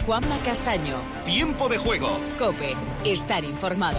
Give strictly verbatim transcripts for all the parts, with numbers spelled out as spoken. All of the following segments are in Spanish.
Juanma Castaño. Tiempo de juego. COPE. Estar informado.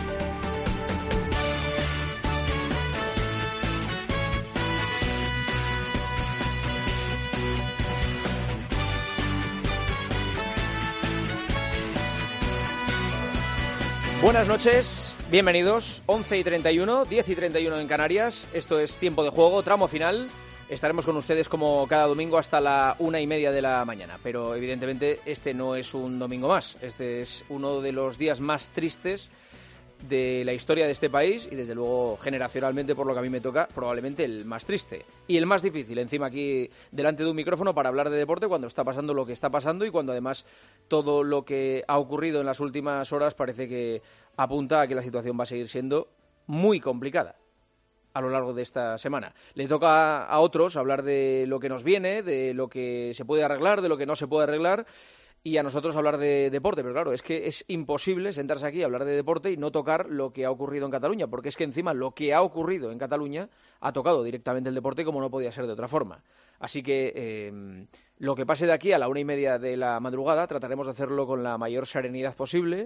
Buenas noches, bienvenidos. once y treinta y uno, diez y treinta y uno en Canarias. Esto es Tiempo de Juego, tramo final. Estaremos con ustedes como cada domingo hasta la una y media de la mañana. Pero evidentemente este no es un domingo más. Este es uno de los días más tristes de la historia de este país y desde luego generacionalmente, por lo que a mí me toca, probablemente el más triste y el más difícil encima aquí delante de un micrófono para hablar de deporte cuando está pasando lo que está pasando y cuando además todo lo que ha ocurrido en las últimas horas parece que apunta a que la situación va a seguir siendo muy complicada a lo largo de esta semana. Le toca a otros hablar de lo que nos viene, de lo que se puede arreglar, de lo que no se puede arreglar, y a nosotros hablar de deporte, pero claro, es que es imposible sentarse aquí a hablar de deporte y no tocar lo que ha ocurrido en Cataluña, porque es que encima lo que ha ocurrido en Cataluña ha tocado directamente el deporte como no podía ser de otra forma. Así que eh, lo que pase de aquí a la una y media de la madrugada trataremos de hacerlo con la mayor serenidad posible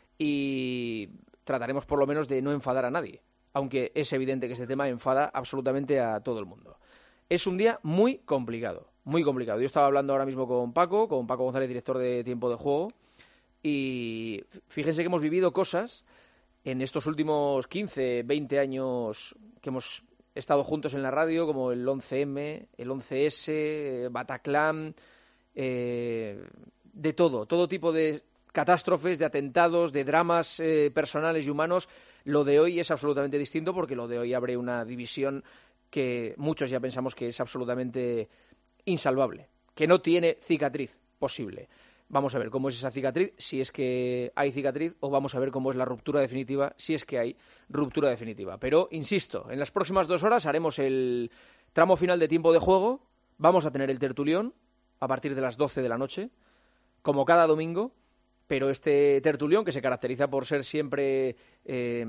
y trataremos por lo menos de no enfadar a nadie, aunque es evidente que este tema enfada absolutamente a todo el mundo. Es un día muy complicado. Muy complicado. Yo estaba hablando ahora mismo con Paco, con Paco González, director de Tiempo de Juego, y fíjense que hemos vivido cosas en estos últimos quince, veinte años que hemos estado juntos en la radio, como el once eme, el once ese, Bataclan, eh, de todo, todo tipo de catástrofes, de atentados, de dramas eh, personales y humanos. Lo de hoy es absolutamente distinto porque lo de hoy abre una división que muchos ya pensamos que es absolutamente insalvable, que no tiene cicatriz posible. Vamos a ver cómo es esa cicatriz, si es que hay cicatriz, o vamos a ver cómo es la ruptura definitiva, si es que hay ruptura definitiva. Pero, insisto, en las próximas dos horas haremos el tramo final de Tiempo de Juego, vamos a tener el tertulión a partir de las doce de la noche, como cada domingo, pero este tertulión, que se caracteriza por ser siempre eh,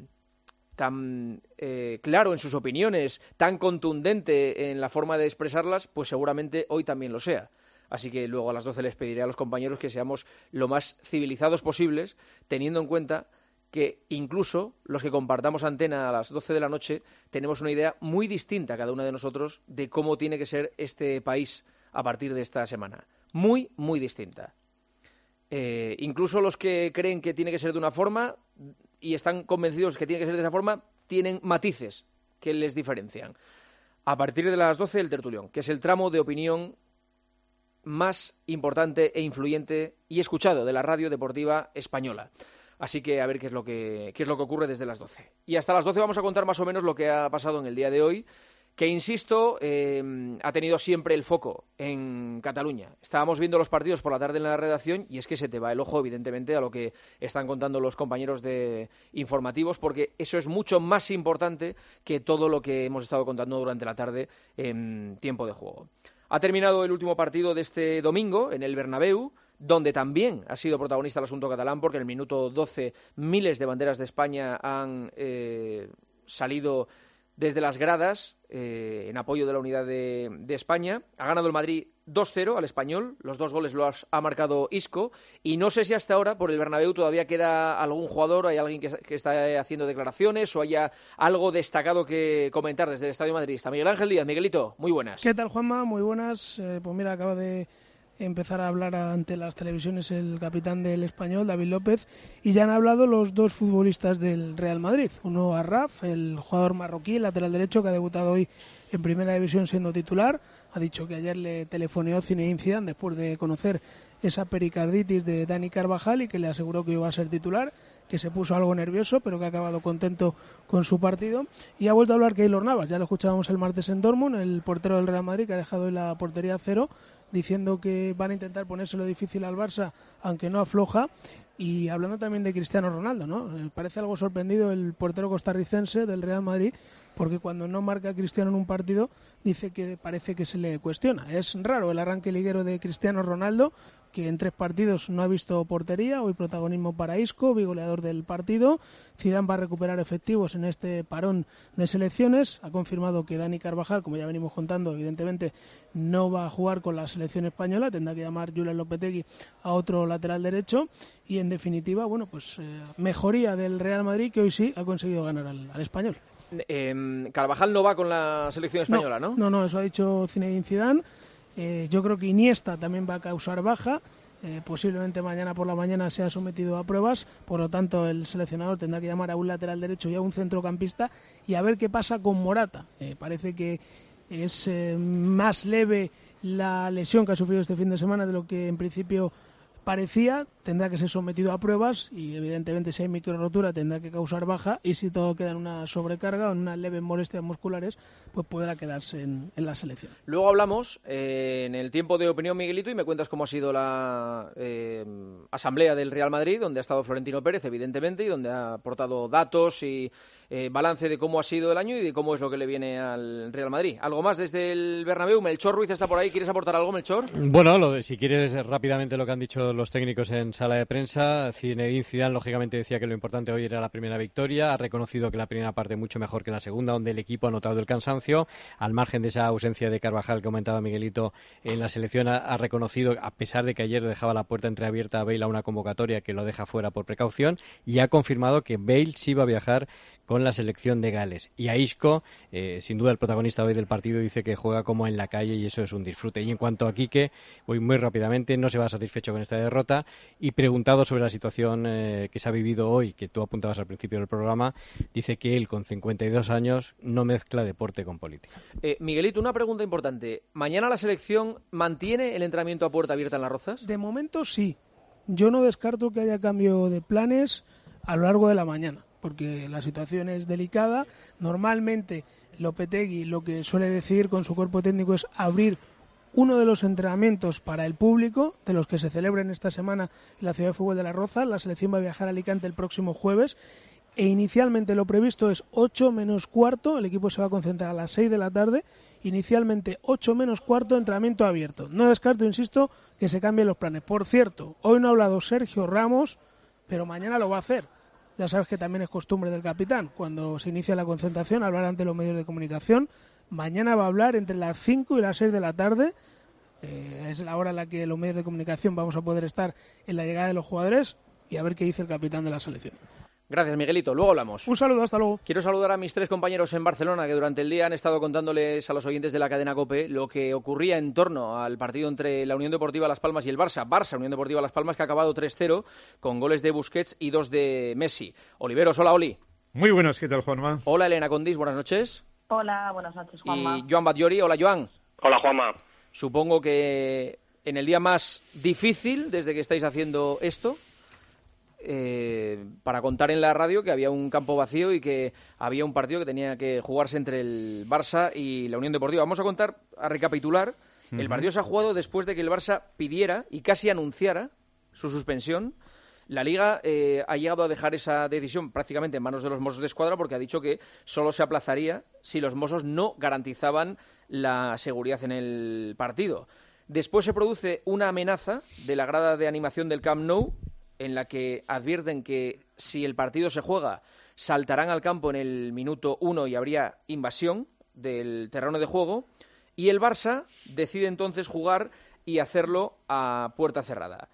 tan eh, claro en sus opiniones, tan contundente en la forma de expresarlas, pues seguramente hoy también lo sea. Así que luego a las doce les pediré a los compañeros que seamos lo más civilizados posibles, teniendo en cuenta que incluso los que compartamos antena a las doce de la noche tenemos una idea muy distinta cada uno de nosotros de cómo tiene que ser este país a partir de esta semana. Muy, muy distinta. Eh, incluso los que creen que tiene que ser de una forma y están convencidos que tiene que ser de esa forma, tienen matices que les diferencian. A partir de las doce el tertulión, que es el tramo de opinión más importante e influyente y escuchado de la radio deportiva española. Así que a ver qué es lo que, qué es lo que ocurre desde las doce. Y hasta las doce vamos a contar más o menos lo que ha pasado en el día de hoy, que, insisto, eh, ha tenido siempre el foco en Cataluña. Estábamos viendo los partidos por la tarde en la redacción y es que se te va el ojo, evidentemente, a lo que están contando los compañeros de informativos, porque eso es mucho más importante que todo lo que hemos estado contando durante la tarde en Tiempo de Juego. Ha terminado el último partido de este domingo en el Bernabéu, donde también ha sido protagonista el asunto catalán, porque en el minuto doce miles de banderas de España han eh, salido desde las gradas eh, en apoyo de la unidad de, de España. Ha ganado el Madrid dos cero al Español, los dos goles los ha marcado Isco, y no sé si hasta ahora por el Bernabéu todavía queda algún jugador, hay alguien que, que está haciendo declaraciones o haya algo destacado que comentar desde el Estadio Madridista. Miguel Ángel Díaz, Miguelito, muy buenas. ¿Qué tal, Juanma? Muy buenas. Eh, pues mira, acaba de empezar a hablar ante las televisiones el capitán del Español, David López, y ya han hablado los dos futbolistas del Real Madrid. Uno, Arraf, el jugador marroquí, el lateral derecho, que ha debutado hoy en Primera División siendo titular. Ha dicho que ayer le telefoneó Zinedine Zidane después de conocer esa pericarditis de Dani Carvajal y que le aseguró que iba a ser titular, que se puso algo nervioso pero que ha acabado contento con su partido. Y ha vuelto a hablar Keylor Navas, ya lo escuchábamos el martes en Dortmund, el portero del Real Madrid, que ha dejado hoy la portería a cero, diciendo que van a intentar ponérselo difícil al Barça, aunque no afloja. Y hablando también de Cristiano Ronaldo, ¿no? Parece algo sorprendido el portero costarricense del Real Madrid, porque cuando no marca a Cristiano en un partido dice que parece que se le cuestiona. Es raro el arranque liguero de Cristiano Ronaldo, que en tres partidos no ha visto portería, hoy protagonismo para Isco, bigoleador del partido. Zidane va a recuperar efectivos en este parón de selecciones, ha confirmado que Dani Carvajal, como ya venimos contando, evidentemente no va a jugar con la selección española, tendrá que llamar Julen Lopetegui a otro lateral derecho y en definitiva, bueno, pues eh, mejoría del Real Madrid, que hoy sí ha conseguido ganar al, al Español. Eh, Carvajal no va con la selección española, ¿no? No, no, no, eso ha dicho Zinedine Zidane. Eh, yo creo que Iniesta también va a causar baja. Eh, posiblemente mañana por la mañana sea sometido a pruebas, por lo tanto el seleccionador tendrá que llamar a un lateral derecho y a un centrocampista y a ver qué pasa con Morata. Eh, parece que es eh, más leve la lesión que ha sufrido este fin de semana de lo que en principio parecía, tendrá que ser sometido a pruebas y evidentemente si hay micro rotura tendrá que causar baja y si todo queda en una sobrecarga o en unas leves molestias musculares, pues podrá quedarse en, en la selección. Luego hablamos eh, en el tiempo de opinión, Miguelito, y me cuentas cómo ha sido la eh, asamblea del Real Madrid, donde ha estado Florentino Pérez, evidentemente, y donde ha aportado datos y eh, balance de cómo ha sido el año y de cómo es lo que le viene al Real Madrid. ¿Algo más desde el Bernabéu? Melchor Ruiz está por ahí. ¿Quieres aportar algo, Melchor? Bueno, lo de, si quieres rápidamente lo que han dicho los técnicos en sala de prensa. Zinedine Zidane lógicamente decía que lo importante hoy era la primera victoria, ha reconocido que la primera parte mucho mejor que la segunda, donde el equipo ha notado el cansancio, al margen de esa ausencia de Carvajal que comentaba Miguelito en la selección, ha, ha reconocido, a pesar de que ayer dejaba la puerta entreabierta a Bale a una convocatoria, que lo deja fuera por precaución, y ha confirmado que Bale sí va a viajar con la selección de Gales. Y a Isco, eh, sin duda el protagonista hoy del partido, dice que juega como en la calle y eso es un disfrute. Y en cuanto a Quique, voy muy rápidamente, no se va satisfecho con esta derrota y preguntado sobre la situación eh, que se ha vivido hoy, que tú apuntabas al principio del programa, dice que él con cincuenta y dos años no mezcla deporte con política. Eh, Miguelito, una pregunta importante. ¿Mañana la selección mantiene el entrenamiento a puerta abierta en Las Rozas? De momento sí. Yo no descarto que haya cambio de planes a lo largo de la mañana, porque la situación es delicada. Normalmente Lopetegui lo que suele decidir con su cuerpo técnico es abrir uno de los entrenamientos para el público, de los que se celebran esta semana en la Ciudad de Fútbol de Las Rozas. La selección va a viajar a Alicante el próximo jueves e inicialmente lo previsto es ocho menos cuarto, el equipo se va a concentrar a las seis de la tarde, inicialmente ocho menos cuarto, entrenamiento abierto. No descarto, insisto, que se cambien los planes. Por cierto, hoy no ha hablado Sergio Ramos, pero mañana lo va a hacer. Ya sabes que también es costumbre del capitán, cuando se inicia la concentración, hablar ante los medios de comunicación. Mañana va a hablar entre las cinco y las seis de la tarde. Eh, es la hora en la que los medios de comunicación vamos a poder estar en la llegada de los jugadores y a ver qué dice el capitán de la selección. Gracias, Miguelito. Luego hablamos. Un saludo, hasta luego. Quiero saludar a mis tres compañeros en Barcelona que durante el día han estado contándoles a los oyentes de la cadena COPE lo que ocurría en torno al partido entre la Unión Deportiva Las Palmas y el Barça. Barça, Unión Deportiva Las Palmas, que ha acabado tres cero con goles de Busquets y dos de Messi. Oliveros, hola, Oli. Muy buenas, ¿qué tal, Juanma? Hola, Elena Condis, buenas noches. Hola, buenas noches, Juanma. Y Joan Batllori, hola, Joan. Hola, Juanma. Supongo que en el día más difícil desde que estáis haciendo esto, Eh, para contar en la radio que había un campo vacío y que había un partido que tenía que jugarse entre el Barça y la Unión Deportiva. Vamos a contar, a recapitular. Uh-huh. El partido se ha jugado después de que el Barça pidiera y casi anunciara su suspensión. La Liga eh, ha llegado a dejar esa decisión prácticamente en manos de los Mossos de Escuadra porque ha dicho que solo se aplazaría si los Mossos no garantizaban la seguridad en el partido. Después se produce una amenaza de la grada de animación del Camp Nou, en la que advierten que si el partido se juega saltarán al campo en el minuto uno y habría invasión del terreno de juego, y el Barça decide entonces jugar y hacerlo a puerta cerrada.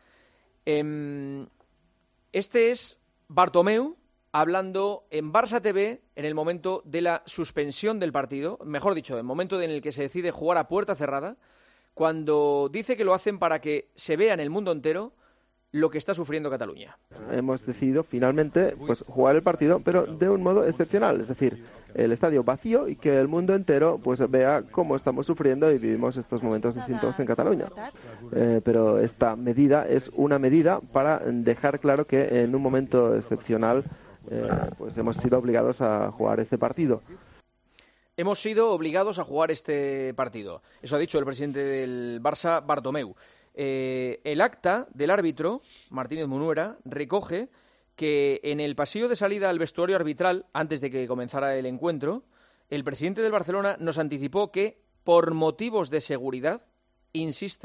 Este es Bartomeu hablando en Barça T V en el momento de la suspensión del partido, mejor dicho, en el momento en el que se decide jugar a puerta cerrada, cuando dice que lo hacen para que se vea en el mundo entero lo que está sufriendo Cataluña. Hemos decidido finalmente pues jugar el partido, pero de un modo excepcional, es decir, el estadio vacío y que el mundo entero pues vea cómo estamos sufriendo y vivimos estos momentos distintos en Cataluña. Eh, pero esta medida es una medida para dejar claro que en un momento excepcional eh, pues hemos sido obligados a jugar este partido. Hemos sido obligados a jugar este partido. Eso ha dicho el presidente del Barça, Bartomeu. Eh, el acta del árbitro, Martínez Munuera, recoge que en el pasillo de salida al vestuario arbitral, antes de que comenzara el encuentro, el presidente del Barcelona nos anticipó que, por motivos de seguridad, insiste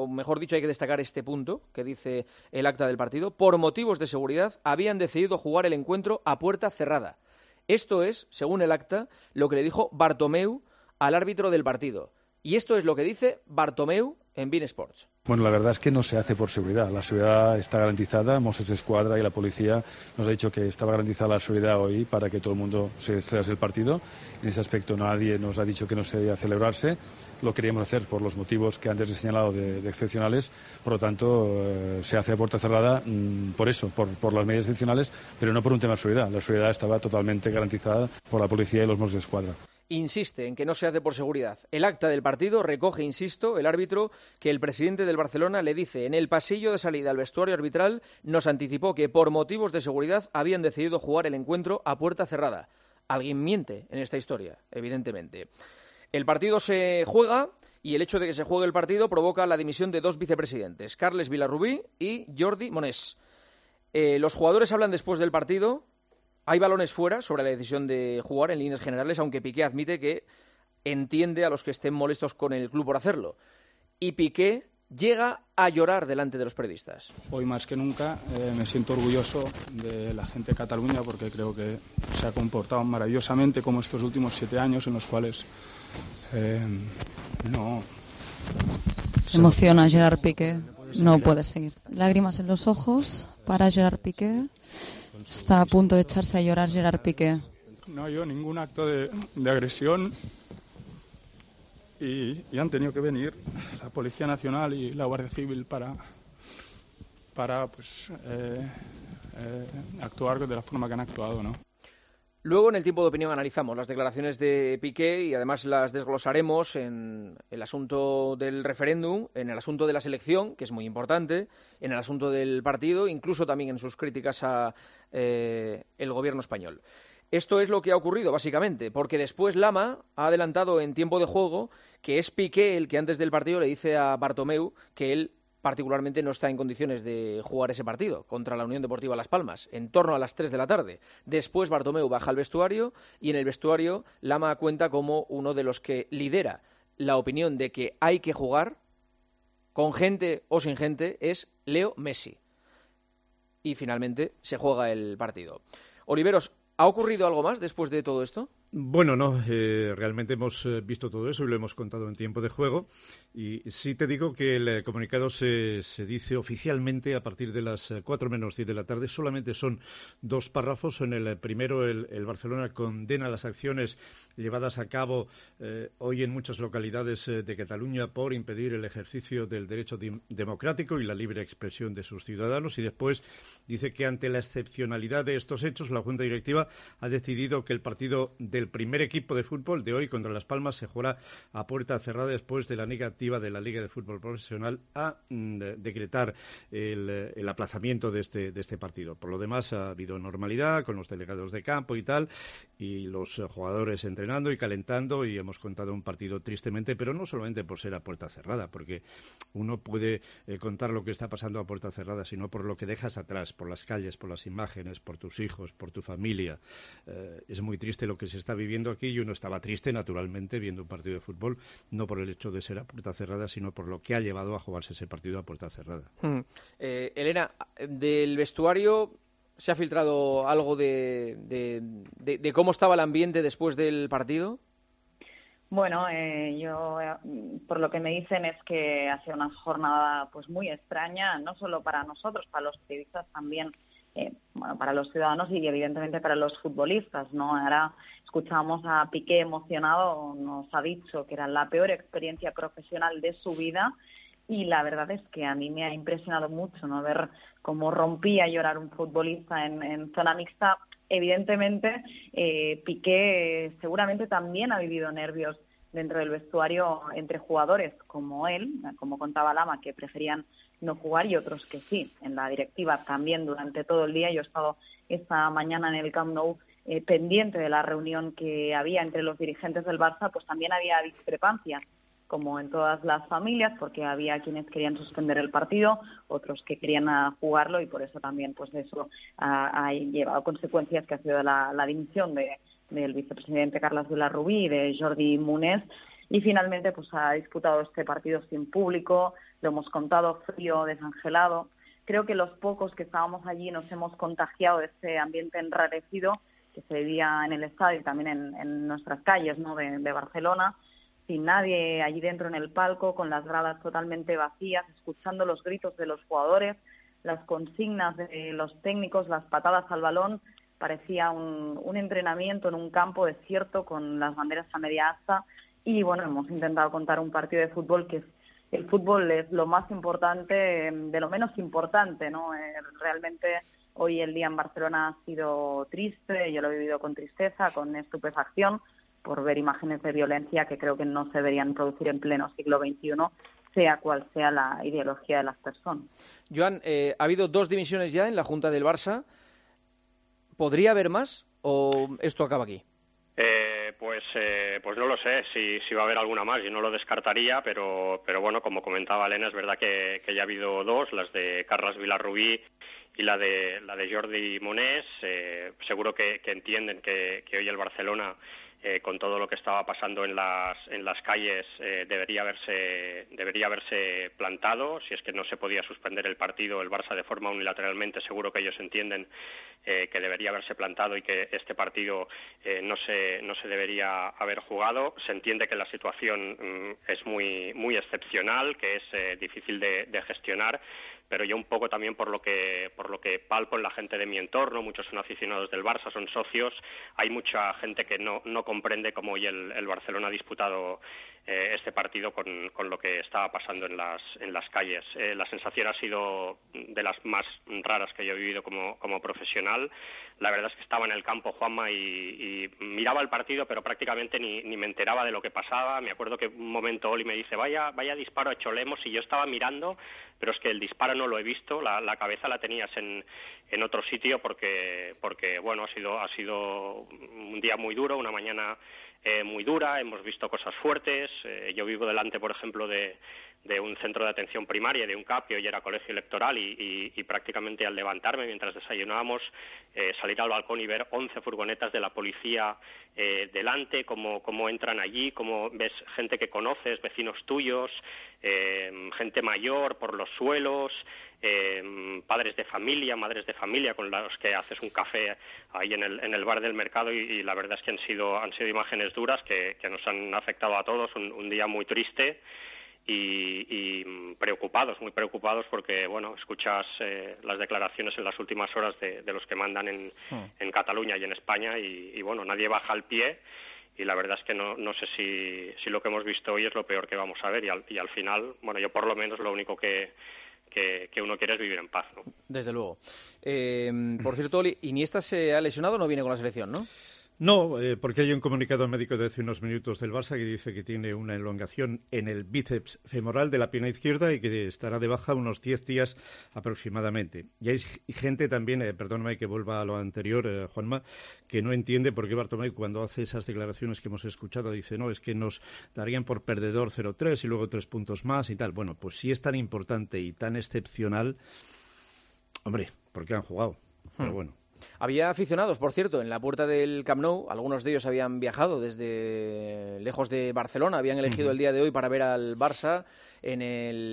o mejor dicho, hay que destacar este punto que dice el acta del partido, por motivos de seguridad habían decidido jugar el encuentro a puerta cerrada. Esto es, según el acta, lo que le dijo Bartomeu al árbitro del partido. Y esto es lo que dice Bartomeu en beIN Sports. Bueno, la verdad es que no se hace por seguridad. La seguridad está garantizada. Mossos de Escuadra y la policía nos ha dicho que estaba garantizada la seguridad hoy para que todo el mundo se celebrase el partido. En ese aspecto nadie nos ha dicho que no se debía celebrarse. Lo queríamos hacer por los motivos que antes he señalado de, de excepcionales. Por lo tanto, eh, se hace a puerta cerrada mmm, por eso, por, por las medidas excepcionales, pero no por un tema de seguridad. La seguridad estaba totalmente garantizada por la policía y los Mossos de Escuadra. Insiste en que no se hace por seguridad. El acta del partido recoge, insisto, el árbitro que el presidente del Barcelona le dice en el pasillo de salida al vestuario arbitral nos anticipó que por motivos de seguridad habían decidido jugar el encuentro a puerta cerrada. Alguien miente en esta historia, evidentemente. El partido se juega y el hecho de que se juegue el partido provoca la dimisión de dos vicepresidentes, Carles Vilarrubí y Jordi Monés. Eh, los jugadores hablan después del partido. Hay balones fuera sobre la decisión de jugar en líneas generales, aunque Piqué admite que entiende a los que estén molestos con el club por hacerlo. Y Piqué llega a llorar delante de los periodistas. Hoy más que nunca eh, me siento orgulloso de la gente de Cataluña porque creo que se ha comportado maravillosamente como estos últimos siete años en los cuales eh, no... Se emociona Gerard Piqué, no puede seguir. Lágrimas en los ojos para Gerard Piqué. Está a punto de echarse a llorar Gerard Piqué. No hay ningún acto de, de agresión y, y han tenido que venir la Policía Nacional y la Guardia Civil para, para pues, eh, eh, actuar de la forma que han actuado, ¿no? Luego, en el tiempo de opinión, analizamos las declaraciones de Piqué y además las desglosaremos en el asunto del referéndum, en el asunto de la selección, que es muy importante, en el asunto del partido, incluso también en sus críticas a eh, el gobierno español. Esto es lo que ha ocurrido, básicamente, porque después Lama ha adelantado en tiempo de juego que es Piqué el que antes del partido le dice a Bartomeu que él particularmente no está en condiciones de jugar ese partido contra la Unión Deportiva Las Palmas, en torno a las tres de la tarde. Después Bartomeu baja al vestuario y en el vestuario Lama cuenta como uno de los que lidera la opinión de que hay que jugar, con gente o sin gente, es Leo Messi. Y finalmente se juega el partido. Oliveros, ¿ha ocurrido algo más después de todo esto? Bueno, no, eh, realmente hemos eh, visto todo eso y lo hemos contado en tiempo de juego. Y sí te digo que el eh, comunicado se, se dice oficialmente a partir de las eh, cuatro menos diez de la tarde. Solamente son dos párrafos. En el eh, primero, el, el Barcelona condena las acciones llevadas a cabo eh, hoy en muchas localidades eh, de Cataluña por impedir el ejercicio del derecho de, democrático y la libre expresión de sus ciudadanos. Y después dice que ante la excepcionalidad de estos hechos, la Junta Directiva ha decidido que el partido de el primer equipo de fútbol de hoy contra Las Palmas se jugará a puerta cerrada después de la negativa de la Liga de Fútbol Profesional a mm, de, decretar el, el aplazamiento de este, de este partido. Por lo demás, ha habido normalidad con los delegados de campo y tal, y los uh, jugadores entrenando y calentando, y hemos contado un partido tristemente, pero no solamente por ser a puerta cerrada, porque uno puede eh, contar lo que está pasando a puerta cerrada, sino por lo que dejas atrás, por las calles, por las imágenes, por tus hijos, por tu familia. Eh, es muy triste lo que se está viviendo aquí y uno estaba triste, naturalmente, viendo un partido de fútbol, no por el hecho de ser a puerta cerrada, sino por lo que ha llevado a jugarse ese partido a puerta cerrada. Hmm. Eh, Elena, del vestuario se ha filtrado algo de, de, de, de cómo estaba el ambiente después del partido. Bueno, eh, yo eh, por lo que me dicen es que ha sido una jornada pues muy extraña, no solo para nosotros, para los periodistas también. Eh, bueno, para los ciudadanos y evidentemente para los futbolistas, ¿no? Ahora escuchamos a Piqué emocionado, nos ha dicho que era la peor experiencia profesional de su vida y la verdad es que a mí me ha impresionado mucho, ¿no? Ver cómo rompía a llorar un futbolista en, en zona mixta. Evidentemente, eh, Piqué seguramente también ha vivido nervios dentro del vestuario entre jugadores como él, como contaba Lama, que preferían no jugar y otros que sí. En la directiva también durante todo el día. Yo he estado esta mañana en el Camp Nou eh, pendiente de la reunión que había entre los dirigentes del Barça, pues también había discrepancias, como en todas las familias, porque había quienes querían suspender el partido, otros que querían uh, jugarlo y por eso también pues eso uh, ha llevado consecuencias que ha sido la, la dimisión de, del vicepresidente Carles Vilarrubí y de Jordi Monés. y finalmente pues ha disputado este partido sin público, lo hemos contado, frío, desangelado. Creo que los pocos que estábamos allí nos hemos contagiado de ese ambiente enrarecido que se vivía en el estadio y también en, en nuestras calles, ¿no?, de, de Barcelona, sin nadie allí dentro en el palco, con las gradas totalmente vacías, escuchando los gritos de los jugadores, las consignas de los técnicos, las patadas al balón. Parecía un, un entrenamiento en un campo desierto con las banderas a media asta y, bueno, hemos intentado contar un partido de fútbol que es, el fútbol es lo más importante de lo menos importante, ¿no? Eh, realmente hoy el día en Barcelona ha sido triste, yo lo he vivido con tristeza, con estupefacción, por ver imágenes de violencia que creo que no se deberían producir en pleno siglo veintiuno, sea cual sea la ideología de las personas. Joan, eh, ha habido dos dimisiones ya en la Junta del Barça. ¿Podría haber más o esto acaba aquí? Eh, pues eh, pues no lo sé si, si va a haber alguna más, yo no lo descartaría, pero pero bueno, como comentaba Elena, es verdad que, que ya ha habido dos, las de Carles Vilarrubí y la de la de Jordi Monés. Eh, seguro que, que entienden que, que hoy el Barcelona, Eh, con todo lo que estaba pasando en las en las calles, eh, debería haberse debería haberse plantado. Si es que no se podía suspender el partido, el Barça de forma unilateralmente, seguro que ellos entienden eh, que debería haberse plantado y que este partido eh, no se no se debería haber jugado. Se entiende que la situación mm, es muy muy excepcional, que es eh, difícil de, de gestionar, pero yo un poco también por lo que por lo que palpo en la gente de mi entorno, muchos son aficionados del Barça, son socios, hay mucha gente que no no comprende cómo hoy el, el Barcelona ha disputado eh, este partido con, con lo que estaba pasando en las en las calles. Eh, la sensación ha sido de las más raras que yo he vivido como como profesional. La verdad es que estaba en el campo, Juanma, y, y miraba el partido, pero prácticamente ni, ni me enteraba de lo que pasaba. Me acuerdo que un momento Oli me dice, vaya vaya disparo a Cholemos, y yo estaba mirando, pero es que el disparo no lo he visto, la, la cabeza la tenías en, en otro sitio porque, porque bueno, ha sido, ha sido un día muy duro, una mañana eh, muy dura, hemos visto cosas fuertes. Eh, yo vivo delante, por ejemplo, de, de un centro de atención primaria, de un C A P, que hoy era colegio electoral, y, y, y prácticamente al levantarme, mientras desayunábamos, eh, salir al balcón y ver once furgonetas de la policía eh, delante, cómo, cómo entran allí, cómo ves gente que conoces, vecinos tuyos, eh, gente mayor por los suelos, eh, padres de familia, madres de familia con los que haces un café ahí en el, en el bar del mercado, y, y la verdad es que han sido, han sido imágenes duras que, que nos han afectado a todos, un, un día muy triste. Y, y preocupados, muy preocupados, porque bueno, escuchas eh, las declaraciones en las últimas horas de, de los que mandan en, hmm. en Cataluña y en España, y, y bueno, nadie baja el pie, y la verdad es que no, no sé si, si lo que hemos visto hoy es lo peor que vamos a ver, y al, y al final, bueno, yo por lo menos lo único que, que, que uno quiere es vivir en paz, ¿no? Desde luego. Eh, por cierto, Oli, Iniesta se ha lesionado o no viene con la selección, ¿no? No, eh, porque hay un comunicado médico de hace unos minutos del Barça que dice que tiene una elongación en el bíceps femoral de la pierna izquierda y que estará de baja unos diez días aproximadamente. Y hay gente también, eh, perdóname que vuelva a lo anterior, eh, Juanma, que no entiende por qué Bartomeu, cuando hace esas declaraciones que hemos escuchado, dice, no, es que nos darían por perdedor cero tres y luego tres puntos más y tal. Bueno, pues si es tan importante y tan excepcional, hombre, ¿por qué han jugado? Pero Hmm. bueno. Había aficionados, por cierto, en la puerta del Camp Nou. Algunos de ellos habían viajado desde lejos de Barcelona, habían elegido Uh-huh. el día de hoy para ver al Barça en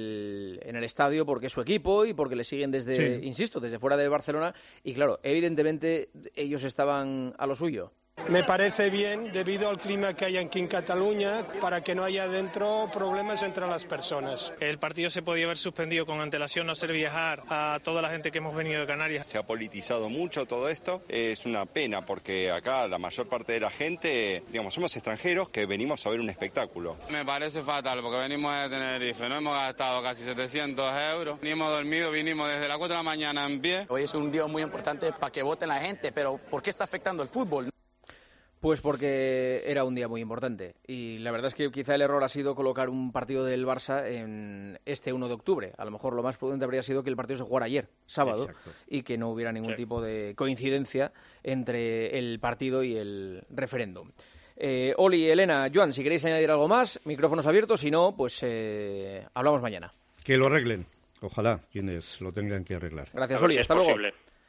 el, en el estadio porque es su equipo y porque le siguen desde, Sí. insisto, desde fuera de Barcelona. Y claro, evidentemente ellos estaban a lo suyo. Me parece bien, debido al clima que hay aquí en Cataluña, para que no haya dentro problemas entre las personas. El partido se podía haber suspendido con antelación, no hacer viajar a toda la gente que hemos venido de Canarias. Se ha politizado mucho todo esto. Es una pena porque acá la mayor parte de la gente, digamos, somos extranjeros que venimos a ver un espectáculo. Me parece fatal porque venimos de Tenerife, no hemos gastado casi setecientos euros, ni hemos dormido, vinimos desde las cuatro de la mañana en pie. Hoy es un día muy importante para que voten la gente, pero ¿por qué está afectando el fútbol? Pues porque era un día muy importante y la verdad es que quizá el error ha sido colocar un partido del Barça en este uno de octubre. A lo mejor lo más prudente habría sido que el partido se jugara ayer, sábado, Exacto. y que no hubiera ningún sí. tipo de coincidencia entre el partido y el referéndum. Eh, Oli, Elena, Joan, si queréis añadir algo más, micrófonos abiertos, si no, pues eh, hablamos mañana. Que lo arreglen, ojalá quienes lo tengan que arreglar. Gracias, Oli, hasta luego.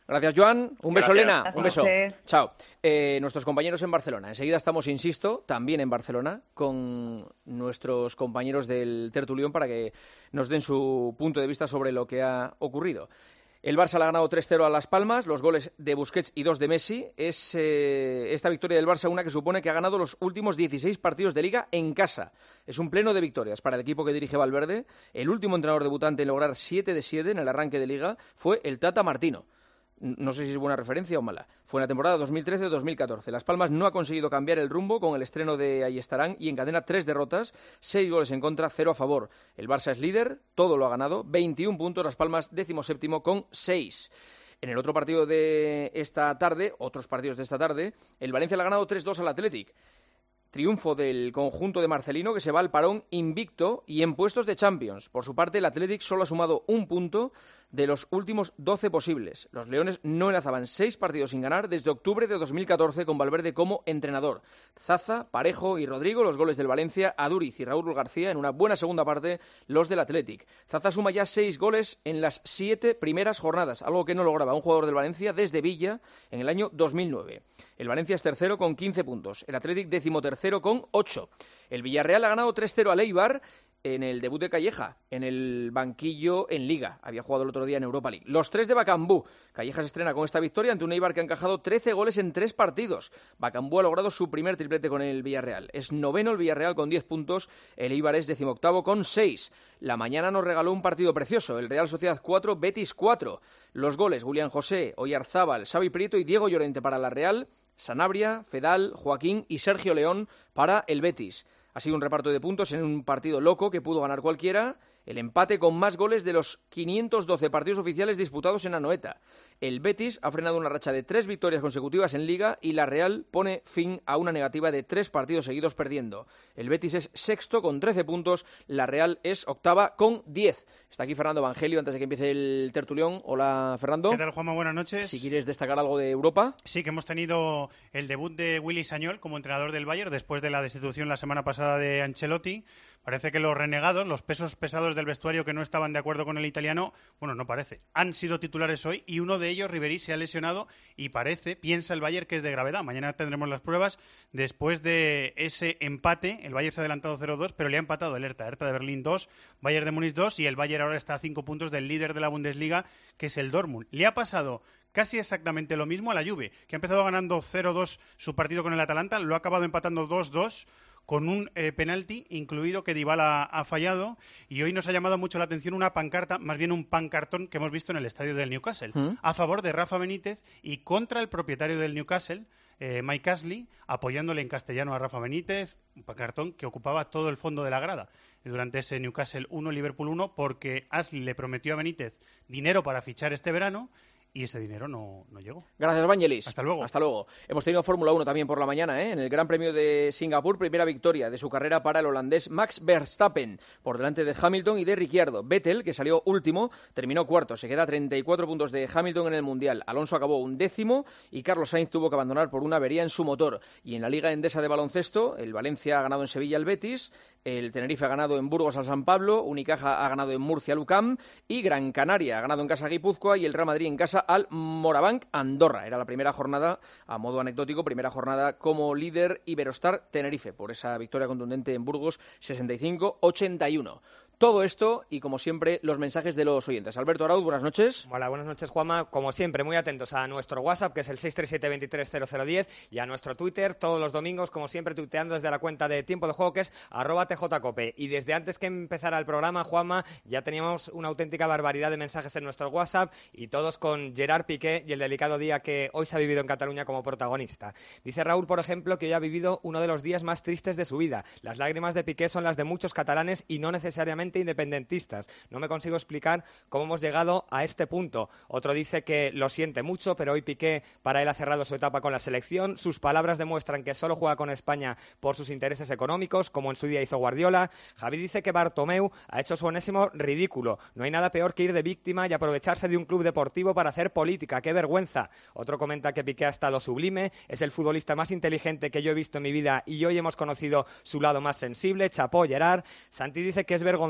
Gracias, Joan. Un beso, Gracias. Elena. Un beso. Chao. Eh, nuestros compañeros en Barcelona. Enseguida estamos, insisto, también en Barcelona, con nuestros compañeros del Tertulión para que nos den su punto de vista sobre lo que ha ocurrido. El Barça le ha ganado tres cero a Las Palmas, los goles de Busquets y dos de Messi. Es eh, esta victoria del Barça una que supone que ha ganado los últimos dieciséis partidos de Liga en casa. Es un pleno de victorias para el equipo que dirige Valverde. El último entrenador debutante en lograr siete de siete en el arranque de Liga fue el Tata Martino. No sé si es buena referencia o mala. Fue en la temporada dos mil trece dos mil catorce. Las Palmas no ha conseguido cambiar el rumbo con el estreno de Ahí estarán y encadena tres derrotas, seis goles en contra, cero a favor. El Barça es líder, todo lo ha ganado, veintiún puntos, Las Palmas décimo séptimo con seis. En el otro partido de esta tarde, otros partidos de esta tarde, el Valencia le ha ganado tres dos al Athletic. Triunfo del conjunto de Marcelino, que se va al parón invicto y en puestos de Champions. Por su parte, el Athletic solo ha sumado un punto de los últimos doce posibles. Los Leones no enlazaban seis partidos sin ganar desde octubre de dos mil catorce con Valverde como entrenador. Zaza, Parejo y Rodrigo, los goles del Valencia, Aduriz y Raúl García en una buena segunda parte, los del Athletic. Zaza suma ya seis goles en las siete primeras jornadas, algo que no lograba un jugador del Valencia desde Villa en el año dos mil nueve. El Valencia es tercero con quince puntos, el Athletic décimo tercero con ocho. El Villarreal ha ganado tres cero al Eibar en el debut de Calleja, en el banquillo en Liga. Había jugado el otro día en Europa League. Los tres de Bacambú. Calleja se estrena con esta victoria ante un Eibar que ha encajado trece goles en tres partidos. Bacambú ha logrado su primer triplete con el Villarreal. Es noveno el Villarreal con diez puntos. El Eibar es decimoctavo con seis. La mañana nos regaló un partido precioso. El Real Sociedad cuatro, Betis cuatro. Los goles, Julián José, Oyarzábal, Xavi Prieto y Diego Llorente para la Real. Sanabria, Fedal, Joaquín y Sergio León para el Betis. Ha sido un reparto de puntos en un partido loco que pudo ganar cualquiera. El empate con más goles de los quinientos doce partidos oficiales disputados en Anoeta. El Betis ha frenado una racha de tres victorias consecutivas en Liga y la Real pone fin a una negativa de tres partidos seguidos perdiendo. El Betis es sexto con trece puntos, la Real es octava con diez. Está aquí Fernando Evangelio antes de que empiece el tertulión. Hola, Fernando. ¿Qué tal, Juanma? Buenas noches. Si quieres destacar algo de Europa. Sí, que hemos tenido el debut de Willy Sagnol como entrenador del Bayern después de la destitución la semana pasada de Ancelotti. Parece que los renegados, los pesos pesados del vestuario que no estaban de acuerdo con el italiano, bueno, no parece, han sido titulares hoy y uno de ellos, Ribéry, se ha lesionado y parece, piensa el Bayern que es de gravedad. Mañana tendremos las pruebas. Después de ese empate, el Bayern se ha adelantado cero dos, pero le ha empatado el Hertha. Hertha de Berlín dos, Bayern de Múnich dos y el Bayern ahora está a cinco puntos del líder de la Bundesliga, que es el Dortmund. Le ha pasado casi exactamente lo mismo a la Juve, que ha empezado ganando cero dos su partido con el Atalanta, lo ha acabado empatando dos dos, con un eh, penalti incluido que Dybala ha fallado, y hoy nos ha llamado mucho la atención una pancarta, más bien un pancartón que hemos visto en el estadio del Newcastle, ¿Mm? a favor de Rafa Benítez y contra el propietario del Newcastle, eh, Mike Ashley, apoyándole en castellano a Rafa Benítez, un pancartón que ocupaba todo el fondo de la grada durante ese Newcastle uno, Liverpool uno, porque Ashley le prometió a Benítez dinero para fichar este verano, y ese dinero no, no llegó. Gracias, Vangelis. Hasta luego. Hasta luego. Hemos tenido Fórmula uno también por la mañana, ¿eh? En el Gran Premio de Singapur, primera victoria de su carrera para el holandés Max Verstappen, por delante de Hamilton y de Ricciardo. Vettel, que salió último, terminó cuarto. Se queda a treinta y cuatro puntos de Hamilton en el Mundial. Alonso acabó un décimo y Carlos Sainz tuvo que abandonar por una avería en su motor. Y en la Liga Endesa de baloncesto, el Valencia ha ganado en Sevilla al Betis, el Tenerife ha ganado en Burgos al San Pablo, Unicaja ha ganado en Murcia al U C A M y Gran Canaria ha ganado en casa a Guipúzcoa y el Real Madrid en casa al Morabanc Andorra. Era la primera jornada, a modo anecdótico, primera jornada como líder Iberostar Tenerife por esa victoria contundente en Burgos, sesenta y cinco a ochenta y uno. Todo esto y, como siempre, los mensajes de los oyentes. Alberto Arauz, buenas noches. Hola, buenas noches, Juanma. Como siempre, muy atentos a nuestro WhatsApp, que es el seis tres siete, veintitrés cero cero diez, y a nuestro Twitter, todos los domingos, como siempre, tuiteando desde la cuenta de Tiempo de Juego, que es arroba tjcope. Y desde antes que empezara el programa, Juanma, ya teníamos una auténtica barbaridad de mensajes en nuestro WhatsApp, y todos con Gerard Piqué y el delicado día que hoy se ha vivido en Cataluña como protagonista. Dice Raúl, por ejemplo, que hoy ha vivido uno de los días más tristes de su vida. Las lágrimas de Piqué son las de muchos catalanes y no necesariamente independentistas. No me consigo explicar cómo hemos llegado a este punto. Otro dice que lo siente mucho, pero hoy Piqué para él ha cerrado su etapa con la selección. Sus palabras demuestran que solo juega con España por sus intereses económicos, como en su día hizo Guardiola. Javi dice que Bartomeu ha hecho su enésimo ridículo. No hay nada peor que ir de víctima y aprovecharse de un club deportivo para hacer política. ¡Qué vergüenza! Otro comenta que Piqué ha estado sublime. Es el futbolista más inteligente que yo he visto en mi vida y hoy hemos conocido su lado más sensible. Chapó, Gerard. Santi dice que es vergonzoso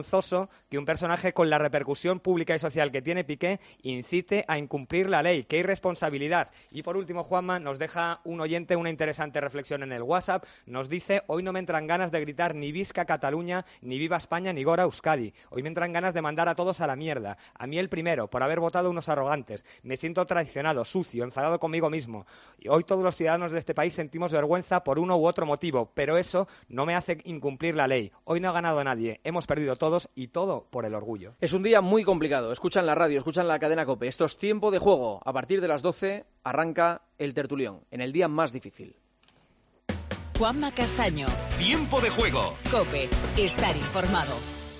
vergonzoso que un personaje con la repercusión pública y social que tiene Piqué incite a incumplir la ley. ¡Qué irresponsabilidad! Y por último, Juanma, nos deja un oyente una interesante reflexión en el WhatsApp. Nos dice: hoy no me entran ganas de gritar ni Visca Cataluña, ni Viva España, ni Gora Euskadi. Hoy me entran ganas de mandar a todos a la mierda. A mí el primero, por haber votado unos arrogantes. Me siento traicionado, sucio, enfadado conmigo mismo. Y hoy todos los ciudadanos de este país sentimos vergüenza por uno u otro motivo, pero eso no me hace incumplir la ley. Hoy no ha ganado nadie, hemos perdido todos y todo por el orgullo. Es un día muy complicado. Escuchan la radio, escuchan la cadena COPE. Esto es Tiempo de Juego. A partir de las doce arranca el tertulión, en el día más difícil. Juanma Castaño. Tiempo de Juego. COPE. Estar informado.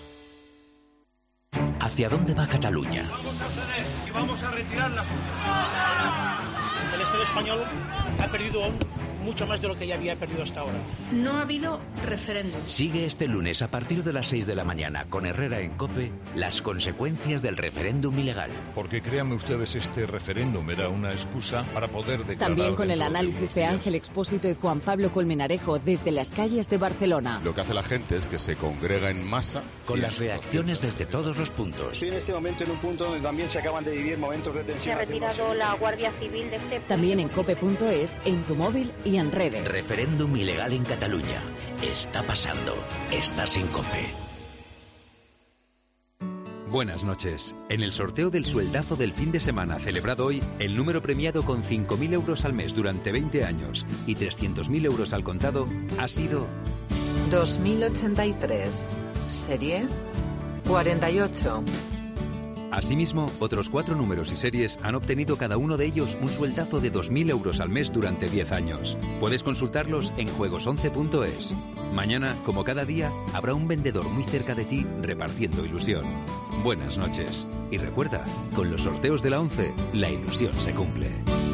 ¿Hacia dónde va Cataluña? Vamos a ceder y vamos a retirar las... El Estado español ha perdido aún mucho más de lo que ya había perdido hasta ahora. No ha habido referéndum. Sigue este lunes a partir de las seis de la mañana con Herrera en COPE las consecuencias del referéndum ilegal. Porque créanme ustedes, este referéndum era una excusa para poder declarar... También con el análisis de Ángel Expósito y Juan Pablo Colmenarejo desde las calles de Barcelona. Lo que hace la gente es que se congrega en masa... Con las reacciones desde todos los puntos. Estoy en este momento en un punto donde también se acaban de vivir momentos de tensión. Se ha retirado la Guardia Civil de este... También en cope punto es, en tu móvil y en redes. Referéndum ilegal en Cataluña. Está pasando. Estás en COPE. Buenas noches. En el sorteo del sueldazo del fin de semana celebrado hoy, el número premiado con cinco mil euros al mes durante veinte años y trescientos mil euros al contado ha sido... dos mil ochenta y tres. Serie cuarenta y ocho. Asimismo, otros cuatro números y series han obtenido cada uno de ellos un sueldazo de dos mil euros al mes durante diez años. Puedes consultarlos en juegos once punto es. Mañana, como cada día, habrá un vendedor muy cerca de ti repartiendo ilusión. Buenas noches. Y recuerda, con los sorteos de la once, la ilusión se cumple.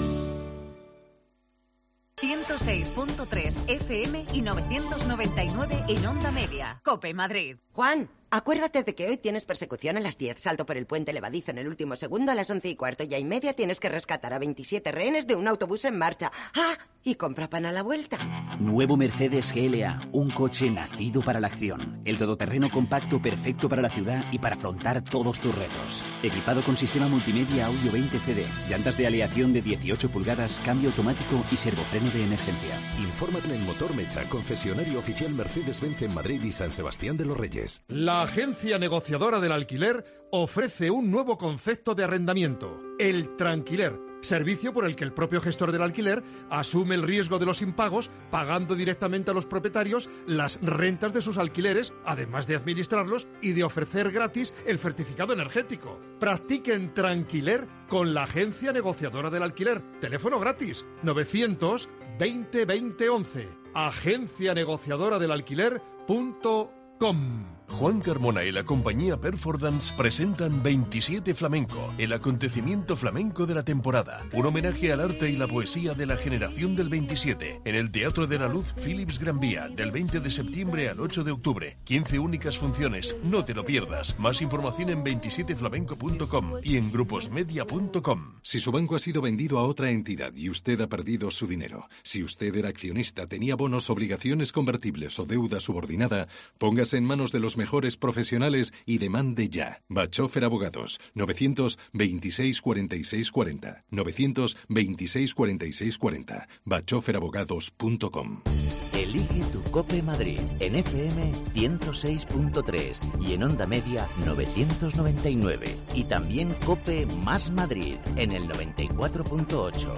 ciento seis punto tres F M y novecientos noventa y nueve en Onda Media. COPE Madrid. Juan, acuérdate de que hoy tienes persecución a las diez, salto por el puente levadizo en el último segundo, a las once y cuarto y a y media tienes que rescatar a veintisiete rehenes de un autobús en marcha. ¡Ah! Y compra pan a la vuelta. Nuevo Mercedes G L A, un coche nacido para la acción. El todoterreno compacto perfecto para la ciudad y para afrontar todos tus retos. Equipado con sistema multimedia audio veinte C D, llantas de aleación de dieciocho pulgadas, cambio automático y servofreno de emergencia. Infórmate en Motor Mecha, concesionario oficial Mercedes-Benz en Madrid y San Sebastián de los Reyes. La agencia negociadora del alquiler ofrece un nuevo concepto de arrendamiento, el tranquiler, servicio por el que el propio gestor del alquiler asume el riesgo de los impagos, pagando directamente a los propietarios las rentas de sus alquileres, además de administrarlos y de ofrecer gratis el certificado energético. Practiquen tranquiler con la agencia negociadora del alquiler. Teléfono gratis novecientos veinte veinte once. agencia negociadora del alquiler punto com. Juan Carmona y la compañía Performance presentan veintisiete Flamenco, el acontecimiento flamenco de la temporada. Un homenaje al arte y la poesía de la generación del veintisiete. En el Teatro de la Luz Philips Gran Vía, del veinte de septiembre al ocho de octubre. quince únicas funciones, no te lo pierdas. Más información en veintisiete flamenco punto com y en gruposmedia punto com. Si su banco ha sido vendido a otra entidad y usted ha perdido su dinero, si usted era accionista, tenía bonos, obligaciones convertibles o deuda subordinada, póngase en manos de los mejores profesionales y demande ya. Bachofer Abogados, novecientos veintiséis cuarenta y seis cuarenta, novecientos veintiséis cuarenta y seis cuarenta, bachofer abogados punto com. Elige tu COPE Madrid en F M ciento seis punto tres y en Onda Media novecientos noventa y nueve. Y también COPE más Madrid en el noventa y cuatro punto ocho.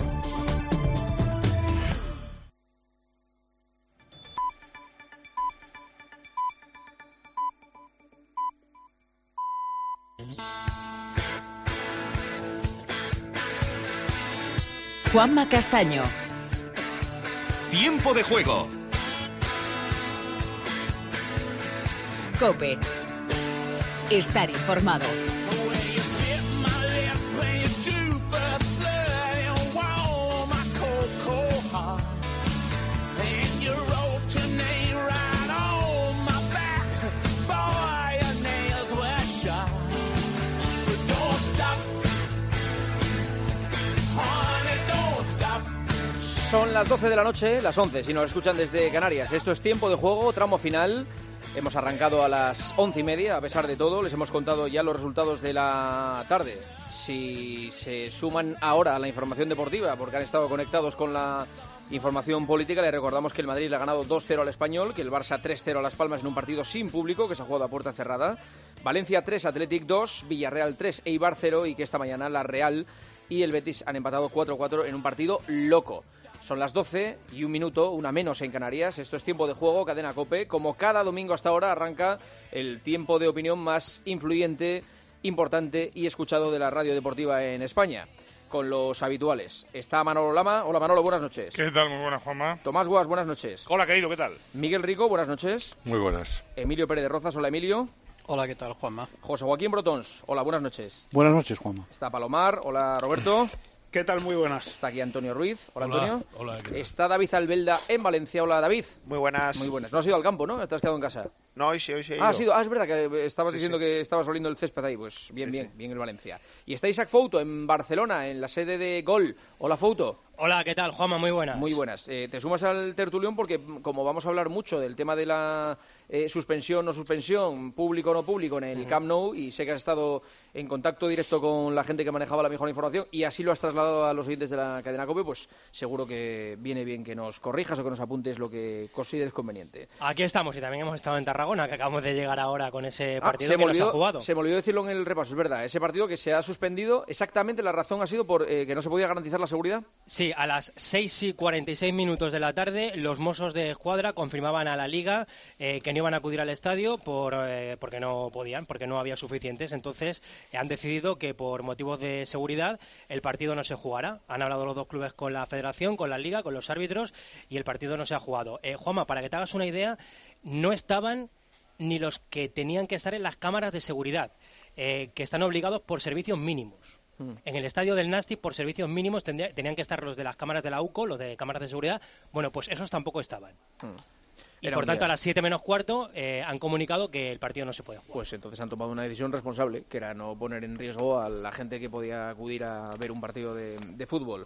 Juanma Castaño. Tiempo de Juego. COPE. Estar informado. Son las doce de la noche, las once, si nos escuchan desde Canarias. Esto es Tiempo de Juego, tramo final. Hemos arrancado a las once y media, a pesar de todo. Les hemos contado ya los resultados de la tarde. Si se suman ahora a la información deportiva, porque han estado conectados con la información política, les recordamos que el Madrid le ha ganado dos cero al Español, que el Barça tres cero a Las Palmas en un partido sin público, que se ha jugado a puerta cerrada. Valencia tres, Athletic dos, Villarreal tres, Eibar cero, y que esta mañana la Real y el Betis han empatado cuatro cuatro en un partido loco. Son las doce y un minuto, una menos en Canarias. Esto es Tiempo de Juego, Cadena COPE. Como cada domingo hasta ahora arranca el tiempo de opinión más influyente, importante y escuchado de la radio deportiva en España, con los habituales. Está Manolo Lama. Hola Manolo, buenas noches. ¿Qué tal? Muy buenas, Juanma. Tomás Guas, buenas noches. Hola, querido, ¿qué tal? Miguel Rico, buenas noches. Muy buenas. Emilio Pérez de Rozas, hola Emilio. Hola, ¿qué tal, Juanma? José Joaquín Brotons, hola, buenas noches. Buenas noches, Juanma. Está Palomar, hola Roberto. ¿Qué tal? Muy buenas. Está aquí Antonio Ruiz. Hola, Hola. Antonio. Hola, ¿qué tal? Está David Albelda en Valencia. Hola, David. Muy buenas. Muy buenas. No has ido al campo, ¿no? Te has quedado en casa. No, hoy sí, hoy sí he Ah, ido. sido, ah, es verdad que estabas Sí, diciendo sí. que estabas oliendo el césped ahí. Pues bien, Sí, bien, sí. bien el Valencia. Y está Isaac Fouto en Barcelona, en la sede de Gol. Hola, Fouto. Hola, ¿qué tal, Juanma? Muy buenas. Muy buenas. Eh, te sumas al tertulión porque, como vamos a hablar mucho del tema de la eh, suspensión o no suspensión, público o no público en el Ujú. Camp Nou, y sé que has estado en contacto directo con la gente que manejaba la mejor información y así lo has trasladado a los oyentes de la cadena COPE, pues seguro que viene bien que nos corrijas o que nos apuntes lo que consideres conveniente. Aquí estamos y también hemos estado en Tarragona, que acabamos de llegar ahora con ese Ah, partido se, que me nos olvidó, ha jugado. se me olvidó decirlo en el repaso, es verdad. Ese partido que se ha suspendido, exactamente la razón ha sido por eh, que no se podía garantizar la seguridad. Sí, a las seis y cuarenta y seis minutos de la tarde, los Mossos de Escuadra confirmaban a la Liga eh, que no iban a acudir al estadio por, eh, porque no podían, porque no había suficientes. Entonces, eh, han decidido que por motivos de seguridad el partido no se jugará. Han hablado los dos clubes con la Federación, con la Liga, con los árbitros, y el partido no se ha jugado. Eh, Juanma, para que te hagas una idea, no estaban ni los que tenían que estar en las cámaras de seguridad, eh, que están obligados por servicios mínimos. En el estadio del Nastic, por servicios mínimos, tendría- tenían que estar los de las cámaras de la U C O, los de cámaras de seguridad. Bueno, pues esos tampoco estaban. Y Era por un tanto, día. a las siete menos cuarto eh, han comunicado que el partido no se puede jugar. Pues entonces han tomado una decisión responsable, que era no poner en riesgo a la gente que podía acudir a ver un partido de, de fútbol.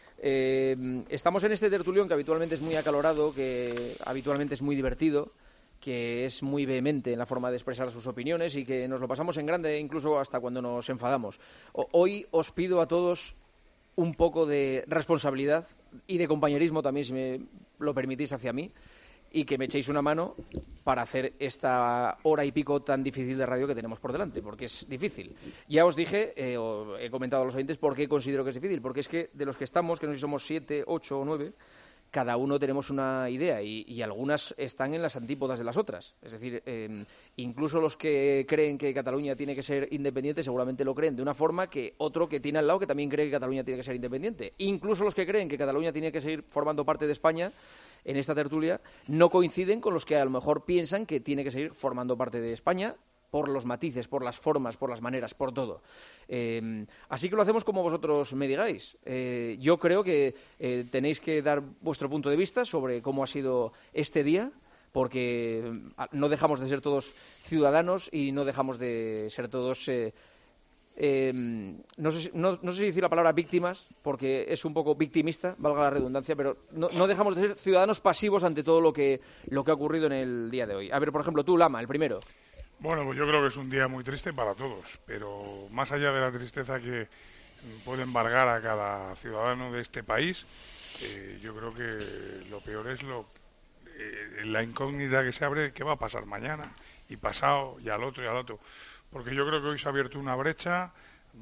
Eh, estamos en este tertulión que habitualmente es muy acalorado, que habitualmente es muy divertido, que es muy vehemente en la forma de expresar sus opiniones y que nos lo pasamos en grande incluso hasta cuando nos enfadamos. O- hoy os pido a todos un poco de responsabilidad y de compañerismo también, si me lo permitís, hacia mí, y que me echéis una mano para hacer esta hora y pico tan difícil de radio que tenemos por delante, porque es difícil. Ya os dije, eh, o he comentado a los oyentes por qué considero que es difícil, porque es que de los que estamos, que no sé si somos siete, ocho o nueve, cada uno tenemos una idea y, y algunas están en las antípodas de las otras. Es decir, eh, incluso los que creen que Cataluña tiene que ser independiente seguramente lo creen de una forma que otro que tiene al lado que también cree que Cataluña tiene que ser independiente. Incluso los que creen que Cataluña tiene que seguir formando parte de España en esta tertulia no coinciden con los que a lo mejor piensan que tiene que seguir formando parte de España por los matices, por las formas, por las maneras, por todo. Eh, así que lo hacemos como vosotros me digáis. Eh, yo creo que eh, tenéis que dar vuestro punto de vista sobre cómo ha sido este día, porque eh, no dejamos de ser todos ciudadanos y no dejamos de ser todos... Eh, eh, no, sé, si- no, no sé si decir la palabra víctimas, porque es un poco victimista, valga la redundancia, pero no, no dejamos de ser ciudadanos pasivos ante todo lo que, lo que ha ocurrido en el día de hoy. A ver, por ejemplo, tú, Lama, el primero. Bueno, pues yo creo que es un día muy triste para todos, pero más allá de la tristeza que puede embargar a cada ciudadano de este país, eh, yo creo que lo peor es lo eh, la incógnita que se abre de qué va a pasar mañana y pasado y al otro y al otro, porque yo creo que hoy se ha abierto una brecha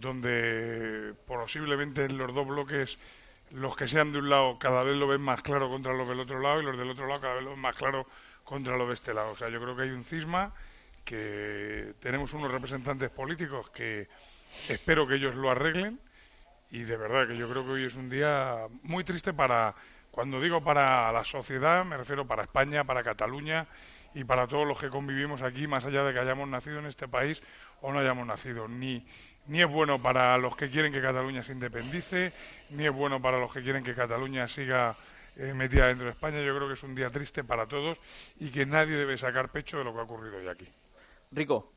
donde posiblemente en los dos bloques los que sean de un lado cada vez lo ven más claro contra los del otro lado y los del otro lado cada vez lo ven más claro contra los de este lado. O sea, yo creo que hay un cisma, que tenemos unos representantes políticos que espero que ellos lo arreglen, y de verdad que yo creo que hoy es un día muy triste para, cuando digo para la sociedad, me refiero para España, para Cataluña y para todos los que convivimos aquí, más allá de que hayamos nacido en este país o no hayamos nacido. Ni, ni es bueno para los que quieren que Cataluña se independice, ni es bueno para los que quieren que Cataluña siga eh, metida dentro de España. Yo creo que es un día triste para todos y que nadie debe sacar pecho de lo que ha ocurrido hoy aquí. Rico.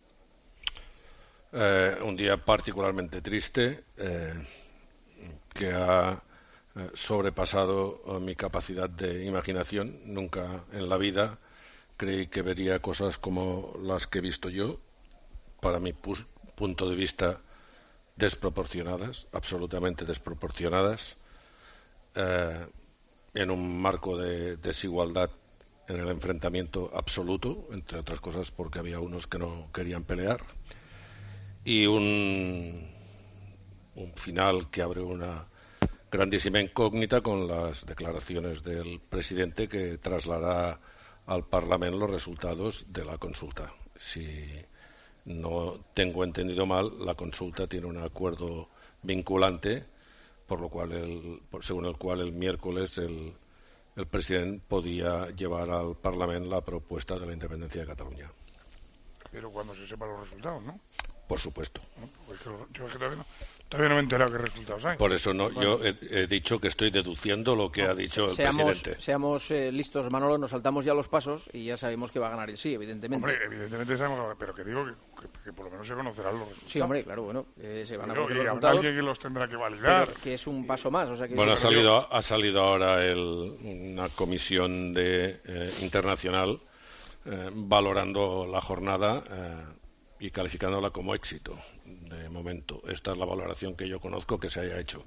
Eh, un día particularmente triste eh, que ha eh, sobrepasado eh, mi capacidad de imaginación. Nunca en la vida creí que vería cosas como las que he visto yo, para mi pu- punto de vista desproporcionadas, absolutamente desproporcionadas, eh, en un marco de desigualdad en el enfrentamiento absoluto, entre otras cosas porque había unos que no querían pelear, y un, un final que abre una grandísima incógnita con las declaraciones del presidente, que trasladará al Parlamento los resultados de la consulta. Si no tengo entendido mal, la consulta tiene un acuerdo vinculante, por lo cual el, por, según el cual el miércoles el, el presidente podía llevar al Parlamento la propuesta de la independencia de Cataluña. Pero cuando se sepan los resultados, ¿no? Por supuesto. No, pues yo es que todavía no, todavía no me he enterado qué resultados hay. Por eso no, bueno. yo he, he dicho que estoy deduciendo lo que no, ha dicho el seamos, presidente. Seamos eh, listos, Manolo, nos saltamos ya los pasos y ya sabemos que va a ganar el sí, evidentemente. Hombre, evidentemente sabemos, pero que digo que, que, que por lo menos se conocerán los resultados. Sí, hombre, claro, bueno, eh, se van a pero, conocer y los resultados. Alguien que los tendrá que validar. Que es un paso más. O sea, que bueno, ha salido, ha salido ahora el, una comisión de, eh, internacional eh, valorando la jornada eh, y calificándola como éxito. De momento, esta es la valoración que yo conozco que se haya hecho.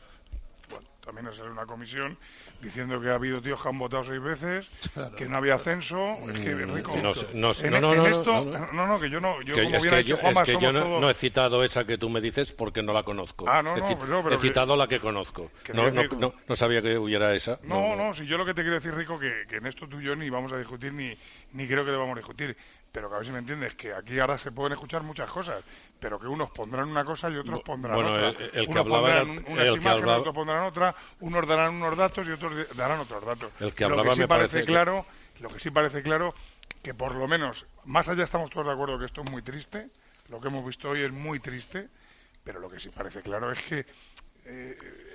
Bueno, también ha salido una comisión diciendo que ha habido tíos que han votado seis veces, claro, que no había censo. Es que, Rico, no, no, en, no, no, en no, esto, no, no. no, no, que yo no, yo que, como es hubiera que dicho yo, Juanma, es que somos yo no, todos... no he citado esa que tú me dices porque no la conozco. Ah, no, he, no, cit no, pero he citado que... la que conozco. No, no, decir... no, no sabía que hubiera esa. No, no, no, si yo lo que te quiero decir, Rico, que, que en esto tú y yo ni vamos a discutir, ni, ni creo que debamos discutir. Pero que a ver si me entiendes, que aquí ahora se pueden escuchar muchas cosas, pero que unos pondrán una cosa y otros pondrán bueno, otra. El, el que unos hablaba pondrán era, unas el imágenes, que hablaba... otros pondrán otra, unos darán unos datos y otros darán otros datos. El que lo hablaba que sí me parece parece claro, que... lo que sí parece claro, que por lo menos, más allá estamos todos de acuerdo que esto es muy triste, lo que hemos visto hoy es muy triste, pero lo que sí parece claro es que, eh,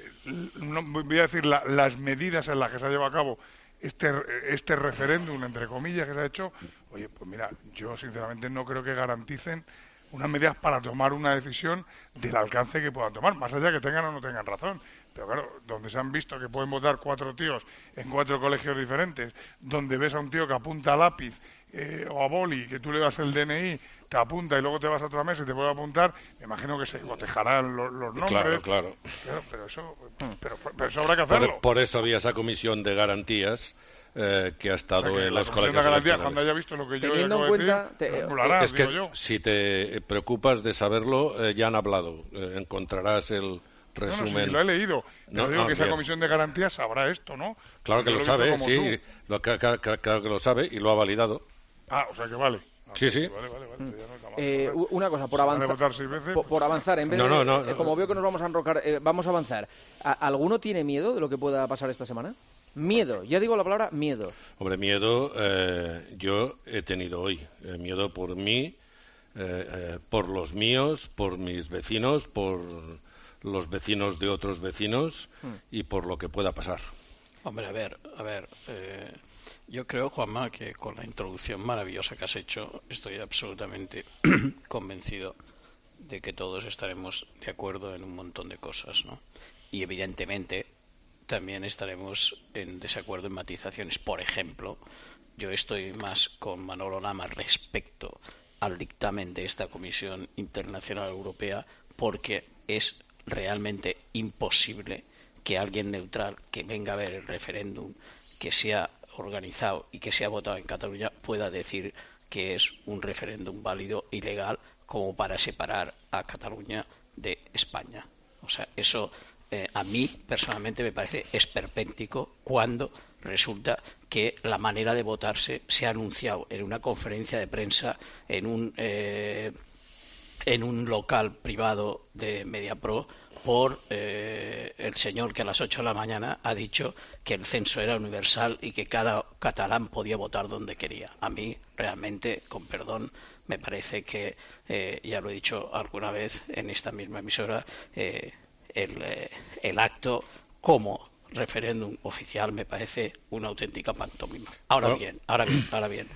no, voy a decir, la, las medidas en las que se ha llevado a cabo este este referéndum, entre comillas, que se ha hecho, oye, pues mira, yo sinceramente no creo que garanticen unas medidas para tomar una decisión del alcance que puedan tomar, más allá que tengan o no tengan razón. Pero claro, donde se han visto que pueden votar cuatro tíos en cuatro colegios diferentes, donde ves a un tío que apunta a lápiz eh, o a boli, que tú le das el D N I, te apunta y luego te vas a otra mesa y te puede apuntar, me imagino que se cotejarán los, los nombres. Claro, claro. Pero, pero, eso, pero, pero eso habrá que hacerlo. Por, por eso había esa comisión de garantías eh, que ha estado, o sea, que en las colegios electorales. Cuando haya visto lo que yo Teniendo en cuenta, decir, te, harás, es que yo. si te preocupas de saberlo, eh, ya han hablado. Eh, encontrarás el resumen. No, no, sí, lo he leído. Pero no, digo no, que esa bien. comisión de garantías sabrá esto, ¿no? Claro que yo lo, lo sabe, sí. Tú. Lo, claro, claro que lo sabe y lo ha validado. Ah, o sea que vale. Sí, sí. Vale, vale, vale. Mm. Eh, una cosa, por avanzar, veces, por, por avanzar, en vez no, no, de, no, eh, como veo que nos vamos a enrocar, eh, vamos a avanzar. ¿A, ¿Alguno tiene miedo de lo que pueda pasar esta semana? Miedo, ya digo la palabra miedo. Hombre, miedo eh, yo he tenido hoy. Eh, miedo por mí, eh, eh, por los míos, por mis vecinos, por los vecinos de otros vecinos hmm. y por lo que pueda pasar. Hombre, a ver, a ver... Eh... Yo creo, Juanma, que con la introducción maravillosa que has hecho, estoy absolutamente convencido de que todos estaremos de acuerdo en un montón de cosas, ¿no? Y evidentemente también estaremos en desacuerdo en matizaciones. Por ejemplo, yo estoy más con Manolo Lama respecto al dictamen de esta Comisión Internacional Europea, porque es realmente imposible que alguien neutral que venga a ver el referéndum que sea organizado y que se ha votado en Cataluña pueda decir que es un referéndum válido y legal como para separar a Cataluña de España. O sea, eso eh, a mí personalmente me parece esperpéntico cuando resulta que la manera de votarse se ha anunciado en una conferencia de prensa en un eh, en un local privado de Mediapro por eh, el señor que a las ocho de la mañana ha dicho que el censo era universal y que cada catalán podía votar donde quería. A mí, realmente, con perdón, me parece que, eh, ya lo he dicho alguna vez en esta misma emisora, eh, el, eh, el acto como referéndum oficial me parece una auténtica pantomima. Ahora bueno. bien, ahora bien, ahora bien.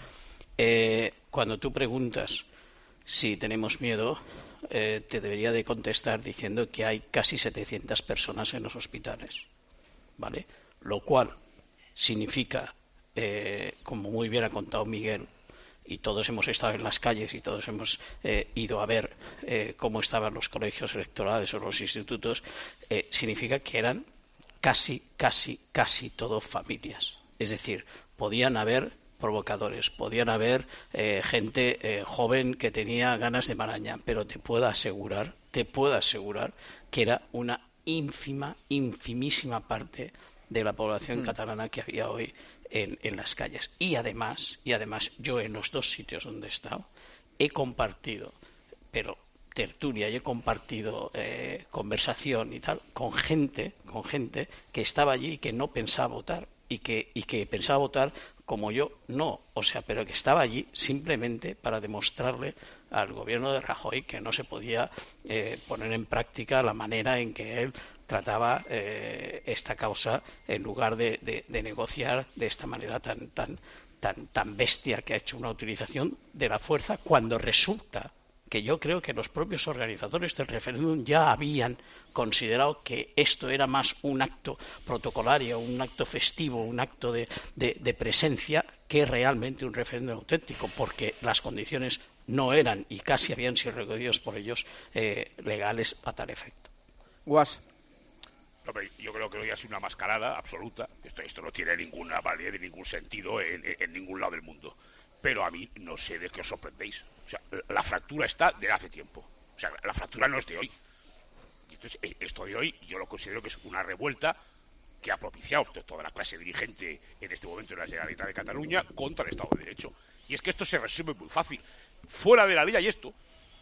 Eh, cuando tú preguntas si tenemos miedo, Eh, te debería de contestar diciendo que hay casi setecientas personas en los hospitales, ¿vale? Lo cual significa eh, como muy bien ha contado Miguel, y todos hemos estado en las calles y todos hemos eh, ido a ver eh, cómo estaban los colegios electorales o los institutos, eh, significa que eran casi, casi, casi todo familias. Es decir, podían haber provocadores, podían haber eh, gente eh, joven que tenía ganas de maraña, pero te puedo asegurar, te puedo asegurar que era una ínfima, infimísima parte de la población mm. catalana que había hoy En, en las calles. Y además, y además, yo en los dos sitios donde he estado he compartido, pero tertulia, y he compartido eh, conversación y tal, con gente, con gente que estaba allí y que no pensaba votar, y que, y que pensaba votar como yo, no, o sea, pero que estaba allí simplemente para demostrarle al gobierno de Rajoy que no se podía eh, poner en práctica la manera en que él trataba eh, esta causa en lugar de, de, de negociar de esta manera tan, tan, tan, tan bestia, que ha hecho una utilización de la fuerza, cuando resulta que yo creo que los propios organizadores del referéndum ya habían considerado que esto era más un acto protocolario, un acto festivo, un acto de, de, de presencia, que realmente un referéndum auténtico, porque las condiciones no eran, y casi habían sido recogidos por ellos, eh, legales a tal efecto. Guas. Yo creo que hoy ha sido una mascarada absoluta. Esto, esto no tiene ninguna validez ni ningún sentido en, en, en ningún lado del mundo. Pero a mí no sé de qué os sorprendéis. O sea, la fractura está de hace tiempo. O sea, la fractura no es de hoy. Entonces, esto de hoy yo lo considero que es una revuelta que ha propiciado toda la clase dirigente en este momento en la Generalitat de Cataluña contra el Estado de Derecho. Y es que esto se resume muy fácil. Fuera de la ley hay esto.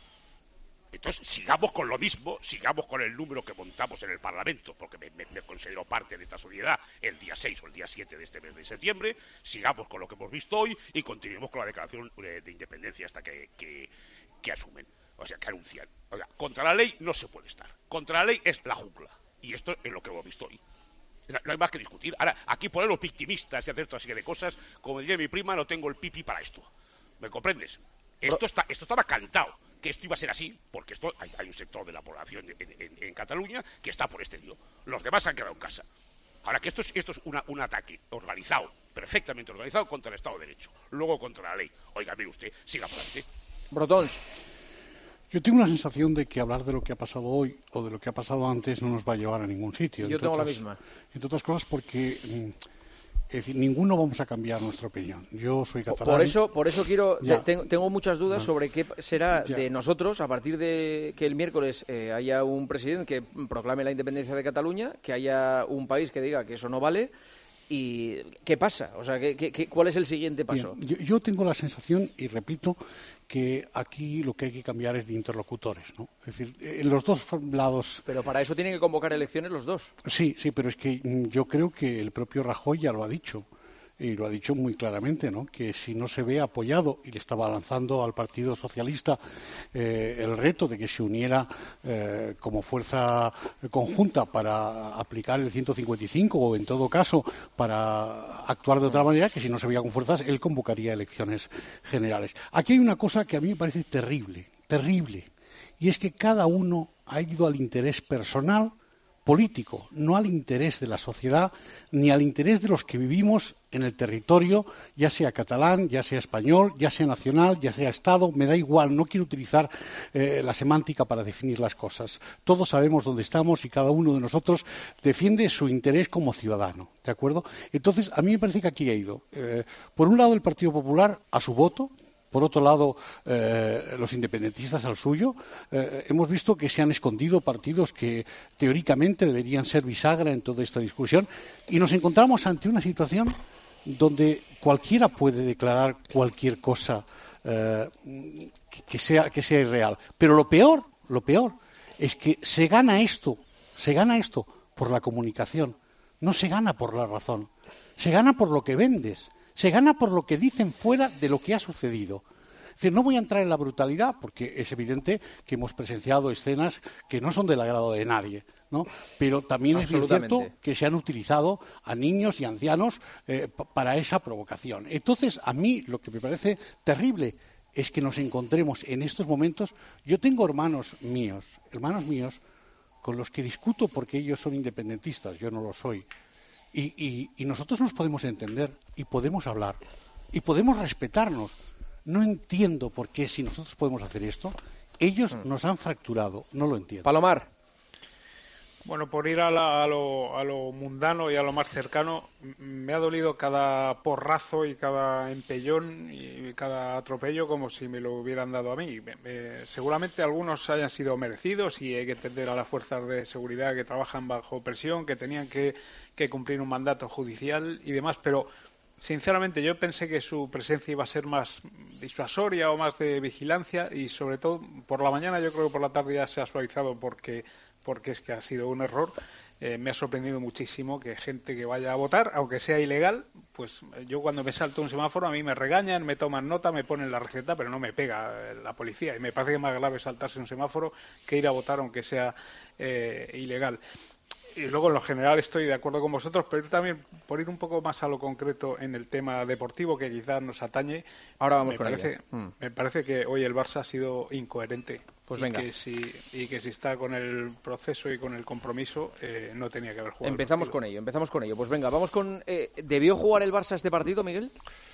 Entonces, sigamos con lo mismo, sigamos con el número que montamos en el Parlamento, porque me, me, me considero parte de esta sociedad el día seis o el día siete de este mes de septiembre, sigamos con lo que hemos visto hoy y continuemos con la declaración de independencia hasta que, que, que asumen, o sea, que anuncian. O sea, contra la ley no se puede estar, contra la ley es la jungla, y esto es lo que hemos visto hoy. No hay más que discutir. Ahora, aquí poner los victimistas y hacer toda serie de cosas, como diría mi prima, no tengo el pipi para esto. ¿Me comprendes? Esto, está, esto estaba cantado, que esto iba a ser así, porque esto hay, hay un sector de la población en, en, en Cataluña que está por este lío. Los demás se han quedado en casa. Ahora, que esto es, esto es una, un ataque organizado, perfectamente organizado, contra el Estado de Derecho, luego contra la ley. Oiga, mire usted, siga por adelante. Brotons. Yo tengo la sensación de que hablar de lo que ha pasado hoy o de lo que ha pasado antes no nos va a llevar a ningún sitio. Yo tengo otras, la misma. Entre otras cosas porque... Es decir, ninguno vamos a cambiar nuestra opinión. Yo soy catalán. Por eso, por eso quiero, te, tengo, tengo muchas dudas ya. sobre qué será ya. de nosotros a partir de que el miércoles eh, haya un presidente que proclame la independencia de Cataluña, que haya un país que diga que eso no vale. ¿Y qué pasa? O sea, ¿qué, qué, ¿cuál es el siguiente paso? Bien, yo, yo tengo la sensación, y repito, que aquí lo que hay que cambiar es de interlocutores, ¿no? Es decir, en los dos lados... Pero para eso tienen que convocar elecciones los dos. Sí, sí, pero es que yo creo que el propio Rajoy ya lo ha dicho. Y lo ha dicho muy claramente, ¿no? Que si no se ve apoyado, y le estaba lanzando al Partido Socialista eh, el reto de que se uniera eh, como fuerza conjunta para aplicar el ciento cincuenta y cinco o, en todo caso, para actuar de otra manera, que si no se veía con fuerzas, él convocaría elecciones generales. Aquí hay una cosa que a mí me parece terrible, terrible, y es que cada uno ha ido al interés personal político, no al interés de la sociedad ni al interés de los que vivimos en el territorio, ya sea catalán, ya sea español, ya sea nacional, ya sea Estado, me da igual, no quiero utilizar eh, la semántica para definir las cosas. Todos sabemos dónde estamos y cada uno de nosotros defiende su interés como ciudadano, ¿de acuerdo? Entonces, a mí me parece que aquí ha ido, eh, por un lado, el Partido Popular a su voto. Por otro lado, eh, los independentistas al suyo. Eh, hemos visto que se han escondido partidos que teóricamente deberían ser bisagra en toda esta discusión y nos encontramos ante una situación donde cualquiera puede declarar cualquier cosa eh, que sea, que sea irreal. Pero lo peor, lo peor es que se gana esto, se gana esto por la comunicación, no se gana por la razón, se gana por lo que vendes. Se gana por lo que dicen fuera de lo que ha sucedido. Es decir, no voy a entrar en la brutalidad porque es evidente que hemos presenciado escenas que no son del agrado de nadie, ¿no? Pero también es bien cierto que se han utilizado a niños y ancianos eh, para esa provocación. Entonces, a mí lo que me parece terrible es que nos encontremos en estos momentos. Yo tengo hermanos míos, hermanos míos con los que discuto porque ellos son independentistas, yo no lo soy. Y, y, y nosotros nos podemos entender y podemos hablar y podemos respetarnos. No entiendo por qué, si nosotros podemos hacer esto, ellos mm. nos han fracturado. No lo entiendo. Palomar. Bueno, por ir a, la, a, lo, a lo mundano y a lo más cercano, me ha dolido cada porrazo y cada empellón y cada atropello como si me lo hubieran dado a mí. Me, me, seguramente algunos hayan sido merecidos y hay que entender a las fuerzas de seguridad que trabajan bajo presión, que tenían que, que cumplir un mandato judicial y demás, pero sinceramente yo pensé que su presencia iba a ser más disuasoria o más de vigilancia y sobre todo por la mañana, yo creo que por la tarde ya se ha suavizado porque... porque es que ha sido un error. Eh, me ha sorprendido muchísimo que gente que vaya a votar, aunque sea ilegal, pues yo cuando me salto un semáforo a mí me regañan, me toman nota, me ponen la receta, pero no me pega la policía. Y me parece que es más grave saltarse un semáforo que ir a votar aunque sea eh, ilegal. Y luego, en lo general, estoy de acuerdo con vosotros, pero también, por ir un poco más a lo concreto en el tema deportivo, que quizás nos atañe, ahora vamos me, con parece, mm. me parece que hoy el Barça ha sido incoherente. Pues y venga. Que si, y que si está con el proceso y con el compromiso, eh, no tenía que haber jugado. Empezamos con ello, empezamos con ello. Pues venga, vamos con... Eh, ¿Debió jugar el Barça este partido, Miguel?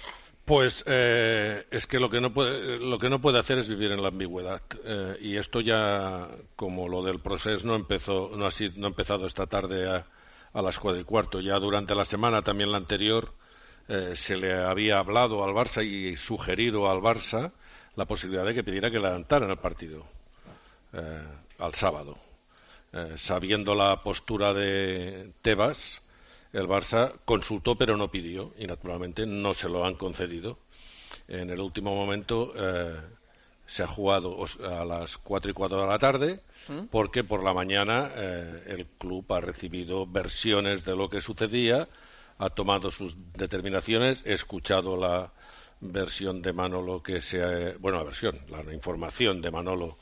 Pues eh, es que lo que no puede lo que no puede hacer es vivir en la ambigüedad eh, y esto ya, como lo del proceso no empezó no ha sido, no ha empezado esta tarde a, a las cuatro y cuarto, ya durante la semana, también la anterior, eh, se le había hablado al Barça y sugerido al Barça la posibilidad de que pidiera que le adelantaran el partido eh, al sábado, eh, sabiendo la postura de Tebas. El Barça consultó pero no pidió y naturalmente no se lo han concedido. En el último momento eh, se ha jugado a las cuatro y cuatro de la tarde porque por la mañana eh, el club ha recibido versiones de lo que sucedía, ha tomado sus determinaciones, he escuchado la versión de Manolo que se bueno la versión, la información de Manolo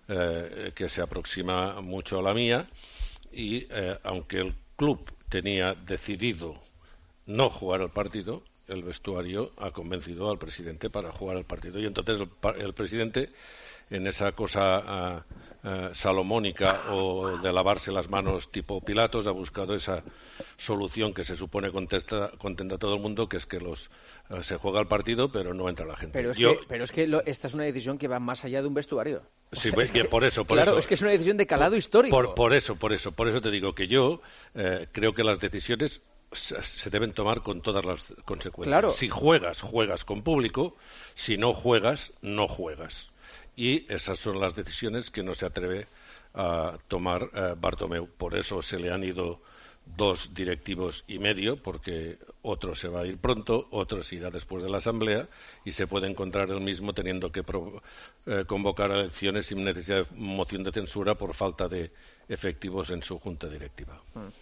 eh, que se aproxima mucho a la mía y eh, aunque el club tenía decidido no jugar el partido, el vestuario ha convencido al presidente para jugar el partido y entonces el, el presidente, en esa cosa uh, uh, salomónica o de lavarse las manos tipo Pilatos, ha buscado esa solución que se supone contesta, contenta a todo el mundo, que es que los uh, se juega el partido pero no entra la gente. Pero es Yo, que, pero es que lo, esta es una decisión que va más allá de un vestuario. O sí, sea, pues, es que, por eso, por claro, eso. es que es una decisión de calado histórico. Por, por eso, por eso, por eso te digo que yo eh, creo que las decisiones se, se deben tomar con todas las consecuencias. Claro. Si juegas, juegas con público. Si no juegas, no juegas. Y esas son las decisiones que no se atreve a tomar eh, Bartomeu. Por eso se le han ido dos directivos y medio, porque otro se va a ir pronto, otro se irá después de la asamblea y se puede encontrar el mismo teniendo que pro, eh, convocar elecciones sin necesidad de moción de censura por falta de efectivos en su junta directiva.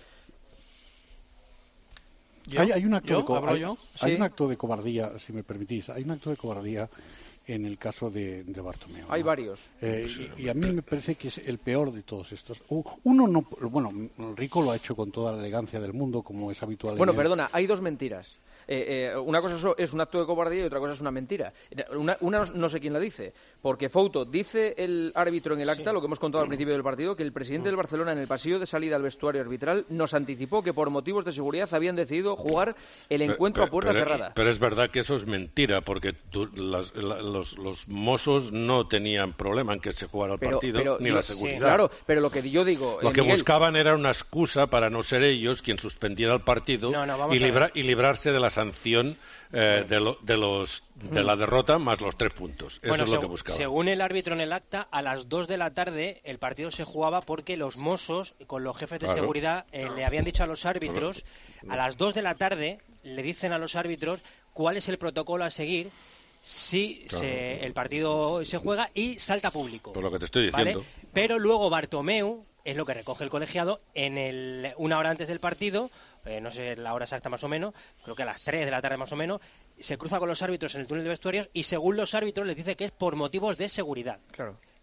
Hay, hay, un acto ¿Yo? de co- hay, yo? hay ¿Sí? un acto de cobardía, si me permitís, hay un acto de cobardía en el caso de, de Bartomeu. Hay ¿no? varios. Eh, y, y a mí me parece que es el peor de todos estos. Uno no, bueno, Rico lo ha hecho con toda la elegancia del mundo, como es habitual. Bueno, en él. perdona, hay dos mentiras. Eh, eh, una cosa es un acto de cobardía y otra cosa es una mentira. Una, una no sé quién la dice, porque Fouto dice el árbitro en el acta, sí. Lo que hemos contado al principio del partido, que el presidente del Barcelona en el pasillo de salida al vestuario arbitral nos anticipó que por motivos de seguridad habían decidido jugar el encuentro pero, a puerta pero, cerrada. Pero es verdad que eso es mentira, porque tú, las, la, los, los mozos no tenían problema en que se jugara el pero, partido, pero, ni lo, la seguridad. Sí, claro, pero lo que yo digo... Lo eh, que Miguel, buscaban era una excusa para no ser ellos quien suspendiera el partido no, no, y, libra, y librarse de la sanción eh, de, lo, de, los, de la derrota más los tres puntos. Eso bueno, es lo seg- que buscaban. Según el árbitro en el acta, a las dos de la tarde el partido se jugaba porque los mozos, con los jefes de Claro. seguridad, eh, le habían dicho a los árbitros, a las dos de la tarde le dicen a los árbitros cuál es el protocolo a seguir si Claro. se, el partido se juega y salta público. Por lo que te estoy ¿vale? diciendo. Pero luego Bartomeu, es lo que recoge el colegiado, en el una hora antes del partido, eh, no sé la hora exacta más o menos, creo que a las tres de la tarde más o menos, se cruza con los árbitros en el túnel de vestuarios y según los árbitros les dice que es por motivos de seguridad. Claro.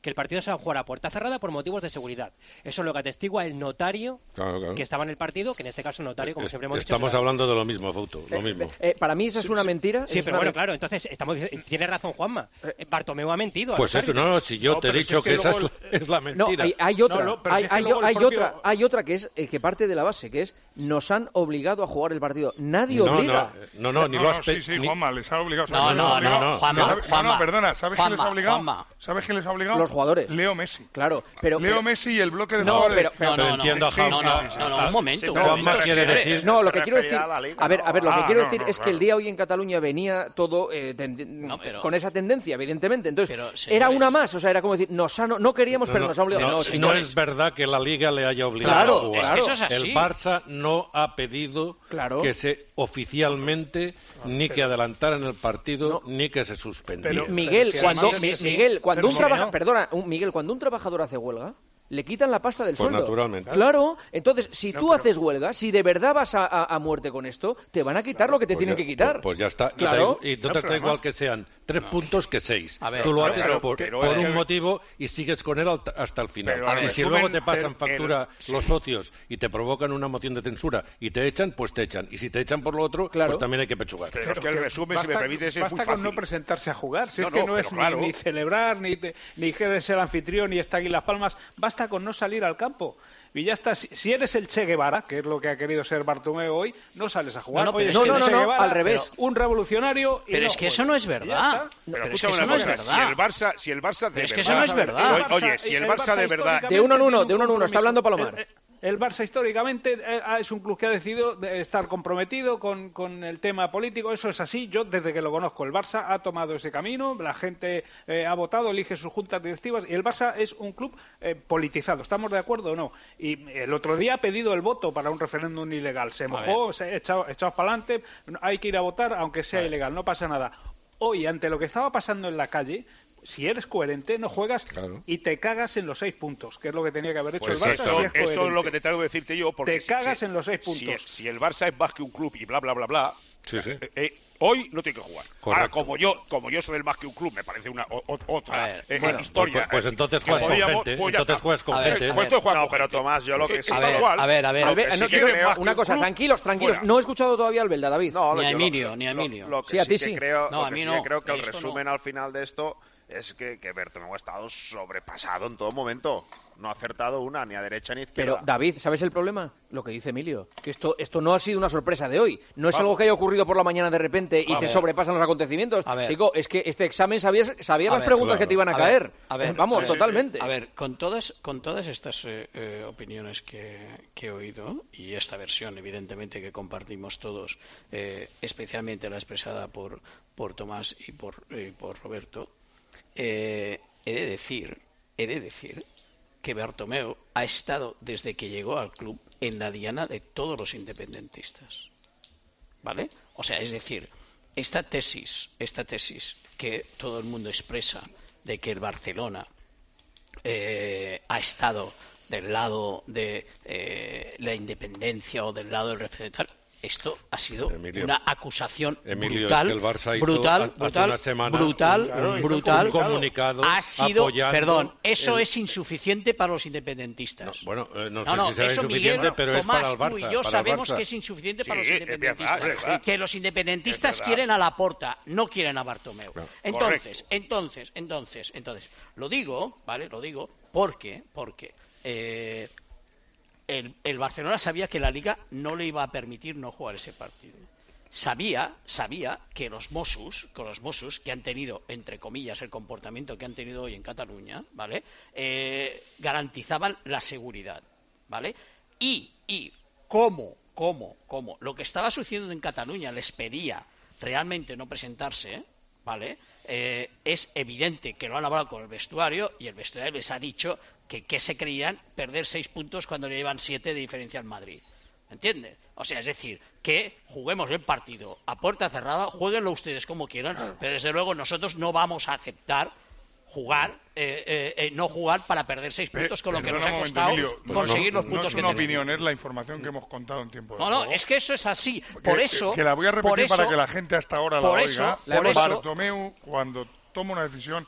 que el partido se va a jugar a puerta cerrada por motivos de seguridad. Eso es lo que atestigua el notario claro, claro. que estaba en el partido, que en este caso notario, como es, siempre hemos estamos dicho... Estamos hablando de lo mismo, Fouto, lo eh, mismo. Eh, para mí esa es una mentira. Sí, es pero una... bueno, claro, entonces estamos tiene razón Juanma. Bartomeu ha mentido. Pues esto, no, no, si yo no, te he dicho es que, que esa es la, es la mentira. No, hay, hay otra, no, no, hay, es que hay, hay propio... otra, hay otra que es eh, que parte de la base, que es nos han obligado a jugar el partido. Nadie no, obliga. No, no, no, ni lo has no, sí, sí, ni... Juanma, les ha obligado. No, no, no, no, Juanma, no, no, perdona, ¿sabes quién les ha obligado? Juanma. ¿Sabes quién les ha obligado? Los jugadores. Leo Messi. Claro, pero... Leo pero... Messi y el bloque de no, jugadores. Pero, pero, no, no, no, entiendo a sí, no, no, no, no, un momento. Juanma quiere decir... No, lo que quiero decir... A ver, a ver, lo que ah, quiero no, decir no, es claro. que el día hoy en Cataluña venía todo eh, ten... no, pero... con esa tendencia, evidentemente. Entonces, pero, señores... era una más, o sea, era como decir, nos ha, no queríamos, no, pero no, nos ha obligado. No, no, no es verdad que la Liga le haya obligado claro, a jugar. Es que eso es así. El Barça no ha pedido claro. que se oficialmente ni que adelantaran el partido no. ni que se suspendiera. Pero, Miguel, pero si cuando, Mi, Miguel, cuando un trabaja... no. Perdona, un, Miguel, cuando un trabajador hace huelga, le quitan la pasta del pues sueldo. naturalmente. Claro, entonces, si no, tú pero... haces huelga, si de verdad vas a, a, a muerte con esto, te van a quitar claro, lo que te pues tienen ya, que quitar. Pues, pues ya está. Claro. Y, da, y entonces no, da además... igual que sean tres no. puntos que seis. A ver, tú lo haces pero, por, pero, por pero, un que... motivo y sigues con él hasta el final. Pero, y resumen, si luego te pasan el, factura el, los sí. socios y te provocan una moción de censura y te echan, pues te echan. Y si te echan por lo otro, claro. pues también hay que pechugar. Pero, pero es que el resumen, basta, si me permites, es basta muy fácil. con no presentarse a jugar. Si no, es que no, no es claro. ni, ni celebrar, ni, ni que ser anfitrión, ni estar aquí en Las Palmas. Basta con no salir al campo. Y ya está. Si, si eres el Che Guevara, que es lo que ha querido ser Bartomeu hoy, no sales a jugar. No, no, Oye, no, es que no, no, Che no, Guevara, al revés. Un revolucionario. Y pero no es que juega. eso no es verdad. Pero, pero es que eso no es cosa, verdad. Si el Barça, si el Barça de pero es que verdad, eso no es verdad. Oye, oye, si el Barça de verdad... De uno en uno, de uno en uno, está hablando Palomar. El, el Barça históricamente eh, es un club que ha decidido estar comprometido con, con el tema político. Eso es así. Yo, desde que lo conozco, el Barça ha tomado ese camino. La gente eh, ha votado, elige sus juntas directivas. Y el Barça es un club eh, politizado. ¿Estamos de acuerdo o no? Y el otro día ha pedido el voto para un referéndum ilegal. Se mojó, se ha echado, echado para adelante. Hay que ir a votar, aunque sea ilegal. No pasa nada. Hoy, ante lo que estaba pasando en la calle... Si eres coherente, no juegas claro. y te cagas en los seis puntos, que es lo que tenía que haber hecho pues el Barça. Eso, si es, eso es lo que te tengo que decirte yo. Porque te cagas si, en los seis puntos. Si, si el Barça es más que un club y bla, bla, bla, bla, sí, sí. Eh, eh, hoy no tiene que jugar. Correcto. Ahora, como yo como yo soy el más que un club, me parece una o, otra ver, eh, bueno, historia. Pues, pues entonces juegas con gente. Pues entonces juegas con gente. Ver, pues no, pero Tomás, yo lo que sí... A ver, a ver, a ver. A ver no, sí quiero, creo una cosa, club, tranquilos, tranquilos. fuera. No he escuchado todavía al Belda, David. No, ni a Emilio, lo, ni a Emilio. Lo, lo que sí, a ti sí. sí. Que creo, no, lo a que mí sí no. que creo que el Esto resumen no. al final de esto es que, que Bartomeu ha estado sobrepasado en todo momento. No ha acertado una, ni a derecha ni a izquierda. Pero, David, ¿sabes el problema? Lo que dice Emilio. Que esto, esto no ha sido una sorpresa de hoy. No es Vamos. algo que haya ocurrido por la mañana de repente y Vamos. te sobrepasan los acontecimientos. A ver. Chico, es que este examen sabías, sabías A las ver, preguntas claro. que te iban a, A caer. ver, a ver, Vamos, sí, totalmente. A ver, con todas, con todas estas eh, eh, opiniones que, que he oído, y esta versión, evidentemente, que compartimos todos, eh, especialmente la expresada por, por Tomás y por, eh, por Roberto, eh, he de decir, he de decir que Bartomeu ha estado desde que llegó al club en la diana de todos los independentistas, ¿vale? O sea, es decir, esta tesis, esta tesis que todo el mundo expresa de que el Barcelona eh, ha estado del lado de eh, la independencia o del lado del referendum, esto ha sido Emilio, una acusación Emilio, brutal, es que el Barça hizo brutal, hace brutal, una semana brutal, un, brutal, un comunicado ha sido, apoyando perdón, eso el... es insuficiente para los independentistas. No, bueno, eh, no, no, no, sé si será eso, insuficiente, Miguel, pero Tomás, es para el Barça. Tú y yo para sabemos el Barça. que es insuficiente sí, para los independentistas. Es verdad, es verdad. Que los independentistas Es quieren a Laporta, no quieren a Bartomeu. Claro. Entonces, Correcto. entonces, entonces, entonces, lo digo, ¿vale? Lo digo porque, porque eh, el, el Barcelona sabía que la Liga no le iba a permitir no jugar ese partido. Sabía, sabía que los Mossos, que los Mossos que han tenido, entre comillas, el comportamiento que han tenido hoy en Cataluña, ¿vale? Eh, garantizaban la seguridad, ¿vale? Y, y cómo, cómo, cómo, lo que estaba sucediendo en Cataluña les pedía realmente no presentarse, ¿vale? Eh, es evidente que lo han hablado con el vestuario y el vestuario les ha dicho que, que se creían perder seis puntos cuando le llevan siete de diferencia al Madrid. ¿Entiendes? O sea, es decir, que juguemos el partido a puerta cerrada, jueguenlo ustedes como quieran, pero desde luego nosotros no vamos a aceptar jugar, eh, eh, eh, no jugar para perder seis puntos con lo que nos ha costado Emilio, conseguir no, los puntos no es que una tenemos. opinión, es la información que hemos contado en tiempo de No, juego. no, es que eso es así. Que, por eso... que la voy a repetir por eso, para que la gente hasta ahora la por oiga. eso, por eso, Bartomeu, cuando toma una decisión,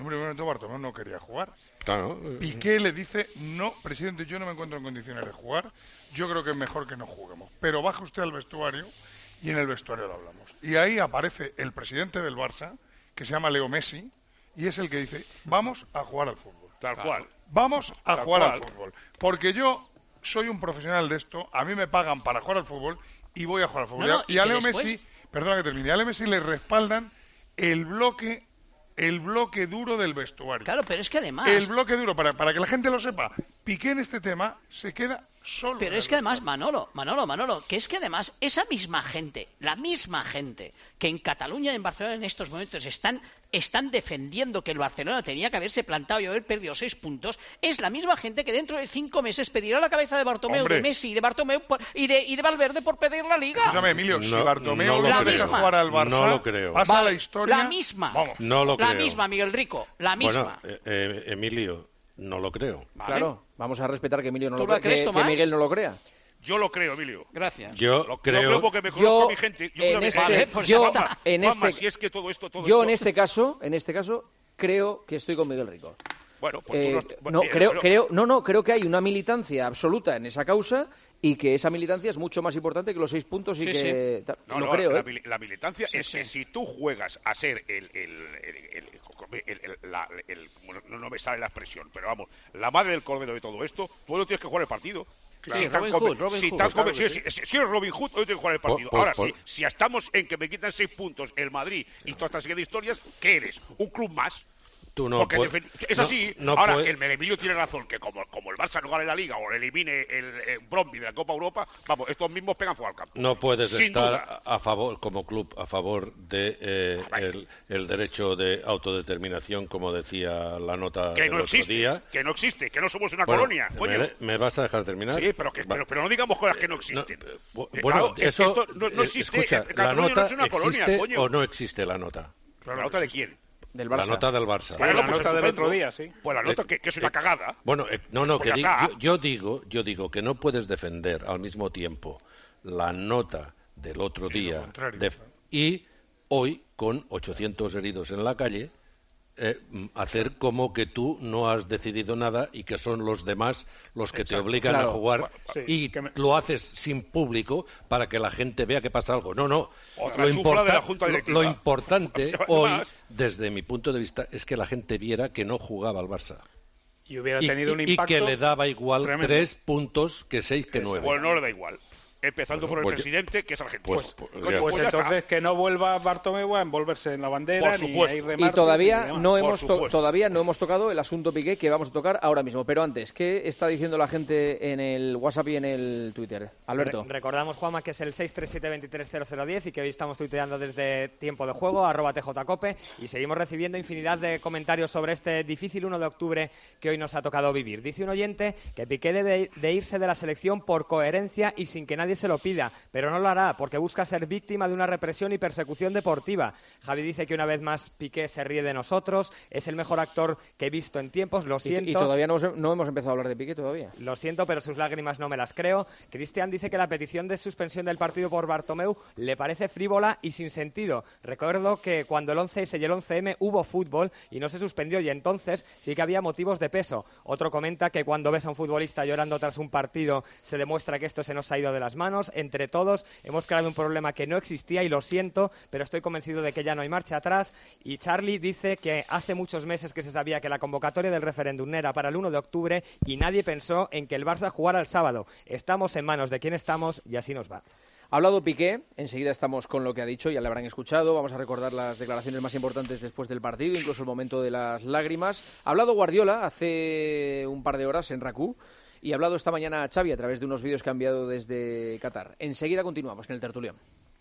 En un primer momento Bartomeu no quería jugar. Claro. Piqué le dice, no, presidente, yo no me encuentro en condiciones de jugar, yo creo que es mejor que no juguemos. Pero baja usted al vestuario y en el vestuario lo hablamos. Y ahí aparece el presidente del Barça, que se llama Leo Messi, y es el que dice, vamos a jugar al fútbol. Tal cual. Vamos a Tal jugar cual. al fútbol. Porque yo soy un profesional de esto, a mí me pagan para jugar al fútbol y voy a jugar al fútbol. No, no, y a y que Leo después- Messi, perdona que termine, a Leo Messi le respaldan el bloque el bloque duro del vestuario. Claro, pero es que además... El bloque duro, para, para que la gente lo sepa, Piqué en este tema se queda solo. Pero es que además, Manolo, Manolo, Manolo, que es que además esa misma gente, la misma gente que en Cataluña y en Barcelona en estos momentos están, están defendiendo que el Barcelona tenía que haberse plantado y haber perdido seis puntos, es la misma gente que dentro de cinco meses pedirá la cabeza de Bartomeu, Hombre. de Messi, de Bartomeu por- y de, y de Valverde por pedir la Liga. Escúchame, Emilio, si No, Bartomeu no lo no creo. deja jugar al Barça, No lo creo. pasa Vale, la historia. La misma. Vamos. No lo la creo. misma, Miguel Rico, la misma. Bueno, eh, eh, Emilio, no lo creo. Vale. Claro, vamos a respetar que Emilio no ¿Tú lo la crea, crees, que, que Tomás? Miguel no lo crea. Yo lo creo, Emilio. Gracias. Yo Lo creo... creo porque me conozco Yo, a mi gente. Yo, en creo- este- Vale, pues yo- ya está. Juanma, en Juanma, este- si es que todo esto, todo Yo esto- en este caso, en este caso, creo que estoy con Miguel Rico. Bueno, pues Eh, tú no- no, eh, creo, pero- creo, no, no, creo que hay una militancia absoluta en esa causa y que esa militancia es mucho más importante que los seis puntos y Sí, que sí. tal. No, lo no, creo, la, ¿eh? mili- la militancia Sí, es sí. que si tú juegas a ser el... el, el, el- el- el- la- el- bueno, no, no me sale la expresión, pero vamos, la madre del cordero de todo esto, tú no tienes que jugar el partido. Claro. Si tan Robin conven- Hood, Robin si Hood, tan claro conven- que si- sí. si- si eres Robin Hood, no tienes que jugar el partido. Pues- Ahora, pues- si, si estamos en que me quitan seis puntos el Madrid y toda esta serie de historias, ¿qué eres? ¿Un club más? Tú no Porque puedes- defen- es no- así. no Ahora, puede- el Emilio tiene razón, que como, como el Barça no gane la Liga o le elimine el, el Bromby de la Copa Europa, vamos, estos mismos pegan fuego al campo. No puedes Sin estar duda. a favor, como club, a favor de eh, el, el derecho de autodeterminación, como decía la nota Que del no otro existe, día. que no existe, que no somos una Bueno, colonia, coño. ¿me, me vas a dejar terminar? Sí, pero, que, Va- pero, pero no digamos cosas que no existen. Bu- Eh, Bueno, claro, es que eso, esto no, no eh, existe. escucha, eh, ¿la Cataluña nota no es una colonia, existe coño. o no existe la nota? ¿La nota de quién? Del La Barça. nota del Barça. Bueno, la pues nota del estupendo. otro día, sí. Pues la nota Eh, que, que es una eh, cagada. Bueno, eh, no, no, Pues que ya di- está. yo, yo digo, yo digo que no puedes defender al mismo tiempo la nota del otro Y lo día contrario, de- claro. y hoy con ochocientos heridos en la calle eh, mm, hacer como que tú no has decidido nada y que son los demás los que te Exacto. obligan Claro. a jugar Sí, y que me- lo haces sin público para que la gente vea que pasa algo. No, no. Otra chufla de la Junta lo- Directiva. lo importante No hoy, más. desde mi punto de vista, es que la gente viera que no jugaba al Barça. Y hubiera Y, tenido un y- y impacto. que le daba igual tremendo. tres puntos que seis que Eso. nueve. Pues no le da igual. Empezando Bueno, por el pues ya- presidente, que es argentino. pues- pues Coño, ya Pues ya está. entonces que no vuelva Bartomeu a envolverse en la bandera Por ni supuesto. a ir de Y mártir, todavía ni demás. no por hemos to- supuesto. todavía no hemos tocado el asunto Piqué que vamos a tocar ahora mismo. Pero antes, ¿qué está diciendo la gente en el WhatsApp y en el Twitter? Alberto. Re- recordamos, Juanma, que es el seis tres siete, dos tres cero cero uno cero y que hoy estamos tuiteando desde Tiempo de Juego, arroba tjcope, y seguimos recibiendo infinidad de comentarios sobre este difícil uno de octubre que hoy nos ha tocado vivir. Dice un oyente que Piqué debe de irse de la selección por coherencia y sin que nadie se lo pida, pero no lo hará porque busca ser víctima de una represión y persecución deportiva. Javi dice que una vez más Piqué se ríe de nosotros, es el mejor actor que he visto en tiempos, lo Y, siento. y todavía no, hemos- no hemos empezado a hablar de Piqué todavía. Lo siento, pero sus lágrimas no me las creo. Cristian dice que la petición de suspensión del partido por Bartomeu le parece frívola y sin sentido. Recuerdo que cuando el once ese y el once eme hubo fútbol y no se suspendió y entonces sí que había motivos de peso. Otro comenta que cuando ves a un futbolista llorando tras un partido se demuestra que esto se nos ha ido de las manos. Entre todos hemos creado un problema que no existía y lo siento, pero estoy convencido de que ya no hay marcha atrás. Y Charlie dice que hace muchos meses que se sabía que la convocatoria del referéndum era para el uno de octubre y nadie pensó en que el Barça jugara el sábado. Estamos en manos de quien estamos y así nos va. Ha hablado Piqué, enseguida estamos con lo que ha dicho, ya le habrán escuchado, vamos a recordar las declaraciones más importantes después del partido, incluso el momento de las lágrimas. Ha hablado Guardiola hace un par de horas en Rakú y ha hablado esta mañana Xavi a través de unos vídeos que ha enviado desde Qatar. Enseguida continuamos en el tertulión.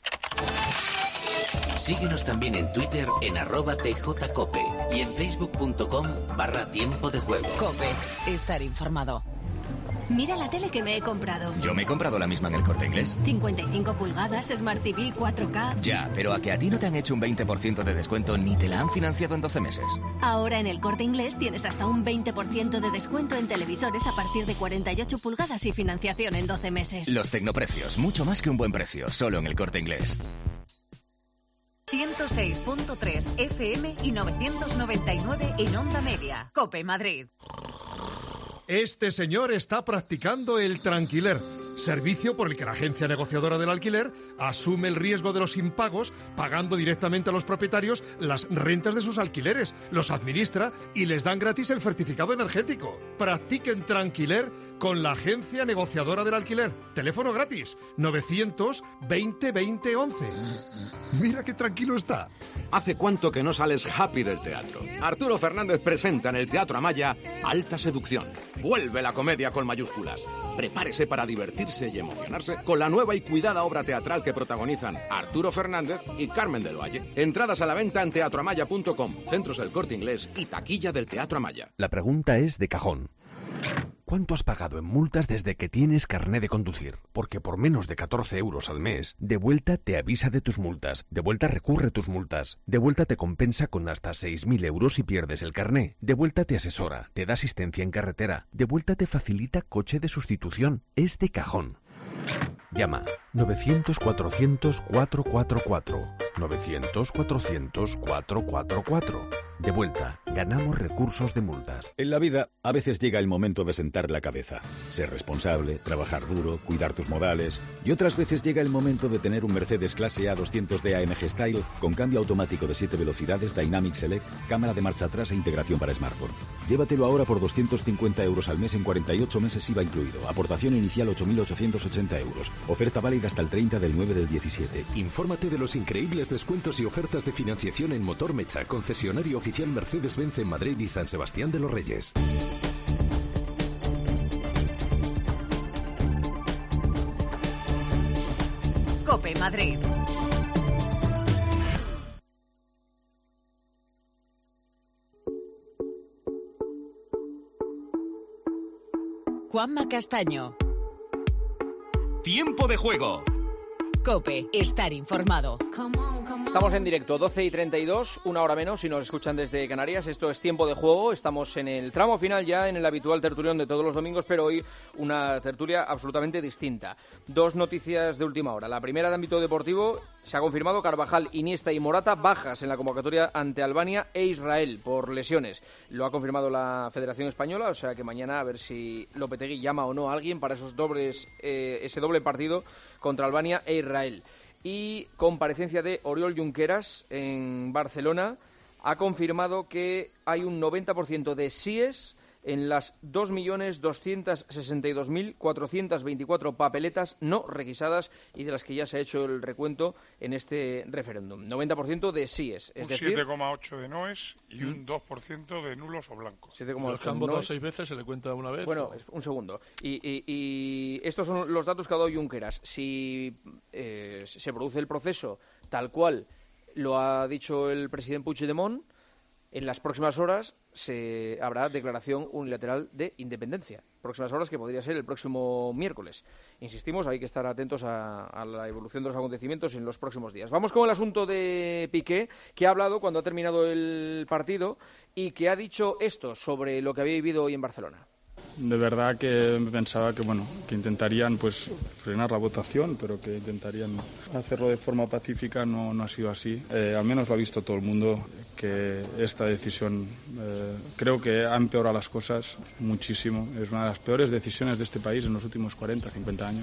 Síguenos también en Twitter en arroba tjcope y en facebook.com barra tiempo de juego. Cope, estar informado. Mira la tele que me he comprado. Yo me he comprado la misma en el Corte Inglés. cincuenta y cinco pulgadas, Smart T V, cuatro K. Ya, pero a que a ti no te han hecho un veinte por ciento de descuento ni te la han financiado en doce meses. Ahora en el Corte Inglés tienes hasta un veinte por ciento de descuento en televisores a partir de cuarenta y ocho pulgadas y financiación en doce meses. Los tecnoprecios, mucho más que un buen precio, solo en el Corte Inglés. ciento seis punto tres F M y novecientos noventa y nueve en Onda Media. COPE Madrid. Este señor está practicando el tranquiler, servicio por el que la agencia negociadora del alquiler asume el riesgo de los impagos, pagando directamente a los propietarios las rentas de sus alquileres, los administra y les dan gratis el certificado energético. Practiquen tranquiler con la agencia negociadora del alquiler. Teléfono gratis, novecientos veinte veinte once. Mira qué tranquilo está. ¿Hace cuánto que no sales happy del teatro? Arturo Fernández presenta en el Teatro Amaya Alta Seducción. Vuelve la comedia con mayúsculas. Prepárese para divertirse y emocionarse con la nueva y cuidada obra teatral que protagonizan Arturo Fernández y Carmen del Valle. Entradas a la venta en teatro amaya punto com, Centros El Corte Inglés y taquilla del Teatro Amaya. La pregunta es de cajón. ¿Cuánto has pagado en multas desde que tienes carné de conducir? Porque por menos de catorce euros al mes, De Vuelta te avisa de tus multas, De Vuelta recurre tus multas, De Vuelta te compensa con hasta seis mil euros si pierdes el carné, De Vuelta te asesora, te da asistencia en carretera, De Vuelta te facilita coche de sustitución. Es de cajón. Llama novecientos cuatrocientos cuatrocientos cuarenta y cuatro. novecientos cuatrocientos cuatrocientos cuarenta y cuatro. De Vuelta, ganamos recursos de multas. En la vida, a veces llega el momento de sentar la cabeza, ser responsable, trabajar duro, cuidar tus modales. Y otras veces llega el momento de tener un Mercedes Clase A doscientos D A M G Style con cambio automático de siete velocidades, Dynamic Select, cámara de marcha atrás e integración para smartphone. Llévatelo ahora por doscientos cincuenta euros al mes en cuarenta y ocho meses I V A incluido. Aportación inicial ocho mil ochocientos ochenta euros. Oferta válida hasta el treinta del nueve del diecisiete. Infórmate de los increíbles descuentos y ofertas de financiación en Motor Mecha, concesionario oficial Mercedes-Benz en Madrid y San Sebastián de los Reyes. COPE Madrid. Juanma Castaño. Tiempo de juego. COPE, estar informado. Estamos en directo, doce y treinta y dos, una hora menos si nos escuchan desde Canarias. Esto es Tiempo de Juego, estamos en el tramo final ya, en el habitual tertulión de todos los domingos, pero hoy una tertulia absolutamente distinta. Dos noticias de última hora. La primera de ámbito deportivo, se ha confirmado Carvajal, Iniesta y Morata bajas en la convocatoria ante Albania e Israel por lesiones. Lo ha confirmado la Federación Española, o sea que mañana a ver si Lopetegui llama o no a alguien para esos dobles, eh, ese doble partido contra Albania e Israel. Y comparecencia de Oriol Junqueras en Barcelona, ha confirmado que hay un noventa por ciento de síes en las dos millones doscientos sesenta y dos mil cuatrocientos veinticuatro papeletas no requisadas y de las que ya se ha hecho el recuento en este referéndum. noventa por ciento de síes, es un decir... siete coma ocho de noes y un dos por ciento de nulos o blancos. Los que han votado seis veces se le cuenta una vez. Bueno, o... un segundo. Y, y, y estos son los datos que ha dado Junqueras. Si eh, se produce el proceso tal cual lo ha dicho el presidente Puigdemont, en las próximas horas se habrá declaración unilateral de independencia. Próximas horas que podría ser el próximo miércoles. Insistimos, hay que estar atentos a, a la evolución de los acontecimientos en los próximos días. Vamos con el asunto de Piqué, que ha hablado cuando ha terminado el partido y que ha dicho esto sobre lo que había vivido hoy en Barcelona. De verdad que pensaba que bueno que intentarían pues frenar la votación, pero que intentarían hacerlo de forma pacífica. No, no ha sido así. Eh, al menos lo ha visto todo el mundo, que esta decisión eh, creo que ha empeorado las cosas muchísimo. Es una de las peores decisiones de este país en los últimos cuarenta, cincuenta años,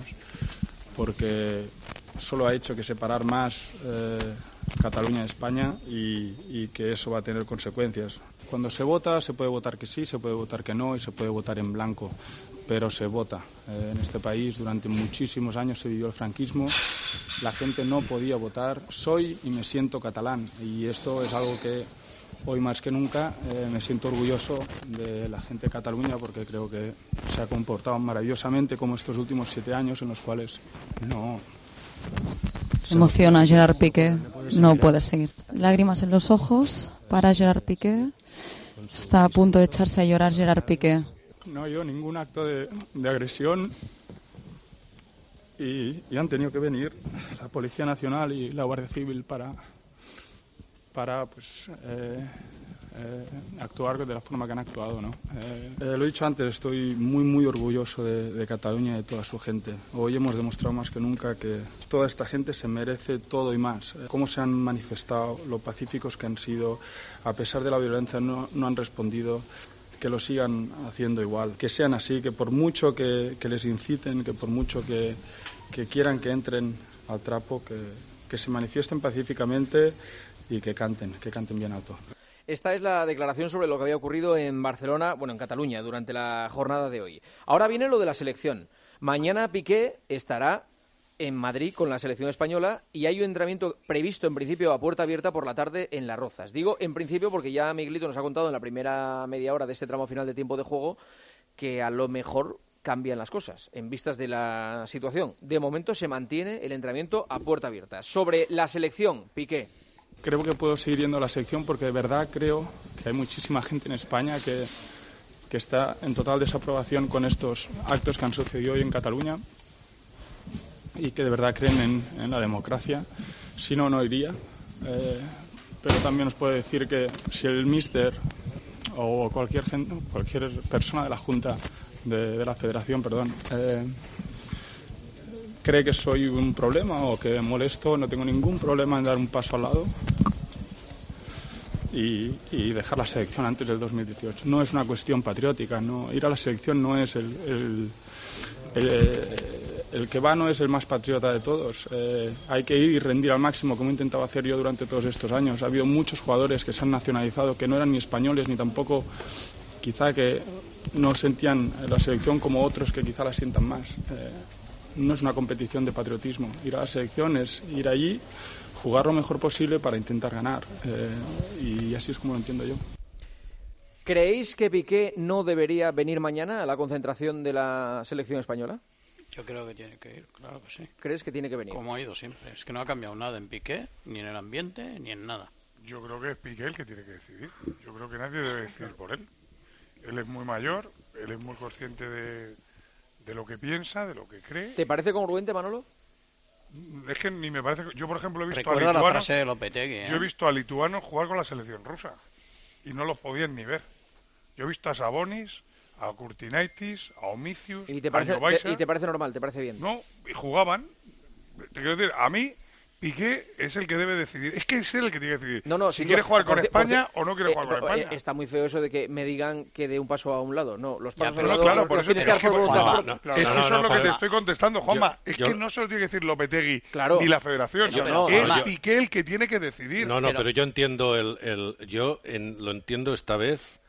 porque solo ha hecho que separar más eh, Cataluña de España y, y que eso va a tener consecuencias. Cuando se vota, se puede votar que sí, se puede votar que no y se puede votar en blanco, pero se vota. Eh, en este país durante muchísimos años se vivió el franquismo, la gente no podía votar. Soy y me siento catalán y esto es algo que hoy más que nunca eh, me siento orgulloso de la gente de Cataluña, porque creo que se ha comportado maravillosamente como estos últimos siete años en los cuales no... Se emociona Gerard Piqué, no puede seguir. Lágrimas en los ojos para Gerard Piqué. Está a punto de echarse a llorar Gerard Piqué. No hay ningún acto de, de agresión y, y han tenido que venir la Policía Nacional y la Guardia Civil para, para pues, eh, eh, actuar de la forma que han actuado, ¿no? Eh, eh, lo he dicho antes, estoy muy, muy orgulloso de, de Cataluña y de toda su gente. Hoy hemos demostrado más que nunca que toda esta gente se merece todo y más. Eh, cómo se han manifestado, lo pacíficos que han sido, a pesar de la violencia no, no han respondido. Que lo sigan haciendo igual, que sean así, que por mucho que, que les inciten, que por mucho que, que quieran que entren al trapo, que, que se manifiesten pacíficamente y que canten, que canten bien alto. Esta es la declaración sobre lo que había ocurrido en Barcelona, bueno, en Cataluña, durante la jornada de hoy. Ahora viene lo de la selección. Mañana Piqué estará en Madrid con la selección española y hay un entrenamiento previsto en principio a puerta abierta por la tarde en Las Rozas. Digo en principio porque ya Miguelito nos ha contado en la primera media hora de este tramo final de tiempo de juego que a lo mejor cambian las cosas en vistas de la situación. De momento se mantiene el entrenamiento a puerta abierta. Sobre la selección, Piqué. Creo que puedo seguir yendo a la selección porque de verdad creo que hay muchísima gente en España que, que está en total desaprobación con estos actos que han sucedido hoy en Cataluña y que de verdad creen en, en la democracia. Si no, no iría. Eh, pero también os puedo decir que si el míster o cualquier, gente, cualquier persona de la Junta, de, de la Federación, perdón, eh, cree que soy un problema o que molesto, no tengo ningún problema en dar un paso al lado y, y dejar la selección antes del dos mil dieciocho. No es una cuestión patriótica, no, ir a la selección no es el... el, el El que va no es el más patriota de todos. Eh, hay que ir y rendir al máximo, como he intentado hacer yo durante todos estos años. Ha habido muchos jugadores que se han nacionalizado, que no eran ni españoles, ni tampoco quizá que no sentían la selección como otros que quizá la sientan más. Eh, no es una competición de patriotismo. Ir a la selección es ir allí, jugar lo mejor posible para intentar ganar. Eh, y así es como lo entiendo yo. ¿Creéis que Piqué no debería venir mañana a la concentración de la selección española? Yo creo que tiene que ir, claro que sí. ¿Crees que tiene que venir? Como ha ido siempre. Es que no ha cambiado nada en Piqué, ni en el ambiente, ni en nada. Yo creo que es Piqué el que tiene que decidir. Yo creo que nadie debe decidir por él. Él es muy mayor, él es muy consciente de, de lo que piensa, de lo que cree. ¿Te parece congruente, Manolo? Es que ni me parece... Yo, por ejemplo, he visto Recuerda a lituanos... la frase de Lopetegui, ¿eh? Yo he visto a lituanos jugar con la selección rusa y no los podían ni ver. Yo he visto a Sabonis, a Kurtinaitis, a Omicius, ¿Y te parece, a Jovaiša. ¿Y te parece normal? ¿Te parece bien? No, y jugaban. Te quiero decir, a mí Piqué es el que debe decidir. Es que es él el que tiene que decidir. No, no, si quiere jugar con España o no quiere eh, jugar con España. Eh, está muy feo eso de que me digan que dé un paso a un lado. No, los pasos Ya, a un lado claro, los, por los eso tienes que dar por voluntad. Juanma, propia. no, claro, es que no, eso no, es lo que te estoy contestando, Juanma. Yo, es yo, que no se lo tiene que decir Lopetegui claro, ni la Federación. yo no, es yo, Piqué el que tiene que decidir. No, no, pero, pero yo entiendo el, el yo en, lo entiendo esta vez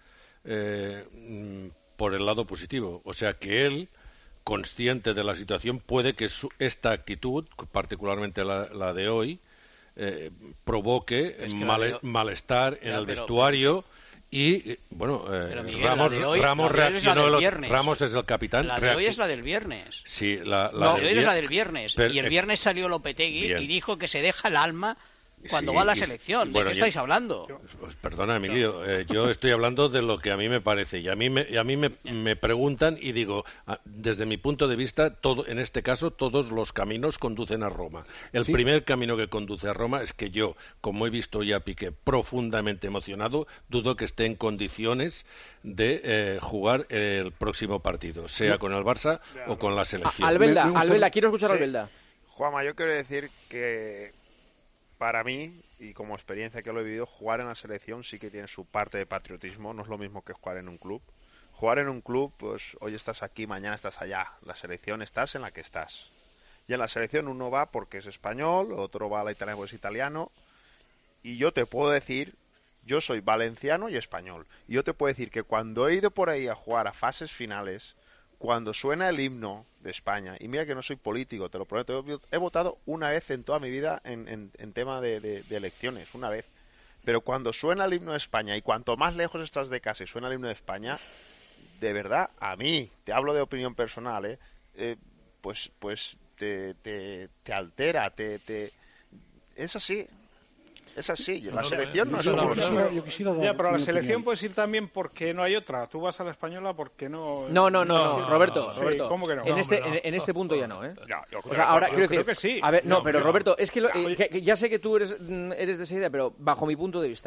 eh, por el lado positivo. O sea que él, consciente de la situación, puede que su, esta actitud, particularmente la, la de hoy, eh, provoque es que mal, de... malestar en ya, el pero, vestuario pero... y, bueno, eh, Miguel, Ramos, hoy, Ramos reaccionó... Es Ramos es el capitán. La de hoy es la del viernes. Sí, la, la no, del de hoy es la del viernes. Pero, y el viernes salió Lopetegui bien. y dijo que se deja el alma cuando sí, va a la y, selección. ¿De bueno, qué estáis yo, hablando? Pues perdona, Emilio, eh, yo estoy hablando de lo que a mí me parece. Y a mí me, y a mí me, me preguntan y digo, desde mi punto de vista, todo, en este caso, todos los caminos conducen a Roma. El sí. primer camino que conduce a Roma es que yo, como he visto ya a Piqué profundamente emocionado, dudo que esté en condiciones de eh, jugar el próximo partido, sea con el Barça o con la selección. Albelda, me, me Albelda, quiero escuchar sí. a Albelda. Juanma, yo quiero decir que para mí, y como experiencia que lo he vivido, jugar en la selección sí que tiene su parte de patriotismo, no es lo mismo que jugar en un club. Jugar en un club, pues hoy estás aquí, mañana estás allá. La selección estás en la que estás. Y en la selección uno va porque es español, otro va a la italiana porque es italiano. Y yo te puedo decir, yo soy valenciano y español. Y yo te puedo decir que cuando he ido por ahí a jugar a fases finales, cuando suena el himno de España, y mira que no soy político, te lo prometo, he votado una vez en toda mi vida en, en, en tema de, de, de elecciones, una vez. Pero cuando suena el himno de España, y cuanto más lejos estás de casa y suena el himno de España, de verdad, a mí, te hablo de opinión personal, ¿eh? eh pues pues te, te, te altera, te, te... es así. Es así, la no, selección no es como yo, yo quisiera dar ya, pero la selección opinión. Puedes ir también porque no hay otra. Tú vas a la española porque no... No, no, no, no, no Roberto, sí, Roberto. ¿cómo que no? En, no, este, no. en, en este punto ya no, ¿eh? Ya, yo creo, o sea, ahora yo quiero creo decir... que sí. A ver, no, no pero no. Roberto, es que, lo, ya, eh, que, que ya sé que tú eres, eres de esa idea, pero bajo mi punto de vista,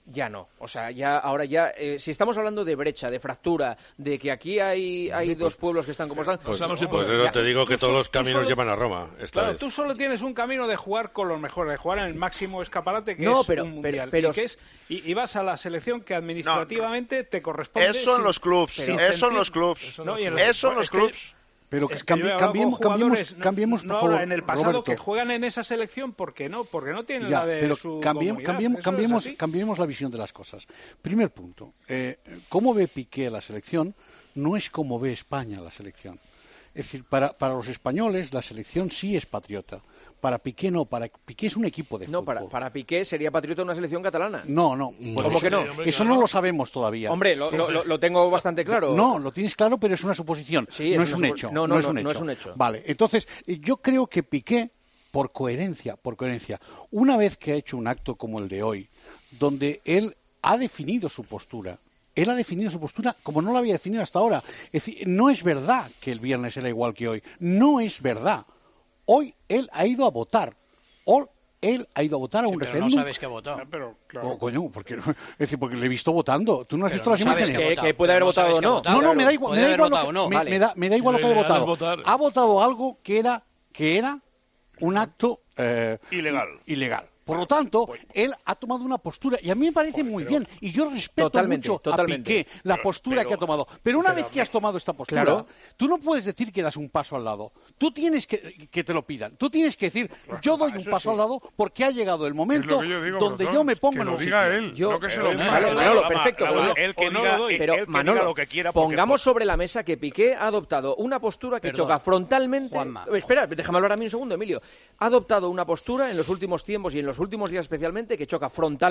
Ya no, o sea, ya ahora ya, eh, si estamos hablando de brecha, de fractura, de que aquí hay, hay dos pueblos que están como están... Pues, pues, pues eso te digo que todos los caminos solo, llevan a Roma. Esta claro, vez. Tú solo tienes un camino de jugar con los mejores, de jugar en el máximo escaparate que no, es pero, un mundial. Pero, pero, y, que es, y, y vas a la selección que administrativamente no, te corresponde... Eso en los clubs, eso en los clubs, eso en los clubs. Pero es cambi que cambiemos, cambiemos, no, cambiemos, por no favor, en el pasado Roberto. Que juegan en esa selección, ¿por qué no? Porque no tienen ya, la de pero su cambiemos, cambiemos, cambiemos, es cambiemos la visión de las cosas. Primer punto, eh, cómo ve Piqué la selección no es como ve España la selección. Es decir, para, para los españoles la selección sí es patriota. Para Piqué no, para Piqué es un equipo de no, fútbol. No, para, para Piqué sería patriota una selección catalana. No, no. Bueno, ¿cómo que no? Eso no lo sabemos todavía. Hombre, lo, lo, lo tengo bastante claro. No, lo tienes claro, pero es una suposición. Sí, no es, es un hecho. No, no, no, es un no, hecho. no es un hecho. Vale, entonces yo creo que Piqué, por coherencia, por coherencia, una vez que ha hecho un acto como el de hoy, donde él ha definido su postura, él ha definido su postura como no lo había definido hasta ahora. Es decir, no es verdad que el viernes era igual que hoy. No es verdad. Hoy él ha ido a votar. O él ha ido a votar a un sí, pero referéndum. No sabes que ha votado. No, pero, claro. Oh, coño, porque, es decir, porque le he visto votando. ¿Tú no has pero visto no las imágenes? Que, que puede haber votado o no. No, no, me da igual, me da igual lo que, no, me, vale. me da, me da igual sí, lo que haya votado. Votar. Ha votado algo que era, que era un acto eh, ilegal. ilegal. Por lo tanto, él ha tomado una postura, y a mí me parece muy bien, y yo respeto totalmente, mucho totalmente. a Piqué la pero, postura pero, que ha tomado. Pero una pero, vez que has tomado esta postura, claro. tú no puedes decir que das un paso al lado. Tú tienes que, que te lo pidan. Tú tienes que decir, yo doy un paso sí. al lado porque ha llegado el momento yo digo, donde Brotón, yo me pongo que en lo un diga sitio. él, yo, no que se pero, lo diga. Manolo, Manolo, perfecto. La, la, la, él que no diga, lo doy. él, Pero, él que Manolo, diga lo que quiera. Porque, pongamos sobre la mesa que Piqué ha adoptado una postura que Perdón. choca frontalmente... Juanma. Espera, déjame hablar a mí un segundo, Emilio. Ha adoptado una postura en los últimos tiempos y en los últimos días especialmente que choca frontalmente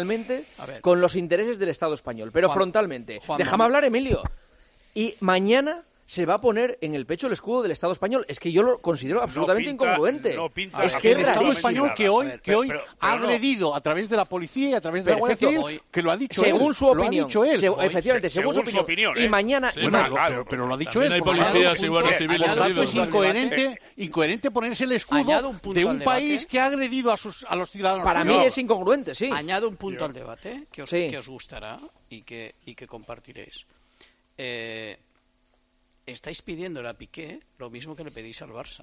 con los intereses del Estado español, pero Juan, frontalmente. Juan, Déjame hablar, Emilio. Y mañana se va a poner en el pecho el escudo del Estado español. Es que yo lo considero absolutamente no pinta, incongruente. No pinta es que el es Estado rarísimo. español que hoy, ver, que hoy pero, pero, ha pero agredido no. a través de la policía y a través de Perfecto. la Guardia Civil, que lo ha dicho según él. Su opinión, lo ha dicho él. Se, efectivamente, según, según su opinión. opinión ¿eh? Y mañana... Sí, y bueno, ma pero, pero lo ha dicho También él. hay policías y guardias civiles Por lo tanto, es heridos. incoherente, incoherente ponerse el escudo un de un debate. país que ha agredido a, sus, a los ciudadanos. Para no. mí es incongruente, sí. Añado un punto al debate que os, sí. que os gustará y que, y que compartiréis. Eh, estáis pidiéndole a Piqué lo mismo que le pedís al Barça.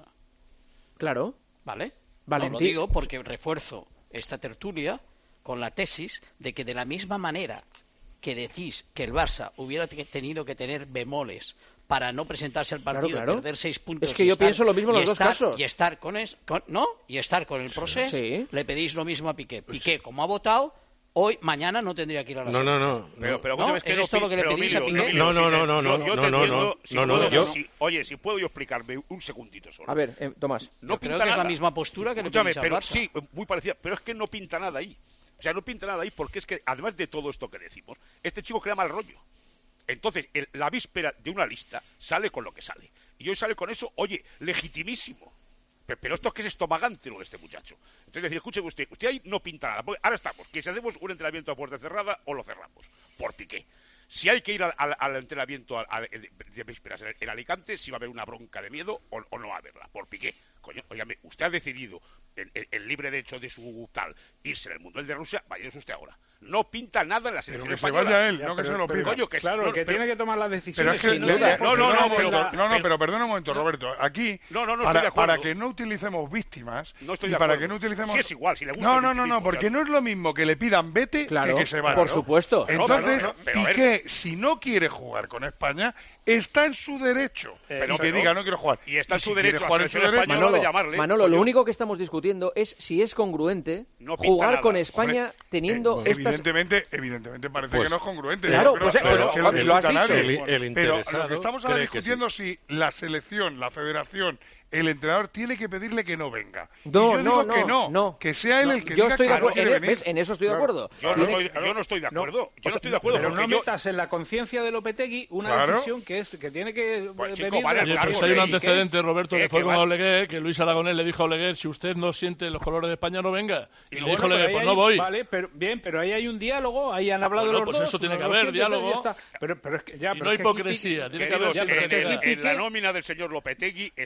Claro. ¿Vale? Valentín. No, lo digo porque refuerzo esta tertulia con la tesis de que de la misma manera que decís que el Barça hubiera tenido que tener bemoles para no presentarse al partido, claro, claro. perder seis puntos. Es que yo estar, pienso lo mismo en los estar, dos casos. Y estar con, es, con no y estar con el proceso, sí. le pedís lo mismo a Piqué. Piqué, como ha votado, hoy, mañana no tendría que ir a la No, no, no. Pero, pero, ¿No? es, que ¿Es no, esto lo que le pero, pedís a Emilio, Piqué? No, no, no, no, no, yo, yo no, te no, entiendo, no, si no, puedo, no, yo- si- oye, si puedo yo explicarme un segundito solo. A ver, eh, Tomás. No Yo pinta creo que es la nada. misma postura que le Escúchame, pedís al pero Barça. sí, muy parecida, pero es que no pinta nada ahí. O sea, no pinta nada ahí porque es que, además de todo esto que decimos, este chico crea mal rollo. Entonces, el- la víspera de una lista sale con lo que sale. Y hoy sale con eso, oye, legitimísimo. Pe- Pero esto es que es estomagante lo de este muchacho. Entonces, decir, escúcheme usted, usted ahí no pinta nada. Porque ahora estamos, que si hacemos un entrenamiento a puerta cerrada o lo cerramos, por Piqué. Si hay que ir al, al- al entrenamiento al- al- de, de vísperas en, en Alicante, si va a haber una bronca de miedo o, o no va a haberla, por Piqué. Coño, óigame, usted ha decidido, el, el- el libre derecho de su tal, irse en el mundo del de Rusia, váyase usted ahora. No pinta nada en la Pero selección que se española. vaya él, Ya, no que pero- se lo pero- pida. Coño, que Claro, no, el que pero- tiene que tomar las Pero decisiones es que sin no, duda. no, no, no, no, no, pero, pero- no, no, pero perdona un momento, Roberto. Aquí, No, no, no estoy para, de acuerdo. para que no utilicemos víctimas No estoy y de para acuerdo. que no utilicemos... Sí, es igual, si le gusta No, el no, no, no, victimismo, porque claro. no es lo mismo que le pidan vete Claro, que que se vaya. por ¿no? supuesto. Entonces, No, pero- pero a ver. Piqué, si no quiere jugar con España, está en su derecho. Eh, y no, que pero- diga, no quiero jugar. y está en si su quiere derecho a jugar en su selección derecho... española Manolo, de llamarle, Manolo, coño. lo único que estamos discutiendo es si es congruente No pinta jugar nada. con España Hombre, teniendo eh, estas... Evidentemente, evidentemente parece Pues- que no es congruente. Claro, Yo pues, creo- pero- que lo lo has discuta dicho. nadie. El- el Pero lo interesado que estamos ahora cree que discutiendo es si la selección, la federación, el entrenador tiene que pedirle que no venga. No, y yo no, digo no, que no, no. que sea él No, el que yo diga estoy que de no acuerdo, quiere en, venir. ¿ves? En eso estoy de Claro. acuerdo. Yo no, Tiene- estoy, yo no estoy de acuerdo. Yo o no sea, estoy de acuerdo. Pero no porque yo- metas en la conciencia de Lopetegui una Claro. decisión que es que tiene que Pues, eh, chico, venir vale, de Oye, la claro, pues Piqué. hay un ¿y qué? antecedente, Roberto, ¿Qué? que fue Que con va- Oleguer, que Luis Aragonés le dijo a Oleguer, si usted no siente los colores de España, no venga. Y, le Bueno, dijo pero Oleguer, ahí pues hay- no voy. Vale, pero bien, pero ahí hay un diálogo, ahí han hablado Bueno, los pues dos. eso tiene uno que lo haber, siente, otro ya diálogo. está. Pero, pero es que ya, Y pero no es que aquí hipocresía, Piqué- tiene que haber Queridos, ya, pero en, es que el- aquí en la Piqué- nómina del señor Lopetegui está No hay que también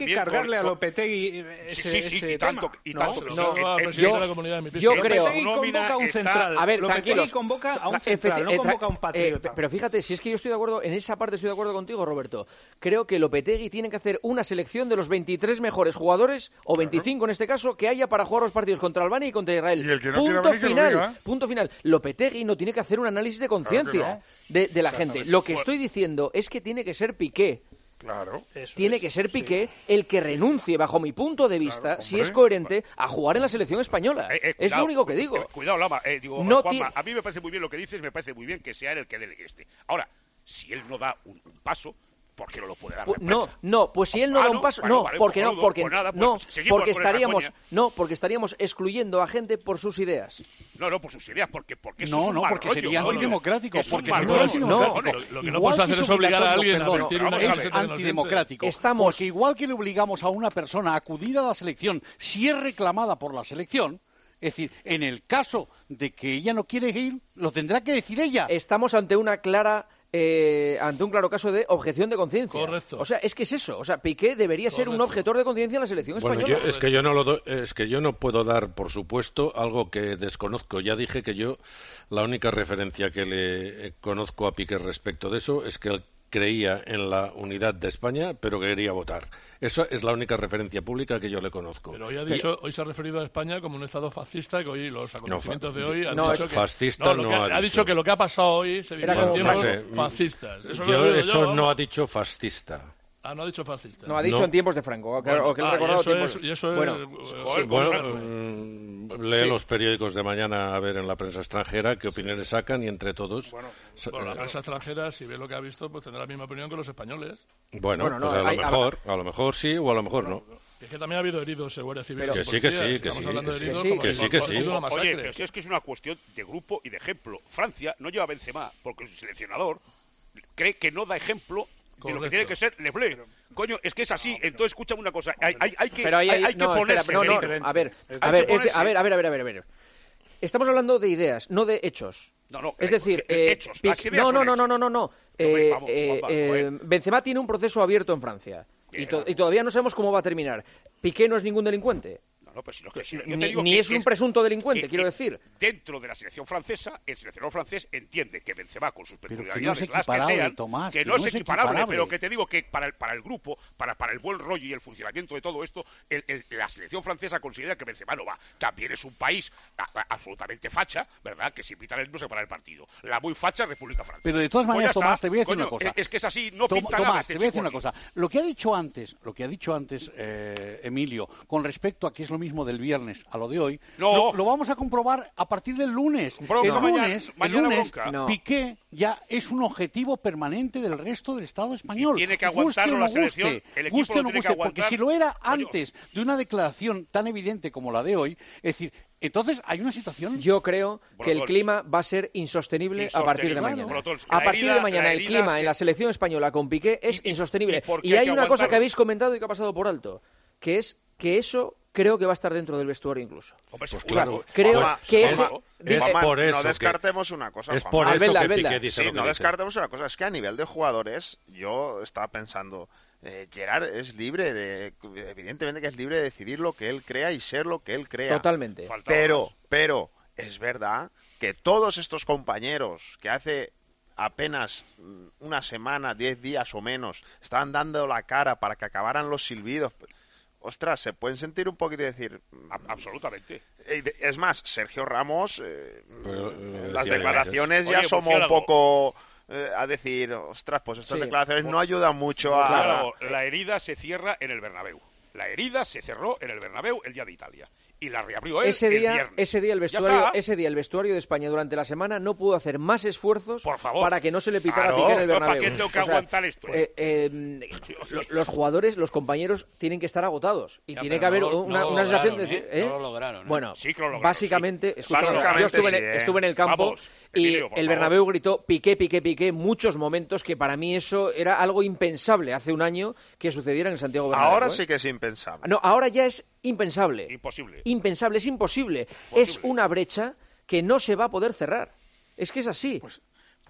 encargarle con, a Lopetegui ese, sí, sí, sí, ese y tanto, tema. y tanto. No, No, no, el, el, yo, de la comunidad de yo creo... Lopetegui convoca a un central. A ver, Lopetegui tranquilos. convoca a un central, no convoca a un patriota. Eh, pero fíjate, si es que yo estoy de acuerdo, en esa parte estoy de acuerdo contigo, Roberto. Creo que Lopetegui tiene que hacer una selección de los veintitrés mejores jugadores, o veinticinco en este caso, que haya para jugar los partidos contra Albania y contra Israel. Y el que no punto venir, final, que lo punto final. Lopetegui no tiene que hacer un análisis de conciencia claro no. de, de la gente. Lo que estoy diciendo es que tiene que ser Piqué. Claro. Eso tiene es, que ser Piqué sí. el que renuncie, bajo mi punto de vista, claro, si es coherente, a jugar en la selección española. Eh, eh, cuidado, es lo único que digo. Eh, cuidado, Lama. Eh, digo, no Juanma, a mí me parece muy bien lo que dices, me parece muy bien que sea él el que delegue este. Ahora, si él no da un, un paso, ¿por qué no lo puede dar la empresa? No, no, pues si él no ah, da un paso, bueno, no, vale, porque pues, no, porque pues nada, pues, no, porque estaríamos, no, porque estaríamos excluyendo a gente por sus ideas. No, no, por sus ideas, porque porque eso no, es un no, mal porque rollo, sería no, antidemocrático, no, porque sería no, antidemocrático. No, lo, lo que no puedes hacer es obligar a alguien perdón, a vestir una camiseta antidemocrático. Estamos... Porque igual que le obligamos a una persona a acudir a la selección si es reclamada por la selección, es decir, en el caso de que ella no quiere ir, lo tendrá que decir ella. Estamos ante una clara Eh, ante un claro caso de objeción de conciencia. Correcto. O sea, es que es eso. O sea, Piqué debería ser Correcto. un objetor de conciencia en la selección bueno, española. Yo, es que yo no lo do, es que yo no puedo dar, por supuesto, algo que desconozco. Ya dije que yo la única referencia que le conozco a Piqué respecto de eso es que él creía en la unidad de España, pero quería votar. Esa es la única referencia pública que yo le conozco. Pero hoy ha dicho, hoy se ha referido a España como un estado fascista, que hoy los acontecimientos no, de hoy han no, dicho que fascista no, no que, ha, ha dicho. dicho que lo que ha pasado hoy se vivió en tiempos fascistas. Eso, yo, lo eso yo, no ha dicho fascista. Ah, no ha dicho fascista. No, ha dicho no. en tiempos de Franco. O que, bueno, o que le ah, he recordado y eso tiempos... es, y eso bueno, es, sí. bueno mmm, lee sí. los periódicos de mañana a ver en la prensa extranjera qué opiniones sí. sacan y entre todos... Bueno, bueno, la prensa extranjera, si ve lo que ha visto, pues tendrá la misma opinión que los españoles. Bueno, bueno pues no, a, lo hay, mejor, a lo mejor sí o a lo mejor no. Es que también ha habido heridos en Guardia Civil. Que sí, que sí, que sí. Hablando de heridos, que sí, que sí, que sí. Oye, pero si es que es una cuestión de grupo y de ejemplo. Francia no lleva a Benzema porque su seleccionador cree que no da ejemplo de lo que tiene que ser Le Bleu. Coño, es que es así. Entonces, escúchame una cosa. Hay, hay, hay que, pero hay, hay, hay que no, ponerse... Espera, no, no, a ver, a ver, es de, a ver, a ver, a ver, a ver, a ver. Estamos hablando de ideas, no de hechos. No, no, es decir, eh, eh, hechos. Pic... no, no, no, no, no, no, no. Eh, vamos, eh, vamos, eh, Benzema tiene un proceso abierto en Francia y, to y todavía no sabemos cómo va a terminar. Piqué no es ningún delincuente. No, no, pero si no, que, si, yo ni, te digo ni que es un es, presunto delincuente, que, quiero que decir. Dentro de la selección francesa, el seleccionador francés entiende que Benzema, con sus peculiaridades, que no es las que sean, Tomás, que, que no, no es es equiparable, equiparable, pero que te digo que para el, para el grupo, para, para el buen rollo y el funcionamiento de todo esto, el, el, la selección francesa considera que Benzema no va. También es un país a, a, absolutamente facha, ¿verdad? Que si pitan él no se para el partido. La muy facha República Francesa. Pero de todas maneras, pues Tomás, te voy a decir Coño, una cosa. Es que es así, no Tom, pinta Tomás, nada. te voy a decir una cosa. Lo que ha dicho antes, lo que ha dicho antes eh, Emilio, con respecto a que es lo mismo del viernes a lo de hoy, no. lo, lo vamos a comprobar a partir del lunes. Bronca, el lunes, mañana, el lunes mañana Piqué ya es un objetivo permanente del resto del Estado español. Y tiene que aguantarlo guste la no selección. Guste, el equipo guste o no tiene guste, que porque si lo era antes de una declaración tan evidente como la de hoy, es decir, entonces hay una situación. Yo creo que Brotols. el clima va a ser insostenible, insostenible. a partir de mañana. Brotols. A partir herida, de mañana el clima se... en la selección española con Piqué es y, insostenible. Y, y hay una cosa que habéis comentado y que ha pasado por alto, que es que eso creo que va a estar dentro del vestuario incluso. Pues claro. O sea, creo Juanma, que Juanma, ese... Es Juanma, por eso no descartemos que, una cosa. Es Juanma. por eso Albelda, que Albelda. Piqué dice sí, lo que no dice. descartemos una cosa. Es que a nivel de jugadores, yo estaba pensando, eh, Gerard es libre de, evidentemente que es libre de decidir lo que él crea y ser lo que él crea. Totalmente. Pero, pero es verdad que todos estos compañeros que hace apenas una semana, diez días o menos, estaban dando la cara para que acabaran los silbidos. Ostras, se pueden sentir un poquito y decir... Absolutamente. Es más, Sergio Ramos, eh, Pero, eh, las decía declaraciones Oye, ya somos un poco eh, a decir, ostras, pues estas Sí. declaraciones no ayudan mucho a... Claro, la herida se cierra en el Bernabéu. La herida se cerró en el Bernabéu el día de Italia. Y la reabrió él ese el día, viernes. ese día el vestuario, ese día el vestuario de España durante la semana no pudo hacer más esfuerzos Por favor. para que no se le pitara Claro, a Piqué en el ¿para Bernabéu. qué tengo que O sea, aguantar esto? eh, eh, los, los jugadores, los compañeros tienen que estar agotados y Ya, tiene pero que haber no- una, no lo una sensación de lograron, decir, ¿eh? ¿eh? No lo lograron, ¿eh? Bueno, Sí que lo lograron, básicamente, sí. escucha, Básicamente yo estuve, en, sí, ¿eh? estuve en el campo Vamos, y Emilio, por el favor. Bernabéu gritó Piqué, Piqué, Piqué muchos momentos que para mí eso era algo impensable hace un año que sucediera en el Santiago Bernabéu. Ahora ¿eh? sí que es impensable. No, ahora ya es impensable. Imposible. Impensable, es imposible. Imposible. Es una brecha que no se va a poder cerrar. Es que es así. Pues,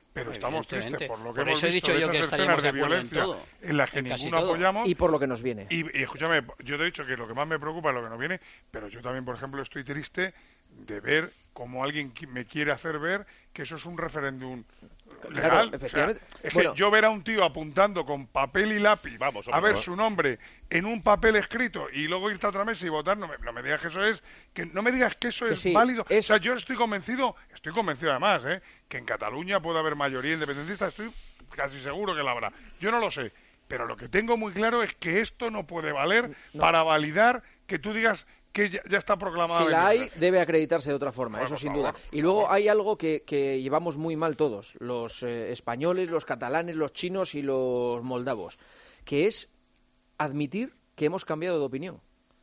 pero estamos tristes por lo que por hemos eso he visto dicho de yo que esas estaríamos escenas de de acuerdo en violencia todo, en las que en casi ninguno todo. apoyamos. Y por lo que nos viene. Y, y escúchame, yo te he dicho que lo que más me preocupa es lo que nos viene, pero yo también, por ejemplo, estoy triste de ver cómo alguien qui- me quiere hacer ver que eso es un referéndum legal. Claro, efectivamente. O sea, es Bueno. que yo ver a un tío apuntando con papel y lápiz, Vamos, a hombre, ver ¿no? su nombre en un papel escrito y luego irte a otra mesa y votar, no me, no me digas que eso es, que no me digas que eso Que es sí, válido. es- O sea, yo estoy convencido, estoy convencido además, ¿eh? que en Cataluña puede haber mayoría independentista, estoy casi seguro que la habrá. Yo no lo sé, pero lo que tengo muy claro es que esto no puede valer No. para validar que tú digas que ya, ya está proclamada. Si la hay, debe acreditarse de otra forma, Bueno, eso sin por duda. favor, Y luego hay algo que, que llevamos muy mal todos, los eh, españoles, los catalanes, los chinos y los moldavos, que es admitir que hemos cambiado de opinión.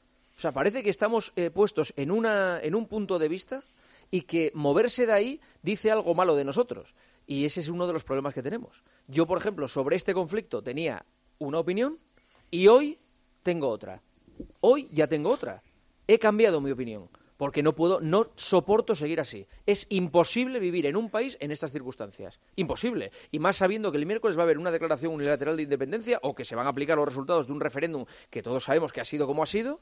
O sea, parece que estamos eh, puestos en, una, en un punto de vista y que moverse de ahí dice algo malo de nosotros. Y ese es uno de los problemas que tenemos. Yo, por ejemplo, sobre este conflicto tenía una opinión y hoy tengo otra. Hoy ya tengo otra. He cambiado mi opinión porque no puedo, no soporto seguir así. Es imposible vivir en un país en estas circunstancias. Imposible. Y más sabiendo que el miércoles va a haber una declaración unilateral de independencia o que se van a aplicar los resultados de un referéndum que todos sabemos que ha sido como ha sido.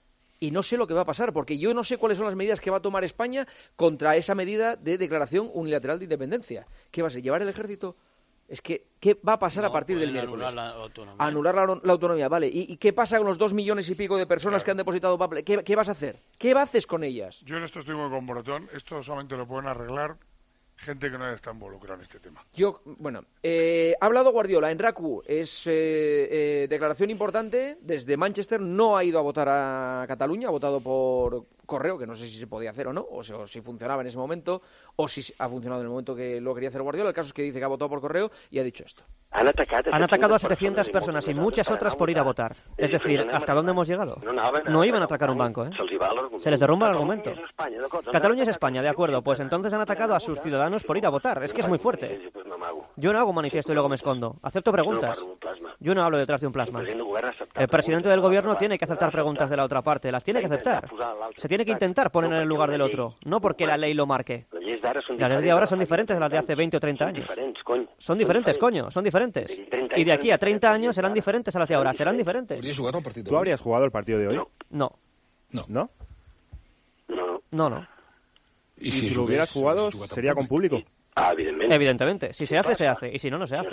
Y no sé lo que va a pasar, porque yo no sé cuáles son las medidas que va a tomar España contra esa medida de declaración unilateral de independencia. ¿Qué va a ser? ¿Llevar el ejército? Es que, ¿qué va a pasar No, a partir del pueden miércoles? anular la autonomía. Anular la, la autonomía, vale. ¿Y, ¿Y qué pasa con los dos millones y pico de personas Claro. que han depositado papel? ¿Qué, ¿Qué vas a hacer? ¿Qué haces con ellas? Yo en esto estoy muy con Bretón. Esto solamente lo pueden arreglar gente que no está involucrada en este tema. Yo, bueno, eh, ha hablado Guardiola en R A C U, es eh, eh, declaración importante, desde Manchester no ha ido a votar a Cataluña, ha votado por correo, que no sé si se podía hacer o no, o, se, o si funcionaba en ese momento, o si ha funcionado en el momento que lo quería hacer Guardiola. El caso es que dice que ha votado por correo y ha dicho esto. Han atacado, Han atacado a setecientas personas y muchas otras por ir a votar. Es decir, ¿hasta dónde hemos llegado? No iban a atracar un banco, ¿eh? Se les derrumba el argumento. Cataluña es España, de acuerdo, pues entonces han atacado a sus ciudadanos por ir a votar. Es que es muy fuerte. Yo no hago manifiesto y luego me escondo. Acepto preguntas. Yo no hablo detrás de un plasma. El presidente del gobierno tiene que aceptar preguntas de la otra parte. Las tiene que aceptar. Se tiene que intentar poner en el lugar del otro. No porque la ley lo marque. Las leyes de ahora son diferentes a las de hace veinte o treinta años. Son diferentes, coño. Son diferentes. Y de aquí a treinta años serán diferentes a las de ahora. Serán diferentes. ¿Tú habrías jugado el partido de hoy? No. No. ¿No? No, no. ¿Y si lo hubieras jugado, sería con público? Evidentemente. Si se hace, se hace. Y si no, no se hace.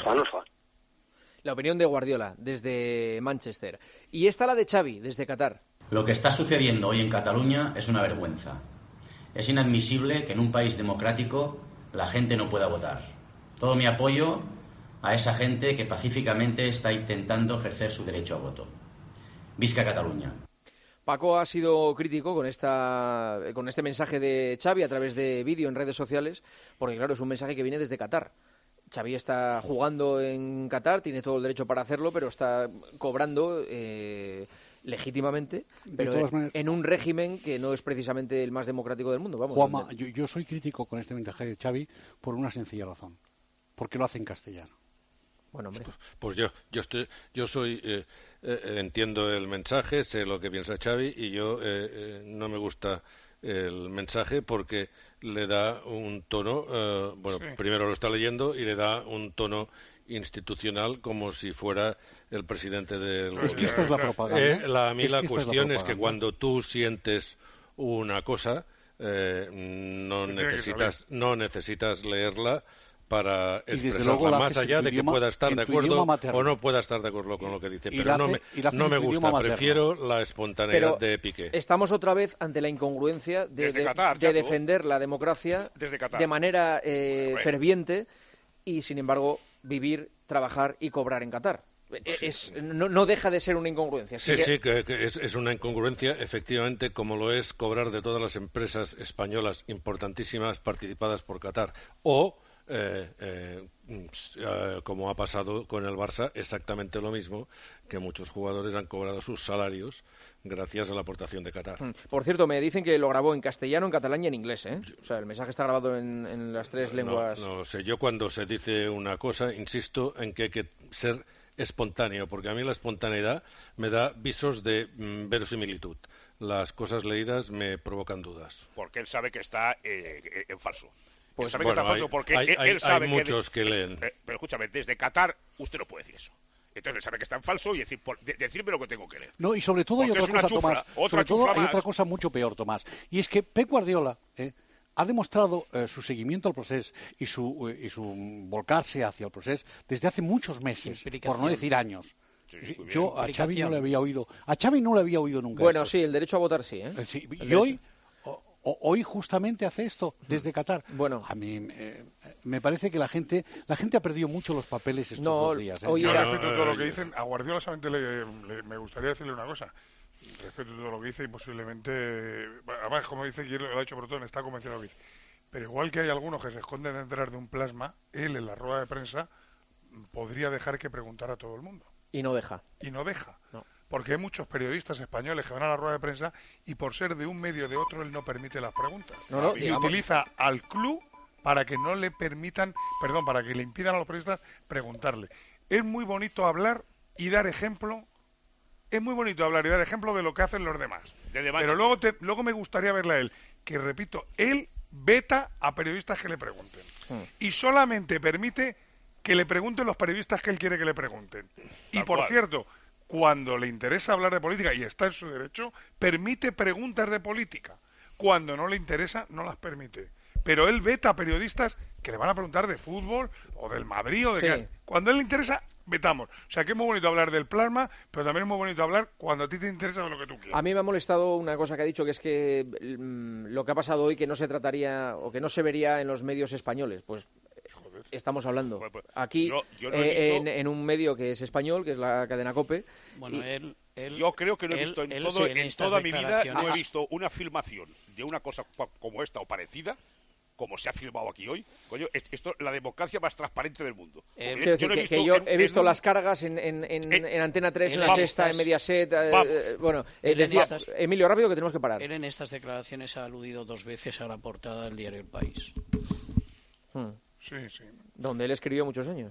La opinión de Guardiola, desde Manchester. Y esta la de Xavi, desde Qatar. Lo que está sucediendo hoy en Cataluña es una vergüenza. Es inadmisible que en un país democrático la gente no pueda votar. Todo mi apoyo a esa gente que pacíficamente está intentando ejercer su derecho a voto. Visca Cataluña. Paco ha sido crítico con esta con este mensaje de Xavi a través de vídeo en redes sociales, porque claro, es un mensaje que viene desde Qatar. Xavi está jugando en Qatar, tiene todo el derecho para hacerlo, pero está cobrando eh, legítimamente, pero en, maneras, en un régimen que no es precisamente el más democrático del mundo. Vamos, Juanma, yo, yo soy crítico con este mensaje de Xavi por una sencilla razón, porque lo hace en castellano. Bueno, hombre. Pues, pues yo, yo estoy, yo soy, eh, eh, entiendo el mensaje, sé lo que piensa Xavi y yo eh, eh, no me gusta el mensaje porque le da un tono, eh, bueno, sí. Primero lo está leyendo y le da un tono institucional como si fuera el presidente del es que esta es la propaganda. Eh, la, a mí es la que cuestión es, es que cuando tú sientes una cosa, eh, no necesitas, no necesitas leerla para expresarla más allá de que idioma, pueda estar de acuerdo o no pueda estar de acuerdo con lo que dice. Pero no me, no me gusta, prefiero la espontaneidad Pero de Piqué. Estamos otra vez ante la incongruencia de, de, Qatar, de defender la democracia de manera eh, ferviente y, sin embargo, vivir, trabajar y cobrar en Qatar. Sí, es, no, no deja de ser una incongruencia. Sí, sí, que, que es, es una incongruencia, efectivamente, como lo es cobrar de todas las empresas españolas importantísimas participadas por Qatar. O Eh, eh, eh, como ha pasado con el Barça, exactamente lo mismo, que muchos jugadores han cobrado sus salarios gracias a la aportación de Qatar. Por cierto, me dicen que lo grabó en castellano, en catalán y en inglés, ¿eh? O sea, el mensaje está grabado en, en las tres lenguas. No, no sé, yo cuando se dice una cosa insisto en que hay que ser espontáneo, porque a mí la espontaneidad me da visos de mm, verosimilitud. Las cosas leídas me provocan dudas. Porque él sabe que está eh, en falso. Pues, él sabe bueno, que está falso hay, porque hay, él, hay, él sabe hay muchos que, que leen. Eh, pero escúchame, desde Qatar usted no puede decir eso. Entonces él sabe que está en falso y decir, por, de, decirme lo que tengo que leer. No, y sobre todo hay otra cosa, chufla, Tomás. Otra sobre todo hay otra cosa mucho peor, Tomás. Y es que Pep Guardiola eh, ha demostrado eh, su seguimiento al proceso y su, eh, y su volcarse hacia el proceso desde hace muchos meses, por no decir años. Sí, Yo a Xavi no le había oído, a Xavi no le había oído nunca. Bueno, esto. sí, el derecho a votar sí, ¿eh? Eh, sí. Y hoy hoy justamente hace esto desde Qatar. Bueno, a mí eh, me parece que la gente la gente ha perdido mucho los papeles estos no, dos días. ¿eh? Yo respeto todo lo que dicen. A Guardiola solamente le, le, me gustaría decirle una cosa. respeto todo lo que dice y posiblemente, además como dice, que lo ha hecho Brotón, está convencido de lo que dice. Pero igual que hay algunos que se esconden detrás de un plasma, él en la rueda de prensa podría dejar que preguntara a todo el mundo. Y no deja. Y no deja. No. Porque hay muchos periodistas españoles que van a la rueda de prensa y por ser de un medio o de otro él no permite las preguntas. No, no, y digamos... utiliza al club para que no le permitan, perdón, para que le impidan a los periodistas preguntarle. Es muy bonito hablar y dar ejemplo, es muy bonito hablar y dar ejemplo de lo que hacen los demás. Pero luego, te, luego me gustaría verle a él, que repito, él veta a periodistas que le pregunten. Hmm. Y solamente permite que le pregunten los periodistas que él quiere que le pregunten. Y Tal por cual. cierto, cuando le interesa hablar de política, y está en su derecho, permite preguntas de política. Cuando no le interesa, no las permite. Pero él veta a periodistas que le van a preguntar de fútbol o del Madrid o de... Sí. qué. Cuando a él le interesa, vetamos. O sea que es muy bonito hablar del plasma, pero también es muy bonito hablar cuando a ti te interesa de lo que tú quieres. A mí me ha molestado una cosa que ha dicho, que es que mm, lo que ha pasado hoy que no se trataría o que no se vería en los medios españoles. Pues estamos hablando aquí yo- yo no he eh, visto- en, en un medio que es español, que es la cadena COPE. Bueno, y- él, él- Yo creo que no he él- visto en, él todo, sí, en estas toda mi vida, no he declaraciones- visto una filmación de una cosa cua- como esta o parecida, como se ha filmado aquí hoy. Coño, es- esto la democracia más transparente del mundo. Eh, Porque quiero decir no he que, visto que yo en- he visto en un- las cargas en, en, en, Eh, en Antena tres, en él la en Sexta, en estas- Mediaset. eh, Vamos. eh, bueno, eh, Él en decía, estas- Emilio, rápido que tenemos que parar. él en estas declaraciones ha aludido dos veces a la portada del diario El País. Hmm. Sí, sí. Donde él escribió muchos años.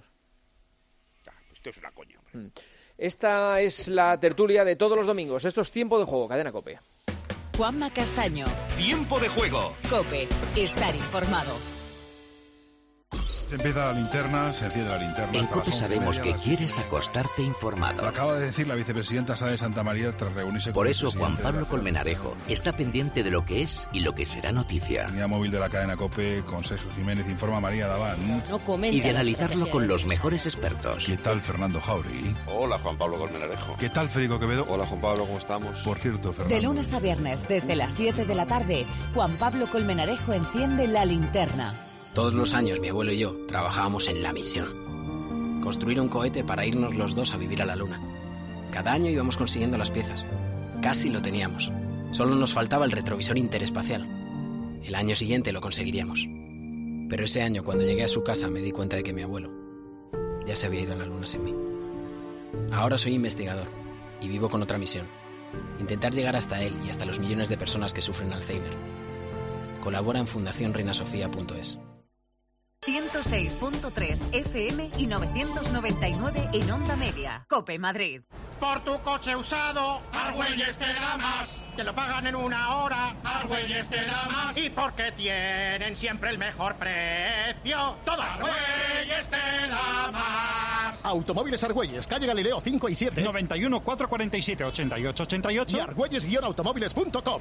Esto es una coña, hombre. Hmm. Esta es la tertulia de todos los domingos. Esto es Tiempo de Juego, cadena COPE. Juanma Castaño. Tiempo de juego. COPE. Estar informado. Empieza la linterna, se enciende la linterna. En hasta las COPE once y sabemos media, que las quieres acostarte informado. Lo acaba de decir la vicepresidenta Sá de Santa María tras reunirse Por con eso el presidente Juan de Pablo la Colmenarejo está pendiente de lo que es y lo que será noticia. Unidad móvil de la cadena COPE con Sergio Jiménez, informa María Daván. Y de analizarlo con los mejores expertos. ¿Qué tal Fernando Jauregui? Hola, Juan Pablo Colmenarejo. ¿Qué tal Federico Quevedo? Hola, Juan Pablo, ¿cómo estamos? Por cierto, Fernando. De lunes a viernes, desde las siete de la tarde, Juan Pablo Colmenarejo enciende la linterna. Todos los años mi abuelo y yo trabajábamos en la misión. Construir un cohete para irnos los dos a vivir a la luna. Cada año íbamos consiguiendo las piezas. Casi lo teníamos. Solo nos faltaba el retrovisor interespacial. El año siguiente lo conseguiríamos. Pero ese año, cuando llegué a su casa, me di cuenta de que mi abuelo ya se había ido a la luna sin mí. Ahora soy investigador y vivo con otra misión. Intentar llegar hasta él y hasta los millones de personas que sufren Alzheimer. Colabora en fundación reina sofía punto es. ciento seis punto tres F M y novecientos noventa y nueve en Onda Media. COPE Madrid. Por tu coche usado, Argüelles te da más. Te lo pagan en una hora, Argüelles te da más. Y porque tienen siempre el mejor precio, todos. Argüelles te da más. Automóviles Argüelles, calle Galileo cinco y siete. noventa y uno, cuatrocientos cuarenta y siete, ochenta y ocho ochenta y ocho. Y argüelles guion automóviles punto com.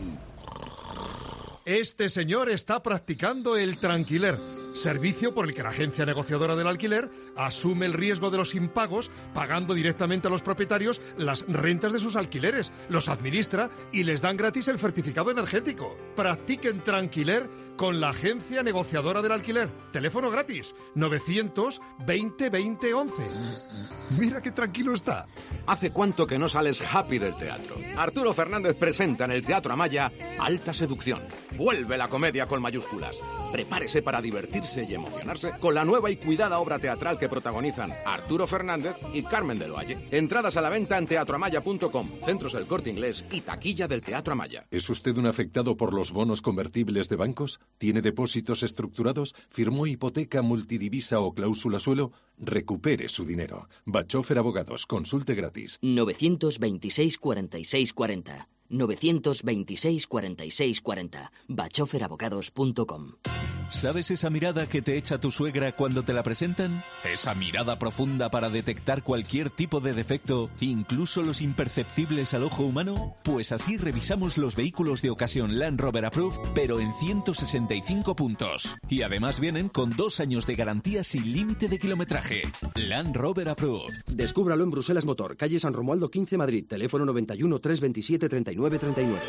Este señor está practicando el tranquiler, servicio por el que la agencia negociadora del alquiler asume el riesgo de los impagos, pagando directamente a los propietarios las rentas de sus alquileres, los administra y les dan gratis el certificado energético. Practiquen tranquiler con la agencia negociadora del alquiler. Teléfono gratis, novecientos veinte veinte once. Mira qué tranquilo está. ¿Hace cuánto que no sales happy del teatro? Arturo Fernández presenta en el Teatro Amaya Alta Seducción. Vuelve la comedia con mayúsculas. Prepárese para divertirse y emocionarse con la nueva y cuidada obra teatral que protagonizan Arturo Fernández y Carmen del Valle. Entradas a la venta en teatro amaya punto com, Centros El Corte Inglés y taquilla del Teatro Amaya. ¿Es usted un afectado por los bonos convertibles de bancos? ¿Tiene depósitos estructurados? ¿Firmó hipoteca multidivisa o cláusula suelo? Recupere su dinero. Bachofer Abogados. Consulte gratis. novecientos veintiséis, cuarenta y seis cuarenta. novecientos veintiséis, cuarenta y seis cuarenta. bachofer abogados punto com. ¿Sabes esa mirada que te echa tu suegra cuando te la presentan? Esa mirada profunda para detectar cualquier tipo de defecto, incluso los imperceptibles al ojo humano. Pues así revisamos los vehículos de ocasión Land Rover Approved, pero en ciento sesenta y cinco puntos. Y además vienen con dos años de garantía sin límite de kilometraje. Land Rover Approved. Descúbralo en Bruselas Motor, calle San Romualdo quince, Madrid. Teléfono noventa y uno, trescientos veintisiete, treinta y nueve treinta y nueve.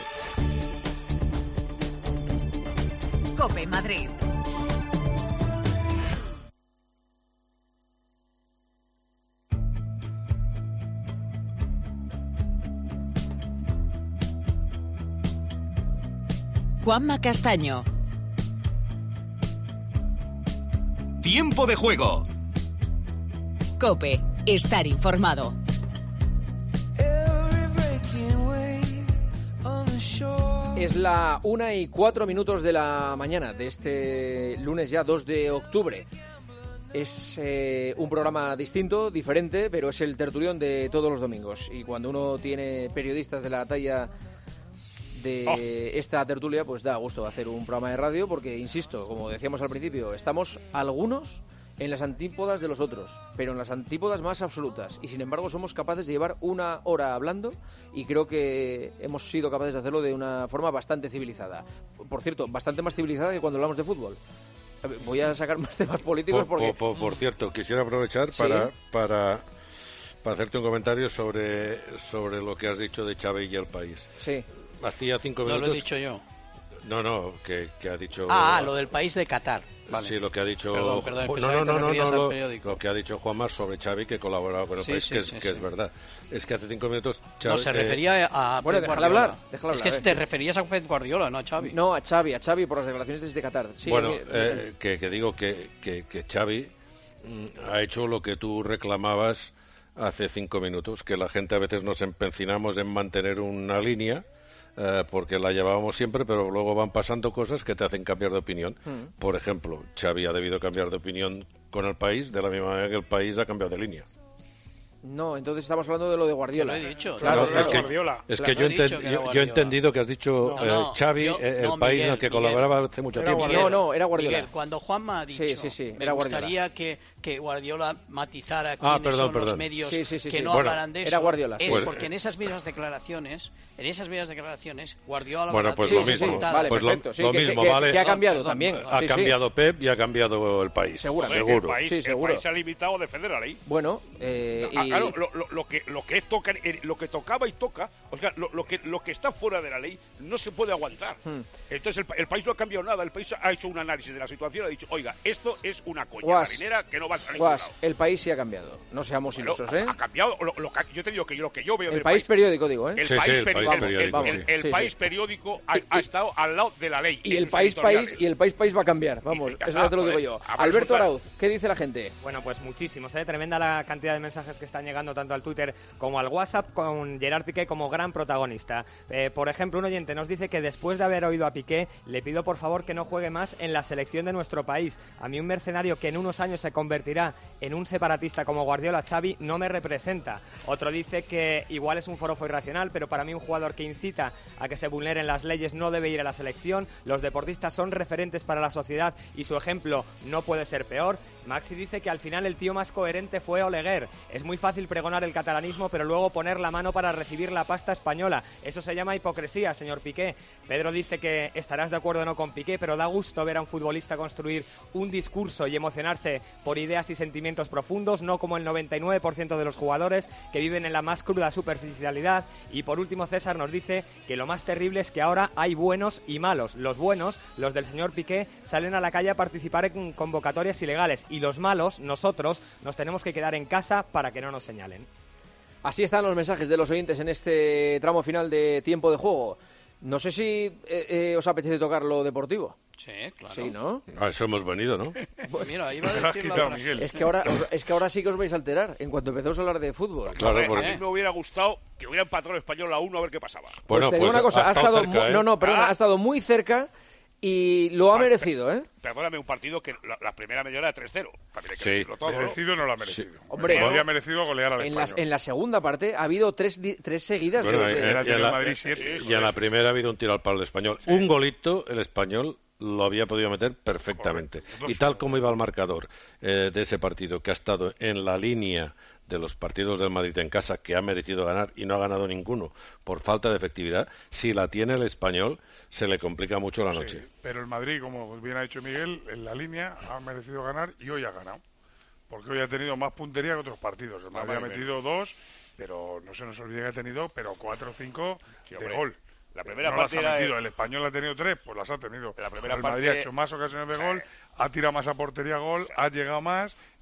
COPE Madrid. Juanma Castaño. Tiempo de juego. COPE. Estar informado. Es la una y cuatro minutos de la mañana de este lunes ya dos de octubre. Es eh, un programa distinto, diferente, pero es el tertulión de todos los domingos. Y cuando uno tiene periodistas de la talla de oh. esta tertulia, pues da gusto hacer un programa de radio porque, insisto, como decíamos al principio, estamos algunos en las antípodas de los otros, pero en las antípodas más absolutas. Y sin embargo somos capaces de llevar una hora hablando y creo que hemos sido capaces de hacerlo de una forma bastante civilizada. Por cierto, bastante más civilizada que cuando hablamos de fútbol. Voy a sacar más temas políticos por, porque... Por, por, por cierto, quisiera aprovechar ¿Sí? para, para, para hacerte un comentario sobre, sobre lo que has dicho de Xavi y el país. Sí. Hacía cinco minutos... No lo he dicho yo. No, no, que, que ha dicho... Ah, lo del país de Qatar. Vale. Sí, lo que ha dicho... Perdón, perdón, no, no, no, no, no lo, lo que ha dicho Juanma sobre Xavi, que colaboraba con el sí, país, sí, que, sí, es, sí. que es verdad. Es que hace cinco minutos... Xavi, no, se eh, refería a... Bueno, déjale hablar, déjale hablar. Es que te referías a Pep Guardiola, no a Xavi. No, a Xavi, a Xavi por las declaraciones desde Qatar. Sí, bueno, mi, mi, eh, que, que digo que, que, que Xavi mm, ha hecho lo que tú reclamabas hace cinco minutos, que la gente a veces nos empecinamos en mantener una línea, Eh, porque la llevábamos siempre, pero luego van pasando cosas que te hacen cambiar de opinión. Mm. Por ejemplo, Xavi ha debido cambiar de opinión con el país, de la misma manera que el país ha cambiado de línea. No, entonces estamos hablando de lo de Guardiola. Lo he dicho. Claro, claro, claro. Es que, Guardiola. es Claro, que yo, he dicho enten, que yo, yo he entendido que has dicho no, no, eh, Xavi, yo, eh, el no, país Miguel, en el que Miguel, colaboraba hace mucho era tiempo. No, no, era Guardiola. Miguel, cuando Juanma ha dicho, sí, sí, sí, me era gustaría que, que Guardiola matizara Ah, quiénes perdón, son perdón. los medios sí, sí, sí, que sí. no Bueno, hablarán de eso. era Guardiola. Es Pues, porque en esas mismas declaraciones, en esas mismas declaraciones, Guardiola... Bueno, pues sí, lo sí, mismo. Sí, vale, pues perfecto. lo, Sí, lo que, mismo, que, vale. que ha cambiado Perdón, también. perdón. Ha sí, cambiado sí. Pep y ha cambiado el país. Seguro. Seguro. El país, Sí, el seguro. país se ha limitado a defender la ley. Bueno, eh, Ah, y... claro, lo, lo, lo que lo que es toca, eh, lo que tocaba y toca, o sea, lo, lo que lo que está fuera de la ley no se puede aguantar. Hmm. Entonces el, el país no ha cambiado nada, el país ha hecho un análisis de la situación y ha dicho, oiga, esto es una coña Guas, marinera que no va a salir. Guas, Guas, el país sí ha cambiado. No seamos bueno, ilusos, ha, ¿eh? ha cambiado. Lo, lo, yo te digo que lo que yo veo El del país, país periódico, digo, ¿eh? El sí, país, sí, el peri país el, periódico. el, Sí. el Sí, país sí. periódico ha, ha estado al lado de la ley. Y el país país y el país país va a cambiar, vamos, Y ya eso está, ya te lo digo joder. yo. Ah, Alberto resulta- Arauz, ¿qué dice la gente? Bueno, pues muchísimos, ¿eh? Tremenda la cantidad de mensajes que están llegando tanto al Twitter como al WhatsApp, con Gerard Piqué como gran protagonista. Eh, por ejemplo, un oyente nos dice que después de haber oído a Piqué, le pido por favor que no juegue más en la selección de nuestro país. A mí un mercenario que en unos años se convertirá en un separatista como Guardiola, Xavi, no me representa. Otro dice que igual es un forofo irracional, pero para mí un jugador que incita a que se vulneren las leyes no debe ir a la selección. Los deportistas son referentes para la sociedad y su ejemplo no puede ser peor. Maxi dice que al final el tío más coherente fue Oleguer. Es muy fácil pregonar el catalanismo, pero luego poner la mano para recibir la pasta española. Eso se llama hipocresía, señor Piqué. Pedro dice que estarás de acuerdo o no con Piqué, pero da gusto ver a un futbolista construir un discurso y emocionarse por ideas y sentimientos profundos, no como el noventa y nueve por ciento de los jugadores que viven en la más cruda superficialidad. Y por último, César nos dice que lo más terrible es que ahora hay buenos y malos. Los buenos, los del señor Piqué, salen a la calle a participar en convocatorias ilegales, y los malos, nosotros, nos tenemos que quedar en casa para que no nos señalen. Así están los mensajes de los oyentes en este tramo final de Tiempo de Juego. No sé si eh, eh, os apetece tocar lo deportivo. Sí, claro. Sí, ¿no? A eso hemos venido, ¿no? Mira, iba a decir la otra- Es que ahora os- es que ahora sí que os vais a alterar en cuanto empecemos a hablar de fútbol. Claro, A ver, porque- a mí me hubiera gustado que hubiera empatado el español a uno a ver qué pasaba. Pues Bueno, te digo pues una cosa, ha ha estado estado cerca, mu- ¿eh? no, no, perdona, Ah. ha estado muy cerca y lo ha Ah, merecido, ¿eh? Perdóname, un partido que la, la primera media hora era tres cero. También hay que Sí. decirlo todo, ¿no? Merecido no lo ha merecido. Hombre, no había merecido golear al En la, español. en la segunda parte ha habido tres, di- tres seguidas Bueno, de, y- de- y, en Atlético la, de Madrid siete, y en la primera ha habido un tiro al palo del español. Un golito, el español lo había podido meter perfectamente. Correcto. Y tal como iba el marcador eh, de ese partido, que ha estado en la línea de los partidos del Madrid en casa, que ha merecido ganar y no ha ganado ninguno por falta de efectividad, si la tiene el español, se le complica mucho la noche. Sí, pero el Madrid, como bien ha dicho Miguel, en la línea ha merecido ganar y hoy ha ganado. Porque hoy ha tenido más puntería que otros partidos. El Madrid ha metido dos, pero no se nos olvide que ha tenido pero cuatro o cinco Sí, de hombre. gol. La primera no parte las ha era metido. el- El español ha tenido tres, pues las ha tenido. La primera el parte- Madrid ha hecho más ocasiones de Sí. gol, ha tirado más a portería gol, ha llegado más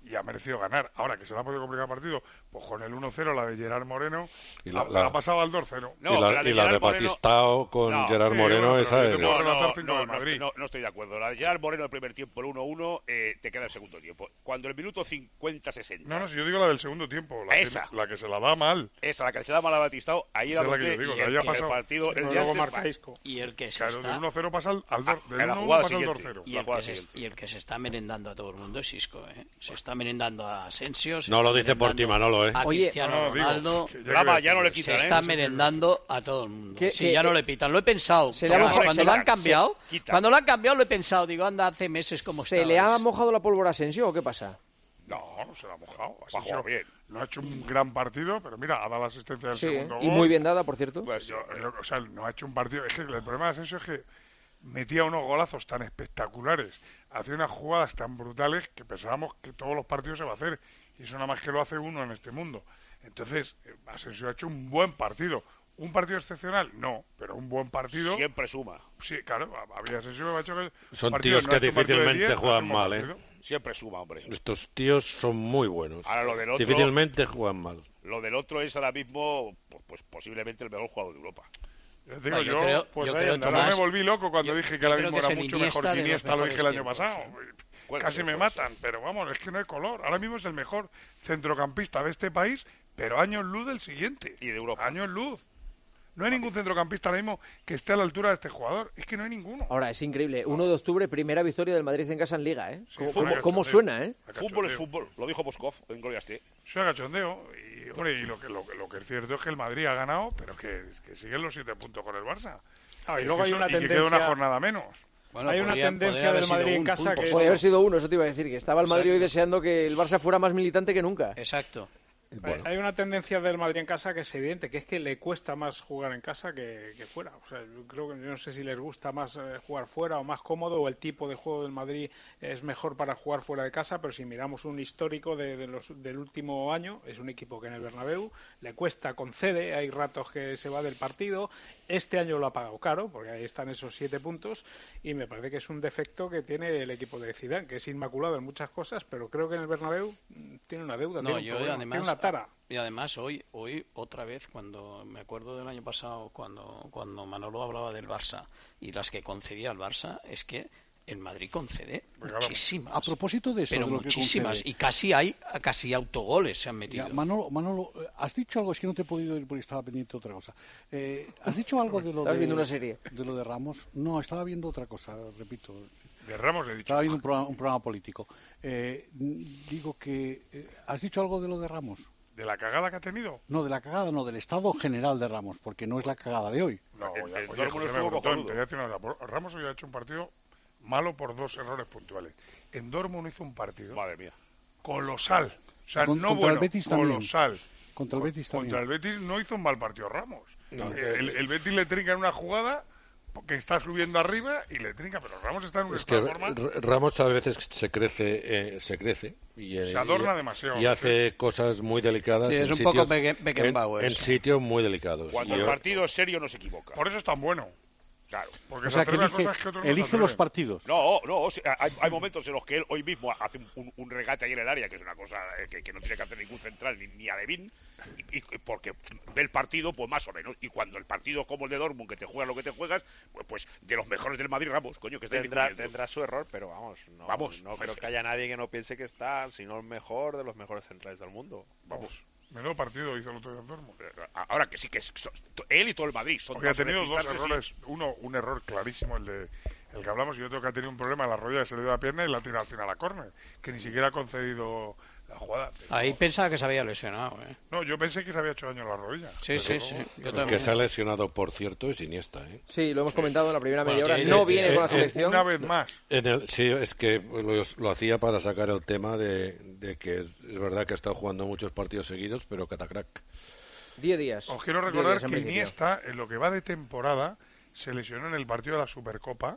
y ha merecido ganar. Ahora, que se le ha podido complicar el partido, pues con el uno cero, la de Gerard Moreno, y la, ha, la, ha pasado al dos cero. No, y la, la de, y la de Batistao con no, Gerard sí, Moreno, bueno, esa es... No, no, no, no, no, no estoy de acuerdo. La de Gerard Moreno, el primer tiempo, el uno uno, eh, te queda el segundo tiempo. Cuando el minuto cincuenta sesenta... No, no, si yo digo la del segundo tiempo, la, esa. Que, la que se la da mal. Esa, la que se da mal a Batistao, ahí era donde... Que digo, y el, ha y pasado, el partido... sí, el luego antes, marca Isco. Y el que se claro, está... del uno cero pasa al, al, dos, del a la uno uno jugada pasa al dos siguiente. cero. Y el, que se, y el que se está merendando a todo el mundo es Isco, ¿eh? Se está merendando a Asensio... No lo dice por ti, Manolo, ¿eh? A Oye, Cristiano no, digo, Ronaldo... que Brava, ya no le quitan, se está ¿eh? merendando a todo el mundo. ¿Qué, sí, qué, ya no qué? le pitan. Lo he pensado. Se Tomás, le ha mojado, cuando se lo han le- cambiado, se quita. cuando lo han cambiado lo he pensado. Digo, anda, hace meses como ¿Se le ha estabas. mojado la pólvora a Asensio o qué pasa? No, no se la ha mojado. Ha jugado bien. No ha hecho un gran partido, pero mira, ha dado la asistencia del Sí, segundo y gol. muy bien dada, por cierto. Pues yo, yo- o sea, no ha hecho un partido. Es que el problema de Asensio es que metía unos golazos tan espectaculares, hacía unas jugadas tan brutales que pensábamos que todos los partidos se va a hacer. Y eso nada más que lo hace uno en este mundo. Entonces, eh, Asensio ha hecho un buen partido. ¿Un partido excepcional? No, pero un buen partido. Siempre suma. Sí, claro, había Asensio que ha hecho que. Son partido, tíos no ha que hecho un partido de difícilmente diez, no ha juegan hecho un buen mal, ¿eh? partido. Siempre suma, hombre. Estos tíos son muy buenos. Ahora lo del otro... Difícilmente juegan mal. Lo del otro es ahora mismo, pues, pues posiblemente el mejor jugador de Europa. Ya digo, No, yo, yo creo- pues yo ahí creo, anda. Tomás, no me volví loco cuando yo- dije que yo ahora creo mismo que era es el mucho Iniesta mejor que de los Iniesta, lo dije el año mejores pasado. tiempos, Puede Casi ser, me puede matan, pero vamos, es que no hay color. Ahora mismo es el mejor centrocampista de este país, pero años luz del siguiente. Y de Europa. Años luz. No hay ningún centrocampista ahora mismo que esté a la altura de este jugador. Es que no hay ninguno. Ahora, es increíble. uno de octubre, primera victoria del Madrid en casa en Liga, ¿eh? Sí, ¿Cómo, fue cómo- una cómo cachondeo. suena, eh? A Fútbol es cachondeo. fútbol, lo dijo Moscov en Gloria Esté. Soy agachondeo. Y, hombre, y lo, que, lo, que- lo que es cierto es que el Madrid ha ganado, pero que, que siguen los siete puntos con el Barça. Ah, y Que luego hay eso- una y que queda tendencia- una jornada menos. Bueno, hay una podría- tendencia podría haber del Madrid sido en un casa punto. que es... Podría haber sido uno, eso te iba a decir, que estaba el Madrid Exacto. hoy deseando que el Barça fuera más militante que nunca. Exacto. Bueno. Hay una tendencia del Madrid en casa que es evidente, que es que le cuesta más jugar en casa que, que fuera. O sea, yo creo que yo no sé si les gusta más eh, jugar fuera o más cómodo, o el tipo de juego del Madrid es mejor para jugar fuera de casa, pero si miramos un histórico de, de los, del último año, es un equipo que en el Bernabéu le cuesta, concede, hay ratos que se va del partido. Este año lo ha pagado caro, porque ahí están esos siete puntos, y me parece que es un defecto que tiene el equipo de Zidane, que es inmaculado en muchas cosas, pero creo que en el Bernabéu mm, tiene una deuda, No, tiene un yo problema, además, tiene una tara. y además hoy, hoy otra vez, cuando me acuerdo del año pasado, cuando, cuando Manolo hablaba del Barça y las que concedía al Barça, es que el Madrid concede muchísimas. A propósito de eso, pero de lo que muchísimas. concede. Y casi hay, casi autogoles se han metido. Ya, Manolo, Manolo, eh, has dicho algo, es que no te he podido ir porque estaba pendiente de otra cosa. Eh, ¿Has dicho algo de lo Estabas de, viendo una serie. de lo de Ramos? No, estaba viendo otra cosa, repito. De Ramos he dicho. Estaba viendo un programa, un programa político. Eh, digo que... eh, ¿has dicho algo de lo de Ramos? ¿De la cagada que ha tenido? No, de la cagada, no, del estado general de Ramos, porque no es la cagada de hoy. No, El- ya, el oye, Dortmund José estuvo Brotón, cojonudo. te voy a decir una cosa. Ramos hoy ha hecho un partido malo por dos errores puntuales. En Dortmund hizo un partido Madre mía. colosal. O sea, Con- no contra bueno, el Betis también. colosal. Contra el Betis también. Contra el Betis no hizo un mal partido Ramos. No, Eh, el, el Betis le trinca en una jugada que está subiendo arriba y le trinca, pero Ramos está en un Es que estado de forma. R- Ramos a veces se crece, eh, se crece y, eh, Se adorna y- demasiado, y sí. hace cosas muy delicadas. Sí, es en un poco sitios- Becken- Beckenbauer, En, en sí. sitios muy delicados. Cuando Y el yo- partido es serio no se equivoca. Por eso es tan bueno. Claro. Porque O se sea, que atreve a elige, cosas que otros no se elige los atreven. partidos. No, no, o sea, hay, hay momentos en los que él hoy mismo hace un, un- un regate ahí en el área, que es una cosa eh, que, que no tiene que hacer ningún central ni, ni Alevín, y, y porque ve el partido, pues más o menos. Y cuando el partido como el de Dortmund, que te juegas lo que te juegas, pues, pues de los mejores del Madrid, Ramos, coño, que está Tendrá, indiscutible. tendrá su error, pero vamos, no, Vamos, no pues, creo que haya nadie que no piense que está, sino el mejor de los mejores centrales del mundo. Vamos. Menudo partido hizo el otro día en Dortmund. Ahora que sí que es, so- él y todo el Madrid son Porque ha dos de tenido dos despistarse, sí. errores. Uno, un error clarísimo, el de el que hablamos, y otro que ha tenido un problema en la rodilla, que se le dio la pierna y la tira al final a córner, que ni siquiera ha concedido la jugada. Pero- Ahí pensaba que se había lesionado. ¿eh? No, yo pensé que se había hecho daño en la rodilla. Sí, sí, sí. Yo El también. que se ha lesionado, por cierto, es Iniesta. ¿eh? Sí, lo hemos comentado en la primera media Bueno, hora. eh, No eh, viene eh, con la eh, selección. Una vez más. En el, sí, es que lo, lo hacía para sacar el tema de, de que es, es verdad que ha estado jugando muchos partidos seguidos, pero catacrack. Diez días. Os quiero Diez recordar días en que principio. Iniesta, en lo que va de temporada, se lesionó en el partido de la Supercopa.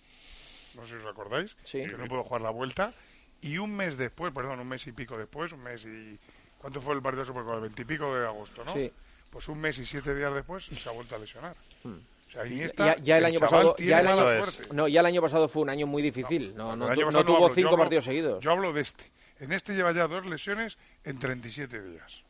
No sé si os acordáis. Sí. Que no pudo jugar la vuelta. Y un mes después, perdón, un mes y pico después, un mes y... ¿Cuánto fue el partido de la Supercopa? El veintipico de agosto, ¿no? Sí. Pues un mes y siete días después se ha vuelto a lesionar. Hmm. O sea, Iniesta, Ya, ya el año chaval pasado, tiene ya el año, mala suerte. no, ya el año pasado fue un año muy difícil. No, no, El año tu- pasado no tuvo hablo, yo cinco hablo- partidos seguidos. Yo hablo de este. En este lleva ya dos lesiones en treinta y siete días.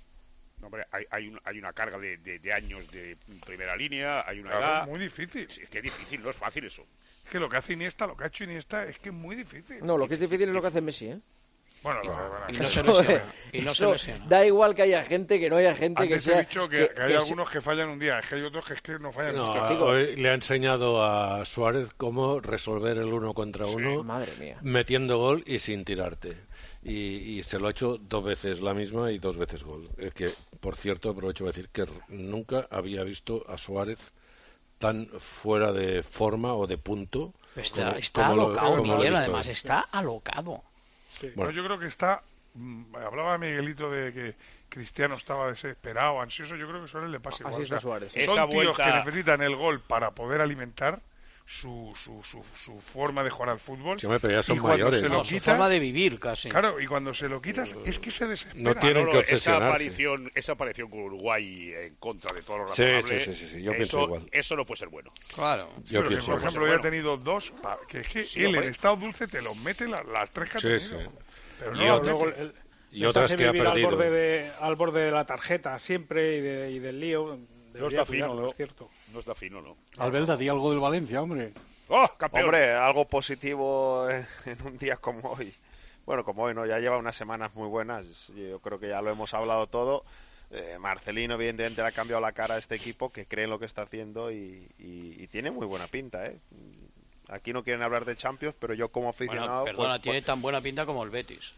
No, hombre, hay, hay, un, hay una carga de, de, de años de primera línea, hay una Claro, edad... es muy difícil. Sí, es que es difícil, no es fácil eso. Es que lo que hace Iniesta, lo que ha hecho Iniesta, es que es muy difícil. No, lo que es difícil es lo que hace Messi, ¿eh? Bueno, no, bueno, y no se lesiona. Y no se lesiona. Da igual que haya gente, que no haya gente, Antes que sea... he dicho que, que, que hay que algunos que fallan un día, es que hay otros que, es que no fallan. No, es que hoy le ha enseñado a Suárez cómo resolver el uno contra uno, sí, madre mía, metiendo gol y sin tirarte. Y, y se lo ha hecho dos veces la misma y dos veces gol. Es que, por cierto, aprovecho para decir que nunca había visto a Suárez tan fuera de forma o de punto. Está, como, está como alocado, lo, como Miguel, lo además, está alocado. Sí, bueno. no, yo creo que está... Hablaba Miguelito de que Cristiano estaba desesperado, ansioso. Yo creo que Suárez le pasa igual. Así está o sea, Suárez. Son Esa tíos vuelta... que necesitan el gol para poder alimentar su, su, su, su forma de jugar al fútbol. Sí, pero ya son y cuando mayores. se No, lo su quitas, forma de vivir, casi. Claro, y cuando se lo quitas, es que se desespera. No tienen Manolo, que esa obsesionarse. aparición, esa aparición con Uruguay en contra de todo lo Sí, razonable, sí, sí, sí, yo eso, pienso igual. eso no puede ser bueno. Claro. Yo Pero si, pienso por igual. ejemplo, bueno. ya ha tenido dos, pa- que es que Sí, él hombre. en estado dulce te los mete la- las tres que ha Sí, tenido. sí. Pero Y no las otra- Luego mete. el- y les otras hace que ha vivir al perdido. borde, de, al borde de la tarjeta siempre y, de, y del lío. No Debería está fino, cuidarlo, ¿no? es cierto. No está fino, ¿no? Albelda, di algo del Valencia, hombre. ¡Oh, campeón! Hombre, algo positivo en, en un día como hoy. Bueno, como hoy, ¿no? Ya lleva unas semanas muy buenas. Yo creo que ya lo hemos hablado todo. Eh, Marcelino, evidentemente, le ha cambiado la cara a este equipo, que cree en lo que está haciendo y, y, y tiene muy buena pinta, ¿eh? Aquí no quieren hablar de Champions, pero yo como aficionado... Bueno, perdona, pues, tiene pues, tan buena pinta como el Betis.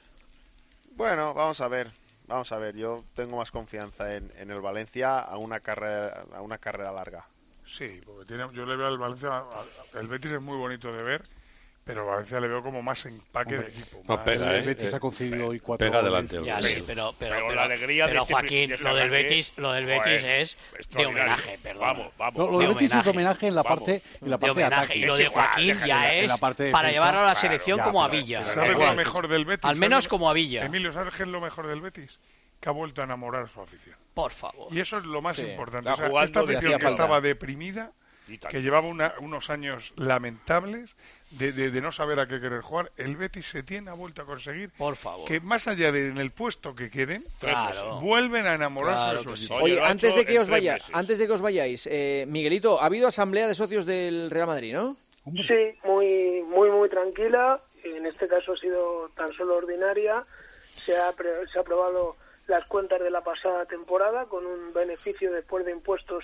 Bueno, vamos a ver. Vamos a ver, yo tengo más confianza en, en el Valencia a una carrera a una carrera larga. Sí, porque tiene, yo le veo al Valencia, el Betis es muy bonito de ver, pero al Valencia le veo como más empaque Hombre, de equipo. no, más- pega, El ¿eh? Betis Eh, ha concedido hoy cuatro pega goles. delante el Ya, Valencia. sí, pero, pero, Pero pero, la alegría de pero, este- Joaquín, de este lo del arranque, Betis, lo del joder, Betis es de extraordinario. homenaje, perdón. Vamos, vamos. No, lo de del Betis es de homenaje. homenaje en la Vamos. parte, en la De parte de, homenaje. ataque. Y lo Es de igual, Joaquín déjate ya de- en es la parte de para defensa, llevarlo a la claro, selección ya, como a pero- Villa. pero- ¿Sabes Igual. lo mejor del Betis? Al menos ¿Sabes- como a Villa. Emilio, ¿sabes qué es lo mejor del Betis? Que ha vuelto a enamorar a su afición. Por favor. Y eso es lo más Sí. importante. Está O sea, jugando esta de- afición hacía que falta. estaba deprimida, Y tal. que llevaba una- unos años lamentables de, de- de no saber a qué querer jugar, el Betis se tiene, ha vuelto a conseguir Por favor. que más allá de en el puesto que queden, Claro. vuelven a enamorarse Claro de su que sí. equipo. Oye, Oye, lo ha antes hecho de que en os tres vaya, meses. antes de que os vayáis, eh, Miguelito, ha habido asamblea de socios del Real Madrid, ¿no? Sí, muy, muy, muy tranquila. En este caso ha sido tan solo ordinaria. Se ha, pre- se ha aprobado las cuentas de la pasada temporada con un beneficio después de impuestos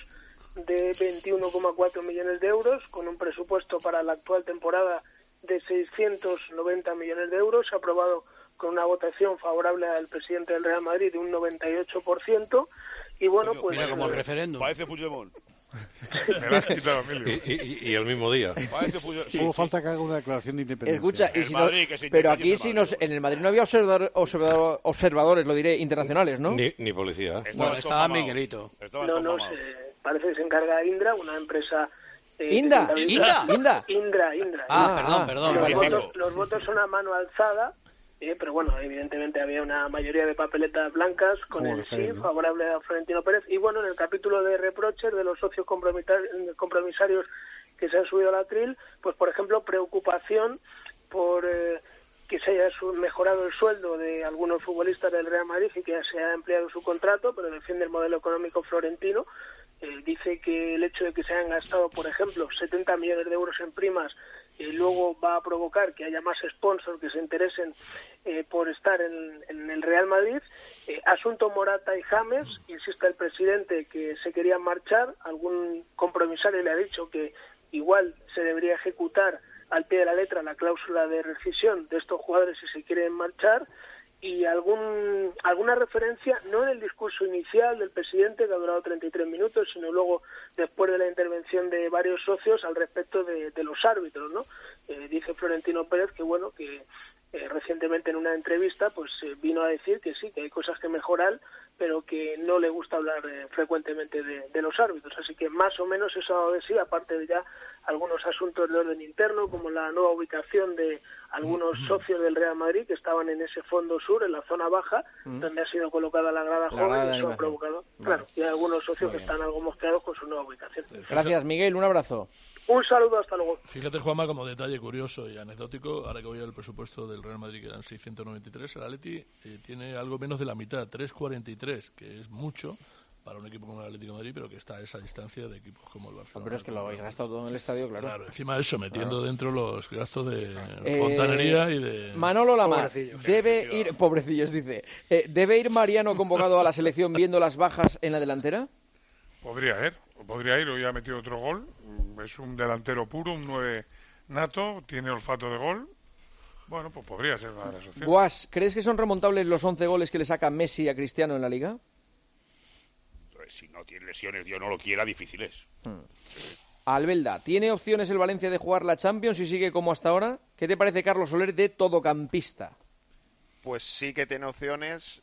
de veintiuno coma cuatro millones de euros, con un presupuesto para la actual temporada de seiscientos noventa millones de euros. Se ha aprobado con una votación favorable al presidente del Real Madrid de un noventa y ocho por ciento. Y bueno, pues... Mira como el eh, referéndum. Parece Puigdemont. Me la has quitado, Emilio. Y, y- y el mismo día. Parece Puigdemont. Sí, Solo sí. falta que haga una declaración de independencia. Escucha, y El si no- Madrid, que se pero independiza aquí el si Madrid, nos, en el Madrid no había observador- observador- observadores, lo diré, internacionales, ¿no? Ni, ni policía. Estaban Bueno, todos estaba mamados. Miguelito. Estaban No, todos no, mamados. se- parece que se encarga Indra, una empresa... eh, Inda, que Inda, Inda. Indra, Indra. Ah, Indra. perdón, ah, perdón. los, magnífico. votos, los votos son a mano alzada, eh, pero bueno, evidentemente había una mayoría de papeletas blancas con Como el sí referéndum. favorable a Florentino Pérez. Y bueno, en el capítulo de reproches de los socios compromita- compromisarios que se han subido al atril, pues por ejemplo, preocupación por eh, que se haya su- mejorado el sueldo de algunos futbolistas del Real Madrid y que se ha ampliado su contrato, pero defiende el modelo económico florentino. Eh, dice que el hecho de que se hayan gastado, por ejemplo, setenta millones de euros en primas, eh, luego va a provocar que haya más sponsors que se interesen eh, por estar en, en el Real Madrid. Eh, asunto Morata y James, insiste el presidente que se querían marchar. Algún compromisario le ha dicho que igual se debería ejecutar al pie de la letra la cláusula de rescisión de estos jugadores si se quieren marchar. Y algún alguna referencia, no en el discurso inicial del presidente, que ha durado treinta y tres minutos, sino luego después de la intervención de varios socios al respecto de, de los árbitros, ¿no? Eh, dice Florentino Pérez que, bueno, que eh, recientemente en una entrevista pues eh, vino a decir que sí, que hay cosas que mejorar, pero que no le gusta hablar eh, frecuentemente de, de los árbitros. Así que más o menos eso ha dado de sí, aparte de ya algunos asuntos de orden interno, como la nueva ubicación de algunos socios del Real Madrid que estaban en ese fondo sur, en la zona baja, Mm. donde ha sido colocada la grada La joven, grada de y eso ha animación. provocado, Vale. claro, y hay algunos socios Muy que bien. están algo mosqueados con su nueva ubicación. Gracias, Miguel, un abrazo. Un saludo, hasta luego. Fíjate, Juanma, como detalle curioso y anecdótico, ahora que voy al presupuesto del Real Madrid, que eran seiscientos noventa y tres, el Atleti eh, tiene algo menos de la mitad, trescientos cuarenta y tres, que es mucho para un equipo como el Atlético de Madrid, pero que está a esa distancia de equipos como el Barcelona. Pero es que lo habéis gastado todo en el estadio, claro. Claro, encima de eso, metiendo claro. dentro los gastos de Eh, fontanería y de... Manolo Lamar, debe ir, pobrecillos, dice, eh, ¿debe ir Mariano convocado a la selección viendo las bajas en la delantera? Podría ir, podría ir, hoy ha metido otro gol, es un delantero puro, un nueve nato, tiene olfato de gol, bueno, pues podría ser una de las opciones. Guas, ¿crees que son remontables los once goles que le saca Messi a Cristiano en la Liga? Si no tiene lesiones, Dios no lo quiera, difícil es. Hmm. Albelda, ¿tiene opciones el Valencia de jugar la Champions si sigue como hasta ahora? ¿Qué te parece Carlos Soler de todocampista? Pues sí que tiene opciones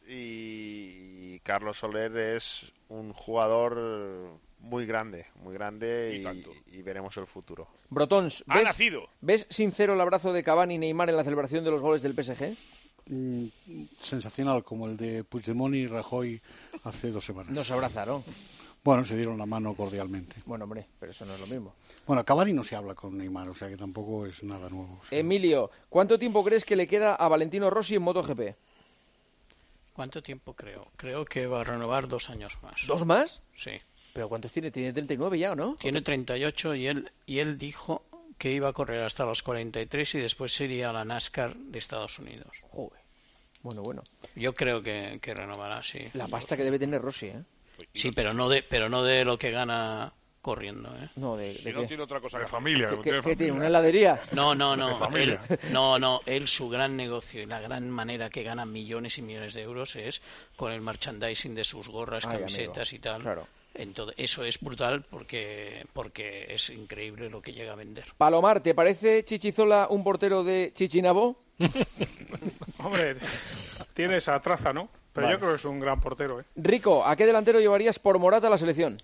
y Carlos Soler es un jugador muy grande, muy grande y, y, y veremos el futuro. Brotons, Ha ¿ves, nacido. ¿ves sincero el abrazo de Cavani y Neymar en la celebración de los goles del P S G? Mm, sensacional, como el de Puigdemont y Rajoy hace dos semanas. Nos abrazaron. Bueno, se dieron la mano cordialmente. Bueno, hombre, pero eso no es lo mismo. Bueno, Cavani no se habla con Neymar, o sea que tampoco es nada nuevo. O sea. Emilio, ¿cuánto tiempo crees que le queda a Valentino Rossi en MotoGP? ¿Cuánto tiempo creo? Creo que va a renovar dos años más. ¿Dos más? Sí. ¿Pero cuántos tiene? Tiene treinta y nueve ya, ¿o no? Tiene treinta y ocho y él, y él dijo que iba a correr hasta los cuarenta y tres y después se iría a la NASCAR de Estados Unidos. Joder. Bueno, bueno. Yo creo que, que renovará, sí. La pasta que debe tener Rossi, ¿eh? Sí, pero no de, pero no de lo que gana corriendo, ¿eh? No, de, de Si qué? no tiene otra cosa De que familia. ¿Qué, que qué- tiene qué tiene? familia. ¿Una heladería? No, no, De no. Él, familia. no, no. Él, su gran negocio y la gran manera que gana millones y millones de euros es con el merchandising de sus gorras, Ay, camisetas amigo. y tal. Claro. Entonces, eso es brutal porque, porque es increíble lo que llega a vender. Palomar, ¿te parece Chichizola un portero de Chichinabo? Hombre, tiene esa traza, ¿no? Pero Vale. yo creo que es un gran portero, ¿eh? Rico, ¿a qué delantero llevarías por Morata a la selección?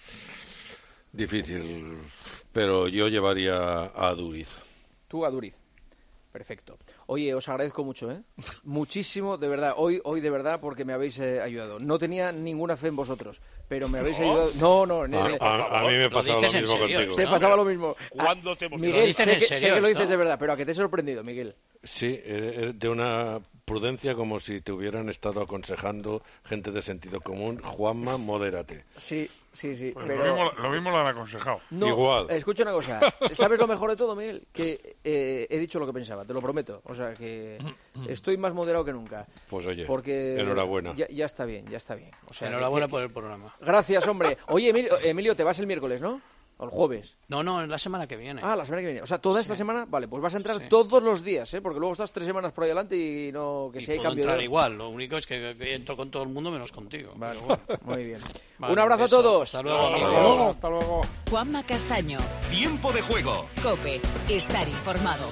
Difícil, pero yo llevaría a Duriz. Tú a Duriz. Perfecto. Oye, os agradezco mucho, ¿eh? Muchísimo, de verdad. Hoy, hoy de verdad, porque me habéis eh, ayudado. No tenía ninguna fe en vosotros, pero me habéis ¿No? ayudado. No, no. ne- A, ne- a- a mí me Lo pasaba lo dices en mismo serio, contigo. Te ¿no? pasaba lo mismo. ¿Cuándo te hemos Lo Miguel, dicen sé en que, sé serio que lo esto? dices de verdad, pero a que te he sorprendido, Miguel. Sí, eh, de una prudencia como si te hubieran estado aconsejando gente de sentido común. Juanma, modérate. Sí, sí, sí. Pues pero... lo, mismo, lo mismo lo han aconsejado. No, Igual. escucha una cosa. ¿Sabes lo mejor de todo, Miguel? Que eh, he dicho lo que pensaba, te lo prometo. O sea, que estoy más moderado que nunca. Pues oye, Porque enhorabuena. Ya, ya está bien, ya está bien. O sea, Enhorabuena que- por el programa. Gracias, hombre. Oye, Emilio, Emilio, te vas el miércoles, ¿no? O el jueves. No, no, es la semana que viene. Ah, la semana que viene. O sea, toda esta semana, vale, pues vas a entrar Sí. todos los días, ¿eh? Porque luego estás tres semanas por ahí adelante y no... Que Y si hay puedo cambio entrar de... igual, lo único es que, que entro con todo el mundo menos contigo. Vale, pero bueno. muy bien. Vale, Un abrazo a beso. todos. Hasta luego. Hasta amigos. luego. Hasta luego. Juanma Castaño, Tiempo de juego. COPE, estar informado.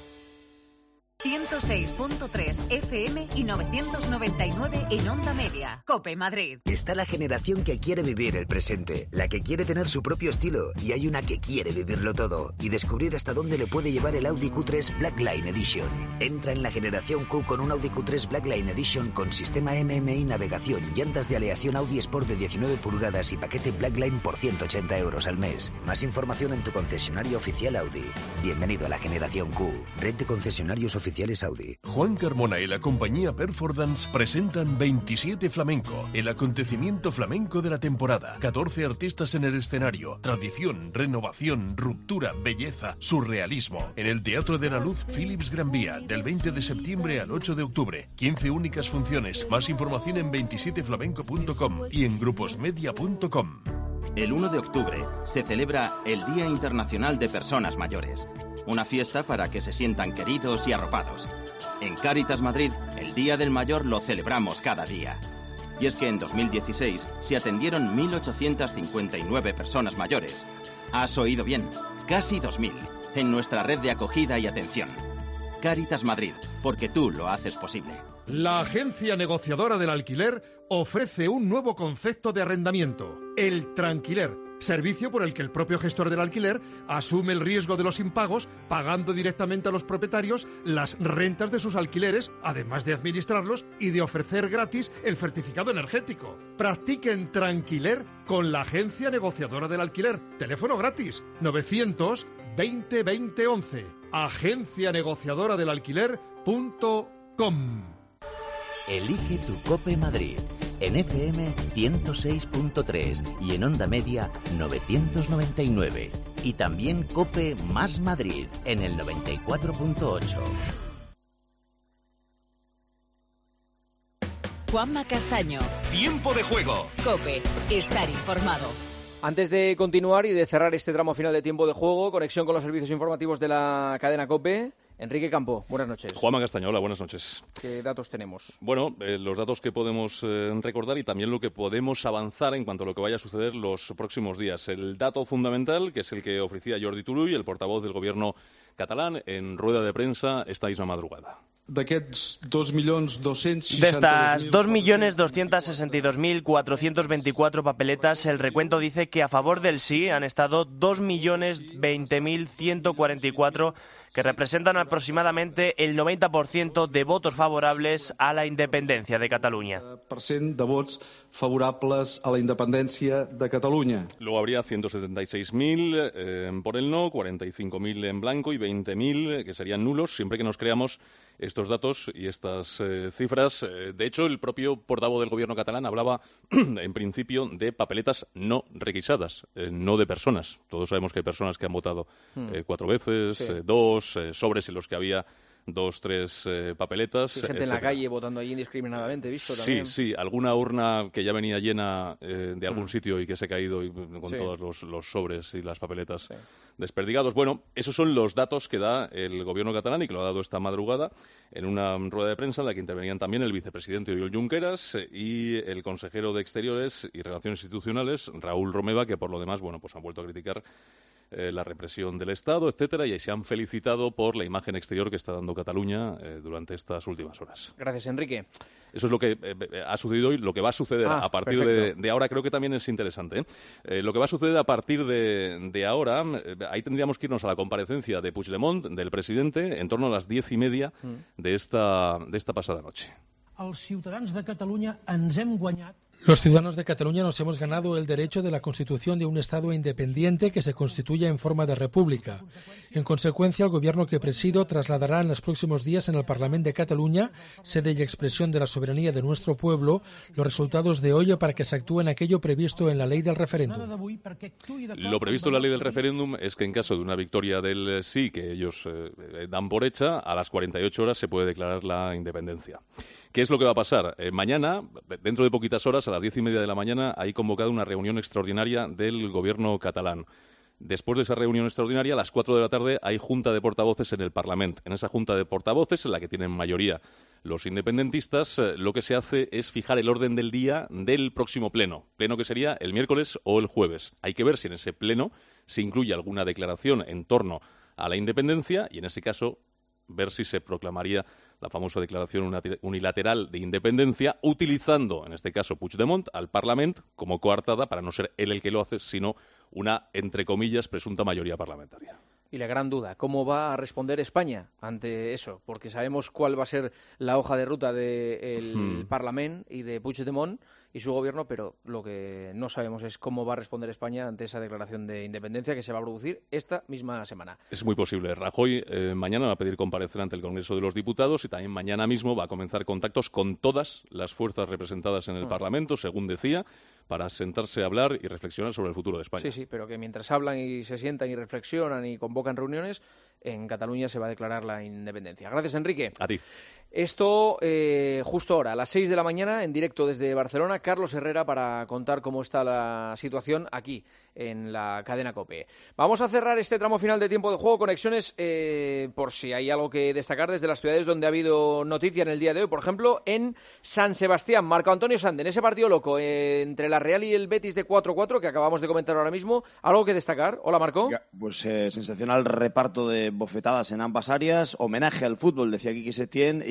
ciento seis punto tres F M y novecientos noventa y nueve en Onda Media. COPE Madrid. Está la generación que quiere vivir el presente, la que quiere tener su propio estilo, y hay una que quiere vivirlo todo y descubrir hasta dónde le puede llevar el Audi Q tres Blackline Edition. Entra en la generación Q con un Audi Q tres Blackline Edition con sistema M M I navegación, llantas de aleación Audi Sport de diecinueve pulgadas y paquete Blackline por ciento ochenta euros al mes. Más información en tu concesionario oficial Audi. Bienvenido a la generación Q. Red de concesionarios oficiales Audi. Juan Carmona y la compañía Performance presentan veintisiete Flamenco, el acontecimiento flamenco de la temporada. catorce artistas en el escenario. Tradición, renovación, ruptura, belleza, surrealismo. En el Teatro de la Luz Philips Gran Vía, del veinte de septiembre al ocho de octubre. quince únicas funciones. Más información en veintisiete flamenco punto com y en gruposmedia punto com. El uno de octubre se celebra el Día Internacional de Personas Mayores. Una fiesta para que se sientan queridos y arropados. En Cáritas Madrid, el Día del Mayor lo celebramos cada día. Y es que en dos mil dieciséis se atendieron mil ochocientas cincuenta y nueve personas mayores. Has oído bien, casi dos mil, en nuestra red de acogida y atención. Cáritas Madrid, porque tú lo haces posible. La agencia negociadora del alquiler ofrece un nuevo concepto de arrendamiento, el tranquiler. servicio por el que el propio gestor del alquiler asume el riesgo de los impagos, pagando directamente a los propietarios las rentas de sus alquileres, además de administrarlos y de ofrecer gratis el certificado energético. Practiquen Tranquiler con la agencia negociadora del alquiler. Teléfono gratis novecientos veinte veinte once. agencia negociadora del alquiler punto com. Elige tu Cope Madrid. En F M ciento seis punto tres y en Onda Media novecientos noventa y nueve. Y también Cope más Madrid en el noventa y cuatro punto ocho. Juanma Castaño. Tiempo de juego. Cope. Estar informado. Antes de continuar y de cerrar este tramo final de tiempo de juego, conexión con los servicios informativos de la cadena COPE. Enrique Campo, buenas noches. Juanma Castaño, hola, buenas noches. ¿Qué datos tenemos? Bueno, eh, los datos que podemos eh, recordar y también lo que podemos avanzar en cuanto a lo que vaya a suceder los próximos días. El dato fundamental, que es el que ofrecía Jordi Turull, el portavoz del gobierno catalán, en rueda de prensa esta misma madrugada. De estas dos millones doscientos sesenta y dos mil cuatrocientos veinticuatro papeletas, el recuento dice que a favor del sí han estado dos millones veinte mil ciento cuarenta y cuatro, que representan aproximadamente el noventa por ciento de votos favorables a la independencia de Cataluña. Per cent de vots favorables a la independencia de Cataluña. Luego habría ciento setenta y seis mil eh, por el no, cuarenta y cinco mil en blanco y veinte mil eh, que serían nulos, siempre que nos creamos estos datos y estas eh, cifras. Eh, de hecho, el propio portavoz del gobierno catalán hablaba, en principio, de papeletas no requisadas, eh, no de personas. Todos sabemos que hay personas que han votado eh, cuatro veces, sí. eh, dos, eh, sobres en los que había dos, tres eh, papeletas. Sí, gente etcétera. En la calle votando allí indiscriminadamente, visto también. Sí, sí, alguna urna que ya venía llena eh, de algún mm. sitio y que se ha caído y, con sí. todos los, los sobres y las papeletas sí. desperdigados. Bueno, esos son los datos que da el gobierno catalán y que lo ha dado esta madrugada en una rueda de prensa en la que intervenían también el vicepresidente Oriol Junqueras y el consejero de Exteriores y Relaciones Institucionales, Raúl Romeva, que por lo demás, bueno, pues han vuelto a criticar Eh, la represión del Estado, etcétera, y ahí se han felicitado por la imagen exterior que está dando Cataluña eh, durante estas últimas horas. Gracias, Enrique. Eso es lo que eh, ha sucedido y lo que va a suceder ah, a partir de, de ahora. Creo que también es interesante. ¿eh? Eh, lo que va a suceder a partir de, de ahora, eh, ahí tendríamos que irnos a la comparecencia de Puigdemont, del presidente, en torno a las diez y media mm. de, esta, de esta pasada noche. Els ciutadans de Catalunya ens hem guanyat. Los ciudadanos de Cataluña nos hemos ganado el derecho de la constitución de un Estado independiente que se constituya en forma de república. En consecuencia, el gobierno que presido trasladará en los próximos días en el Parlamento de Cataluña, sede y expresión de la soberanía de nuestro pueblo, los resultados de hoy para que se actúe en aquello previsto en la ley del referéndum. Lo previsto en la ley del referéndum es que en caso de una victoria del sí, que ellos eh, dan por hecha, a las cuarenta y ocho horas se puede declarar la independencia. ¿Qué es lo que va a pasar? Eh, mañana, dentro de poquitas horas, a las diez y media de la mañana, hay convocada una reunión extraordinaria del gobierno catalán. Después de esa reunión extraordinaria, a las cuatro de la tarde, hay junta de portavoces en el Parlamento. En esa junta de portavoces, en la que tienen mayoría los independentistas, eh, lo que se hace es fijar el orden del día del próximo pleno. Pleno que sería el miércoles o el jueves. Hay que ver si en ese pleno se incluye alguna declaración en torno a la independencia y, en ese caso, ver si se proclamaría la famosa declaración unilateral de independencia, utilizando, en este caso, Puigdemont, al Parlamento como coartada para no ser él el que lo hace, sino una, entre comillas, presunta mayoría parlamentaria. Y la gran duda, ¿cómo va a responder España ante eso? Porque sabemos cuál va a ser la hoja de ruta del hmm. Parlamento y de Puigdemont y su gobierno, pero lo que no sabemos es cómo va a responder España ante esa declaración de independencia que se va a producir esta misma semana. Es muy posible. Rajoy eh, mañana va a pedir comparecer ante el Congreso de los Diputados y también mañana mismo va a comenzar contactos con todas las fuerzas representadas en el hmm. Parlamento, según decía, para sentarse a hablar y reflexionar sobre el futuro de España. Sí, sí, pero que mientras hablan y se sientan y reflexionan y convocan reuniones, en Cataluña se va a declarar la independencia. Gracias, Enrique. A ti. Esto eh, justo ahora, a las seis de la mañana, en directo desde Barcelona, Carlos Herrera para contar cómo está la situación aquí, en la cadena COPE. Vamos a cerrar este tramo final de tiempo de juego, conexiones, eh, por si hay algo que destacar desde las ciudades donde ha habido noticia en el día de hoy. Por ejemplo, en San Sebastián, Marco Antonio Sande, en ese partido loco eh, entre la Real y el Betis de cuatro cuatro que acabamos de comentar ahora mismo, ¿algo que destacar? Hola, Marco. Pues eh, sensacional reparto de bofetadas en ambas áreas, homenaje al fútbol, decía Quique Setién, y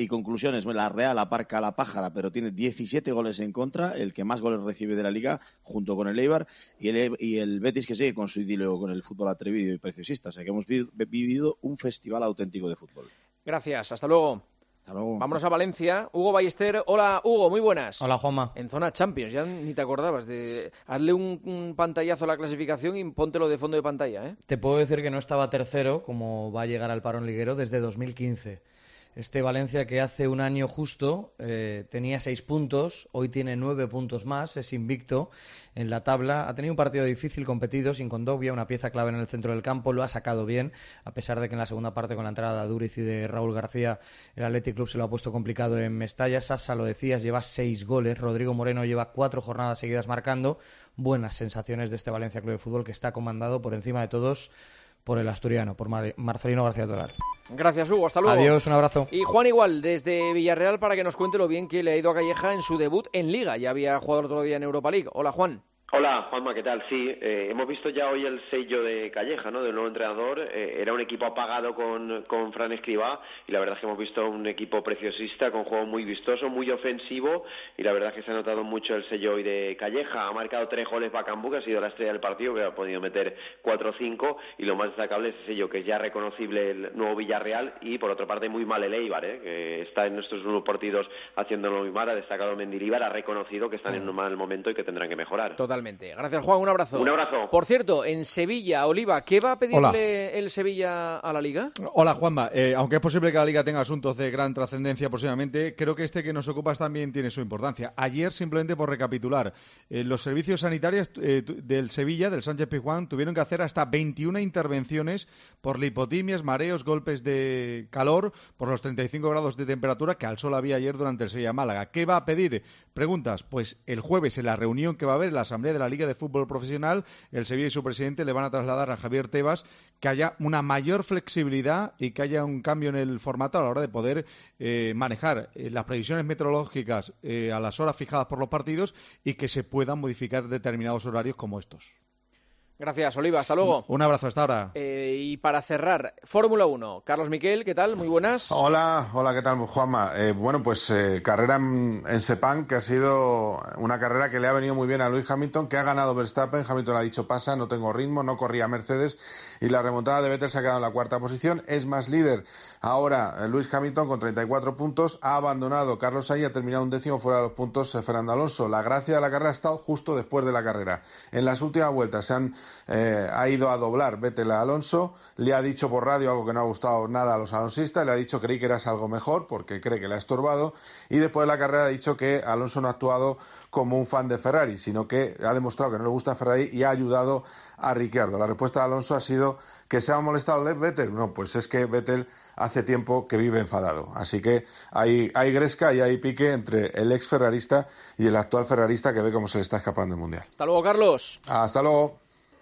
conclusiones, la Real aparca la pájara, pero tiene diecisiete goles en contra, el que más goles recibe de la Liga, junto con el Eibar, y el, y el Betis, que sigue con su idilio con el fútbol atrevido y preciosista. O sea que hemos vi, vivido un festival auténtico de fútbol. Gracias, hasta luego. Hasta luego. Vámonos a Valencia. Hugo Ballester. Hola, Hugo, muy buenas. Hola, Juanma. En zona Champions, ya ni te acordabas de... Hazle un, un pantallazo a la clasificación y póntelo de fondo de pantalla, ¿eh? Te puedo decir que no estaba tercero, como va a llegar al parón liguero, desde dos mil quince. Este Valencia, que hace un año justo eh, tenía seis puntos, hoy tiene nueve puntos más, es invicto en la tabla. Ha tenido un partido difícil, competido, sin Condovia, una pieza clave en el centro del campo, lo ha sacado bien, a pesar de que en la segunda parte, con la entrada de Duriz y de Raúl García, el Athletic Club se lo ha puesto complicado en Mestalla. Sasa, lo decías, lleva seis goles, Rodrigo Moreno lleva cuatro jornadas seguidas marcando. Buenas sensaciones de este Valencia Club de Fútbol, que está comandado por encima de todos por el asturiano, por Mar- Marcelino García Toral. Gracias, Hugo. Hasta luego. Adiós, un abrazo. Y Juan igual, desde Villarreal, para que nos cuente lo bien que le ha ido a Calleja en su debut en Liga. Ya había jugado el otro día en Europa League. Hola, Juan. Hola, Juanma, ¿qué tal? Sí, eh, hemos visto ya hoy el sello de Calleja, ¿no?, del nuevo entrenador. Eh, era un equipo apagado con, con Fran Escribá, y la verdad es que hemos visto un equipo preciosista, con juego muy vistoso, muy ofensivo, y la verdad es que se ha notado mucho el sello hoy de Calleja. Ha marcado tres goles Bacambú, que ha sido la estrella del partido, que ha podido meter cuatro o cinco, y lo más destacable es ese sello, que es ya reconocible el nuevo Villarreal, y por otra parte muy mal el Eibar, ¿eh?, que está en estos últimos partidos haciéndolo muy mal. Ha destacado Mendilibar, ha reconocido que están en un mal momento y que tendrán que mejorar. Totalmente. Gracias, Juan. Un abrazo. Un abrazo. Por cierto, en Sevilla, Oliva, ¿qué va a pedirle Hola. el Sevilla a la Liga? Hola, Juanma. Eh, aunque es posible que la Liga tenga asuntos de gran trascendencia próximamente, creo que este que nos ocupa también tiene su importancia. Ayer, simplemente por recapitular, eh, los servicios sanitarios eh, del Sevilla, del Sánchez Pizjuán, tuvieron que hacer hasta veintiuna intervenciones por lipotimias, mareos, golpes de calor, por los treinta y cinco grados de temperatura que al sol había ayer durante el Sevilla-Málaga. ¿Qué va a pedir? Preguntas. Pues el jueves, en la reunión que va a haber en la Asamblea de la Liga de Fútbol Profesional, el Sevilla y su presidente le van a trasladar a Javier Tebas que haya una mayor flexibilidad y que haya un cambio en el formato a la hora de poder eh, manejar eh, las previsiones meteorológicas eh, a las horas fijadas por los partidos, y que se puedan modificar determinados horarios como estos. Gracias, Oliva. Hasta luego. Un abrazo, hasta ahora. Eh, y para cerrar, Fórmula uno. Carlos Miquel, ¿qué tal? Muy buenas. Hola, hola, ¿qué tal, Juanma? Eh, bueno, pues eh, carrera en, en Sepang, que ha sido una carrera que le ha venido muy bien a Lewis Hamilton, que ha ganado Verstappen. Hamilton ha dicho, pasa, no tengo ritmo, no corría Mercedes, y la remontada de Vettel se ha quedado en la cuarta posición. Es más líder ahora eh, Lewis Hamilton con treinta y cuatro puntos. Ha abandonado Carlos Sainz y ha terminado un décimo fuera de los puntos eh, Fernando Alonso. La gracia de la carrera ha estado justo después de la carrera. En las últimas vueltas se han... Eh, ha ido a doblar Vettel a Alonso, le ha dicho por radio algo que no ha gustado nada a los alonsistas, le ha dicho creí que eras algo mejor porque cree que le ha estorbado, y después de la carrera ha dicho que Alonso no ha actuado como un fan de Ferrari, sino que ha demostrado que no le gusta Ferrari y ha ayudado a Ricciardo. La respuesta de Alonso ha sido que se ha molestado de Vettel. No, pues es que Vettel hace tiempo que vive enfadado. Así que hay, hay gresca y hay pique entre el ex ferrarista y el actual ferrarista, que ve cómo se le está escapando el Mundial. Hasta luego, Carlos. Hasta luego.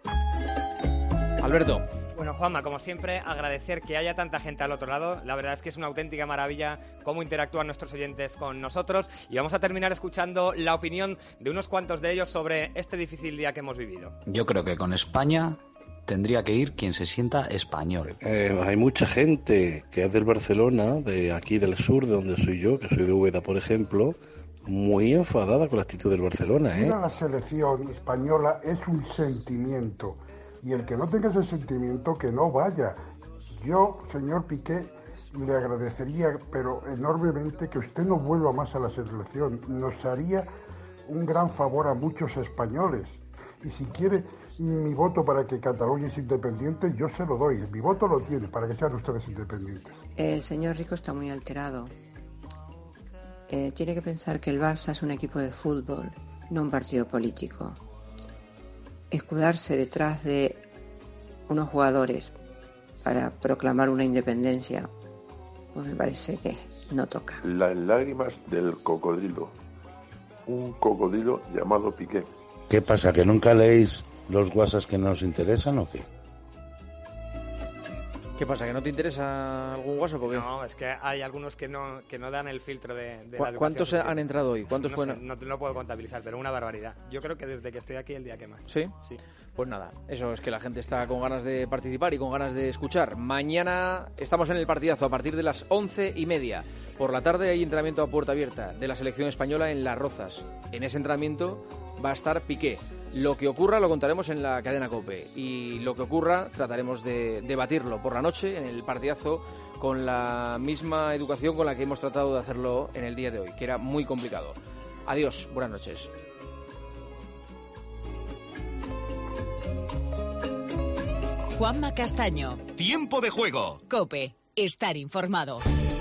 Alberto. Bueno, Juanma, como siempre, agradecer que haya tanta gente al otro lado. La verdad es que es una auténtica maravilla cómo interactúan nuestros oyentes con nosotros. Y vamos a terminar escuchando la opinión de unos cuantos de ellos sobre este difícil día que hemos vivido. Yo creo que con España tendría que ir quien se sienta español. Eh, hay mucha gente que es del Barcelona, de aquí del sur, de donde soy yo, que soy de Úbeda, por ejemplo, muy enfadada con la actitud del Barcelona. ¿eh? Ir a la selección española es un sentimiento. Y el que no tenga ese sentimiento, que no vaya. Yo, señor Piqué, le agradecería, pero enormemente, que usted no vuelva más a la selección. Nos haría un gran favor a muchos españoles. Y si quiere mi voto para que Cataluña es independiente, yo se lo doy. Mi voto lo tiene, para que sean ustedes independientes. El señor Rico está muy alterado. Eh, tiene que pensar que el Barça es un equipo de fútbol, no un partido político. Escudarse detrás de unos jugadores para proclamar una independencia, pues me parece que no toca. Las lágrimas del cocodrilo, un cocodrilo llamado Piqué. ¿Qué pasa, que nunca leéis los WhatsApps que no os interesan o qué? ¿Qué pasa, que no te interesa algún WhatsApp o qué? No, es que hay algunos que no, que no dan el filtro de, de la ¿Cuántos educación han entrado hoy? ¿Cuántos no fueron? sé, no te lo puedo contabilizar, pero una barbaridad. Yo creo que desde que estoy aquí el día que más. ¿Sí? Sí. Pues nada, eso es que la gente está con ganas de participar y con ganas de escuchar. Mañana estamos en el partidazo a partir de las once y media. Por la tarde hay entrenamiento a puerta abierta de la selección española en Las Rozas. En ese entrenamiento va a estar Piqué. Lo que ocurra lo contaremos en la cadena COPE y lo que ocurra trataremos de debatirlo por la noche en el partidazo con la misma educación con la que hemos tratado de hacerlo en el día de hoy, que era muy complicado. Adiós, buenas noches. Juanma Castaño. Tiempo de juego. COPE. Estar informado.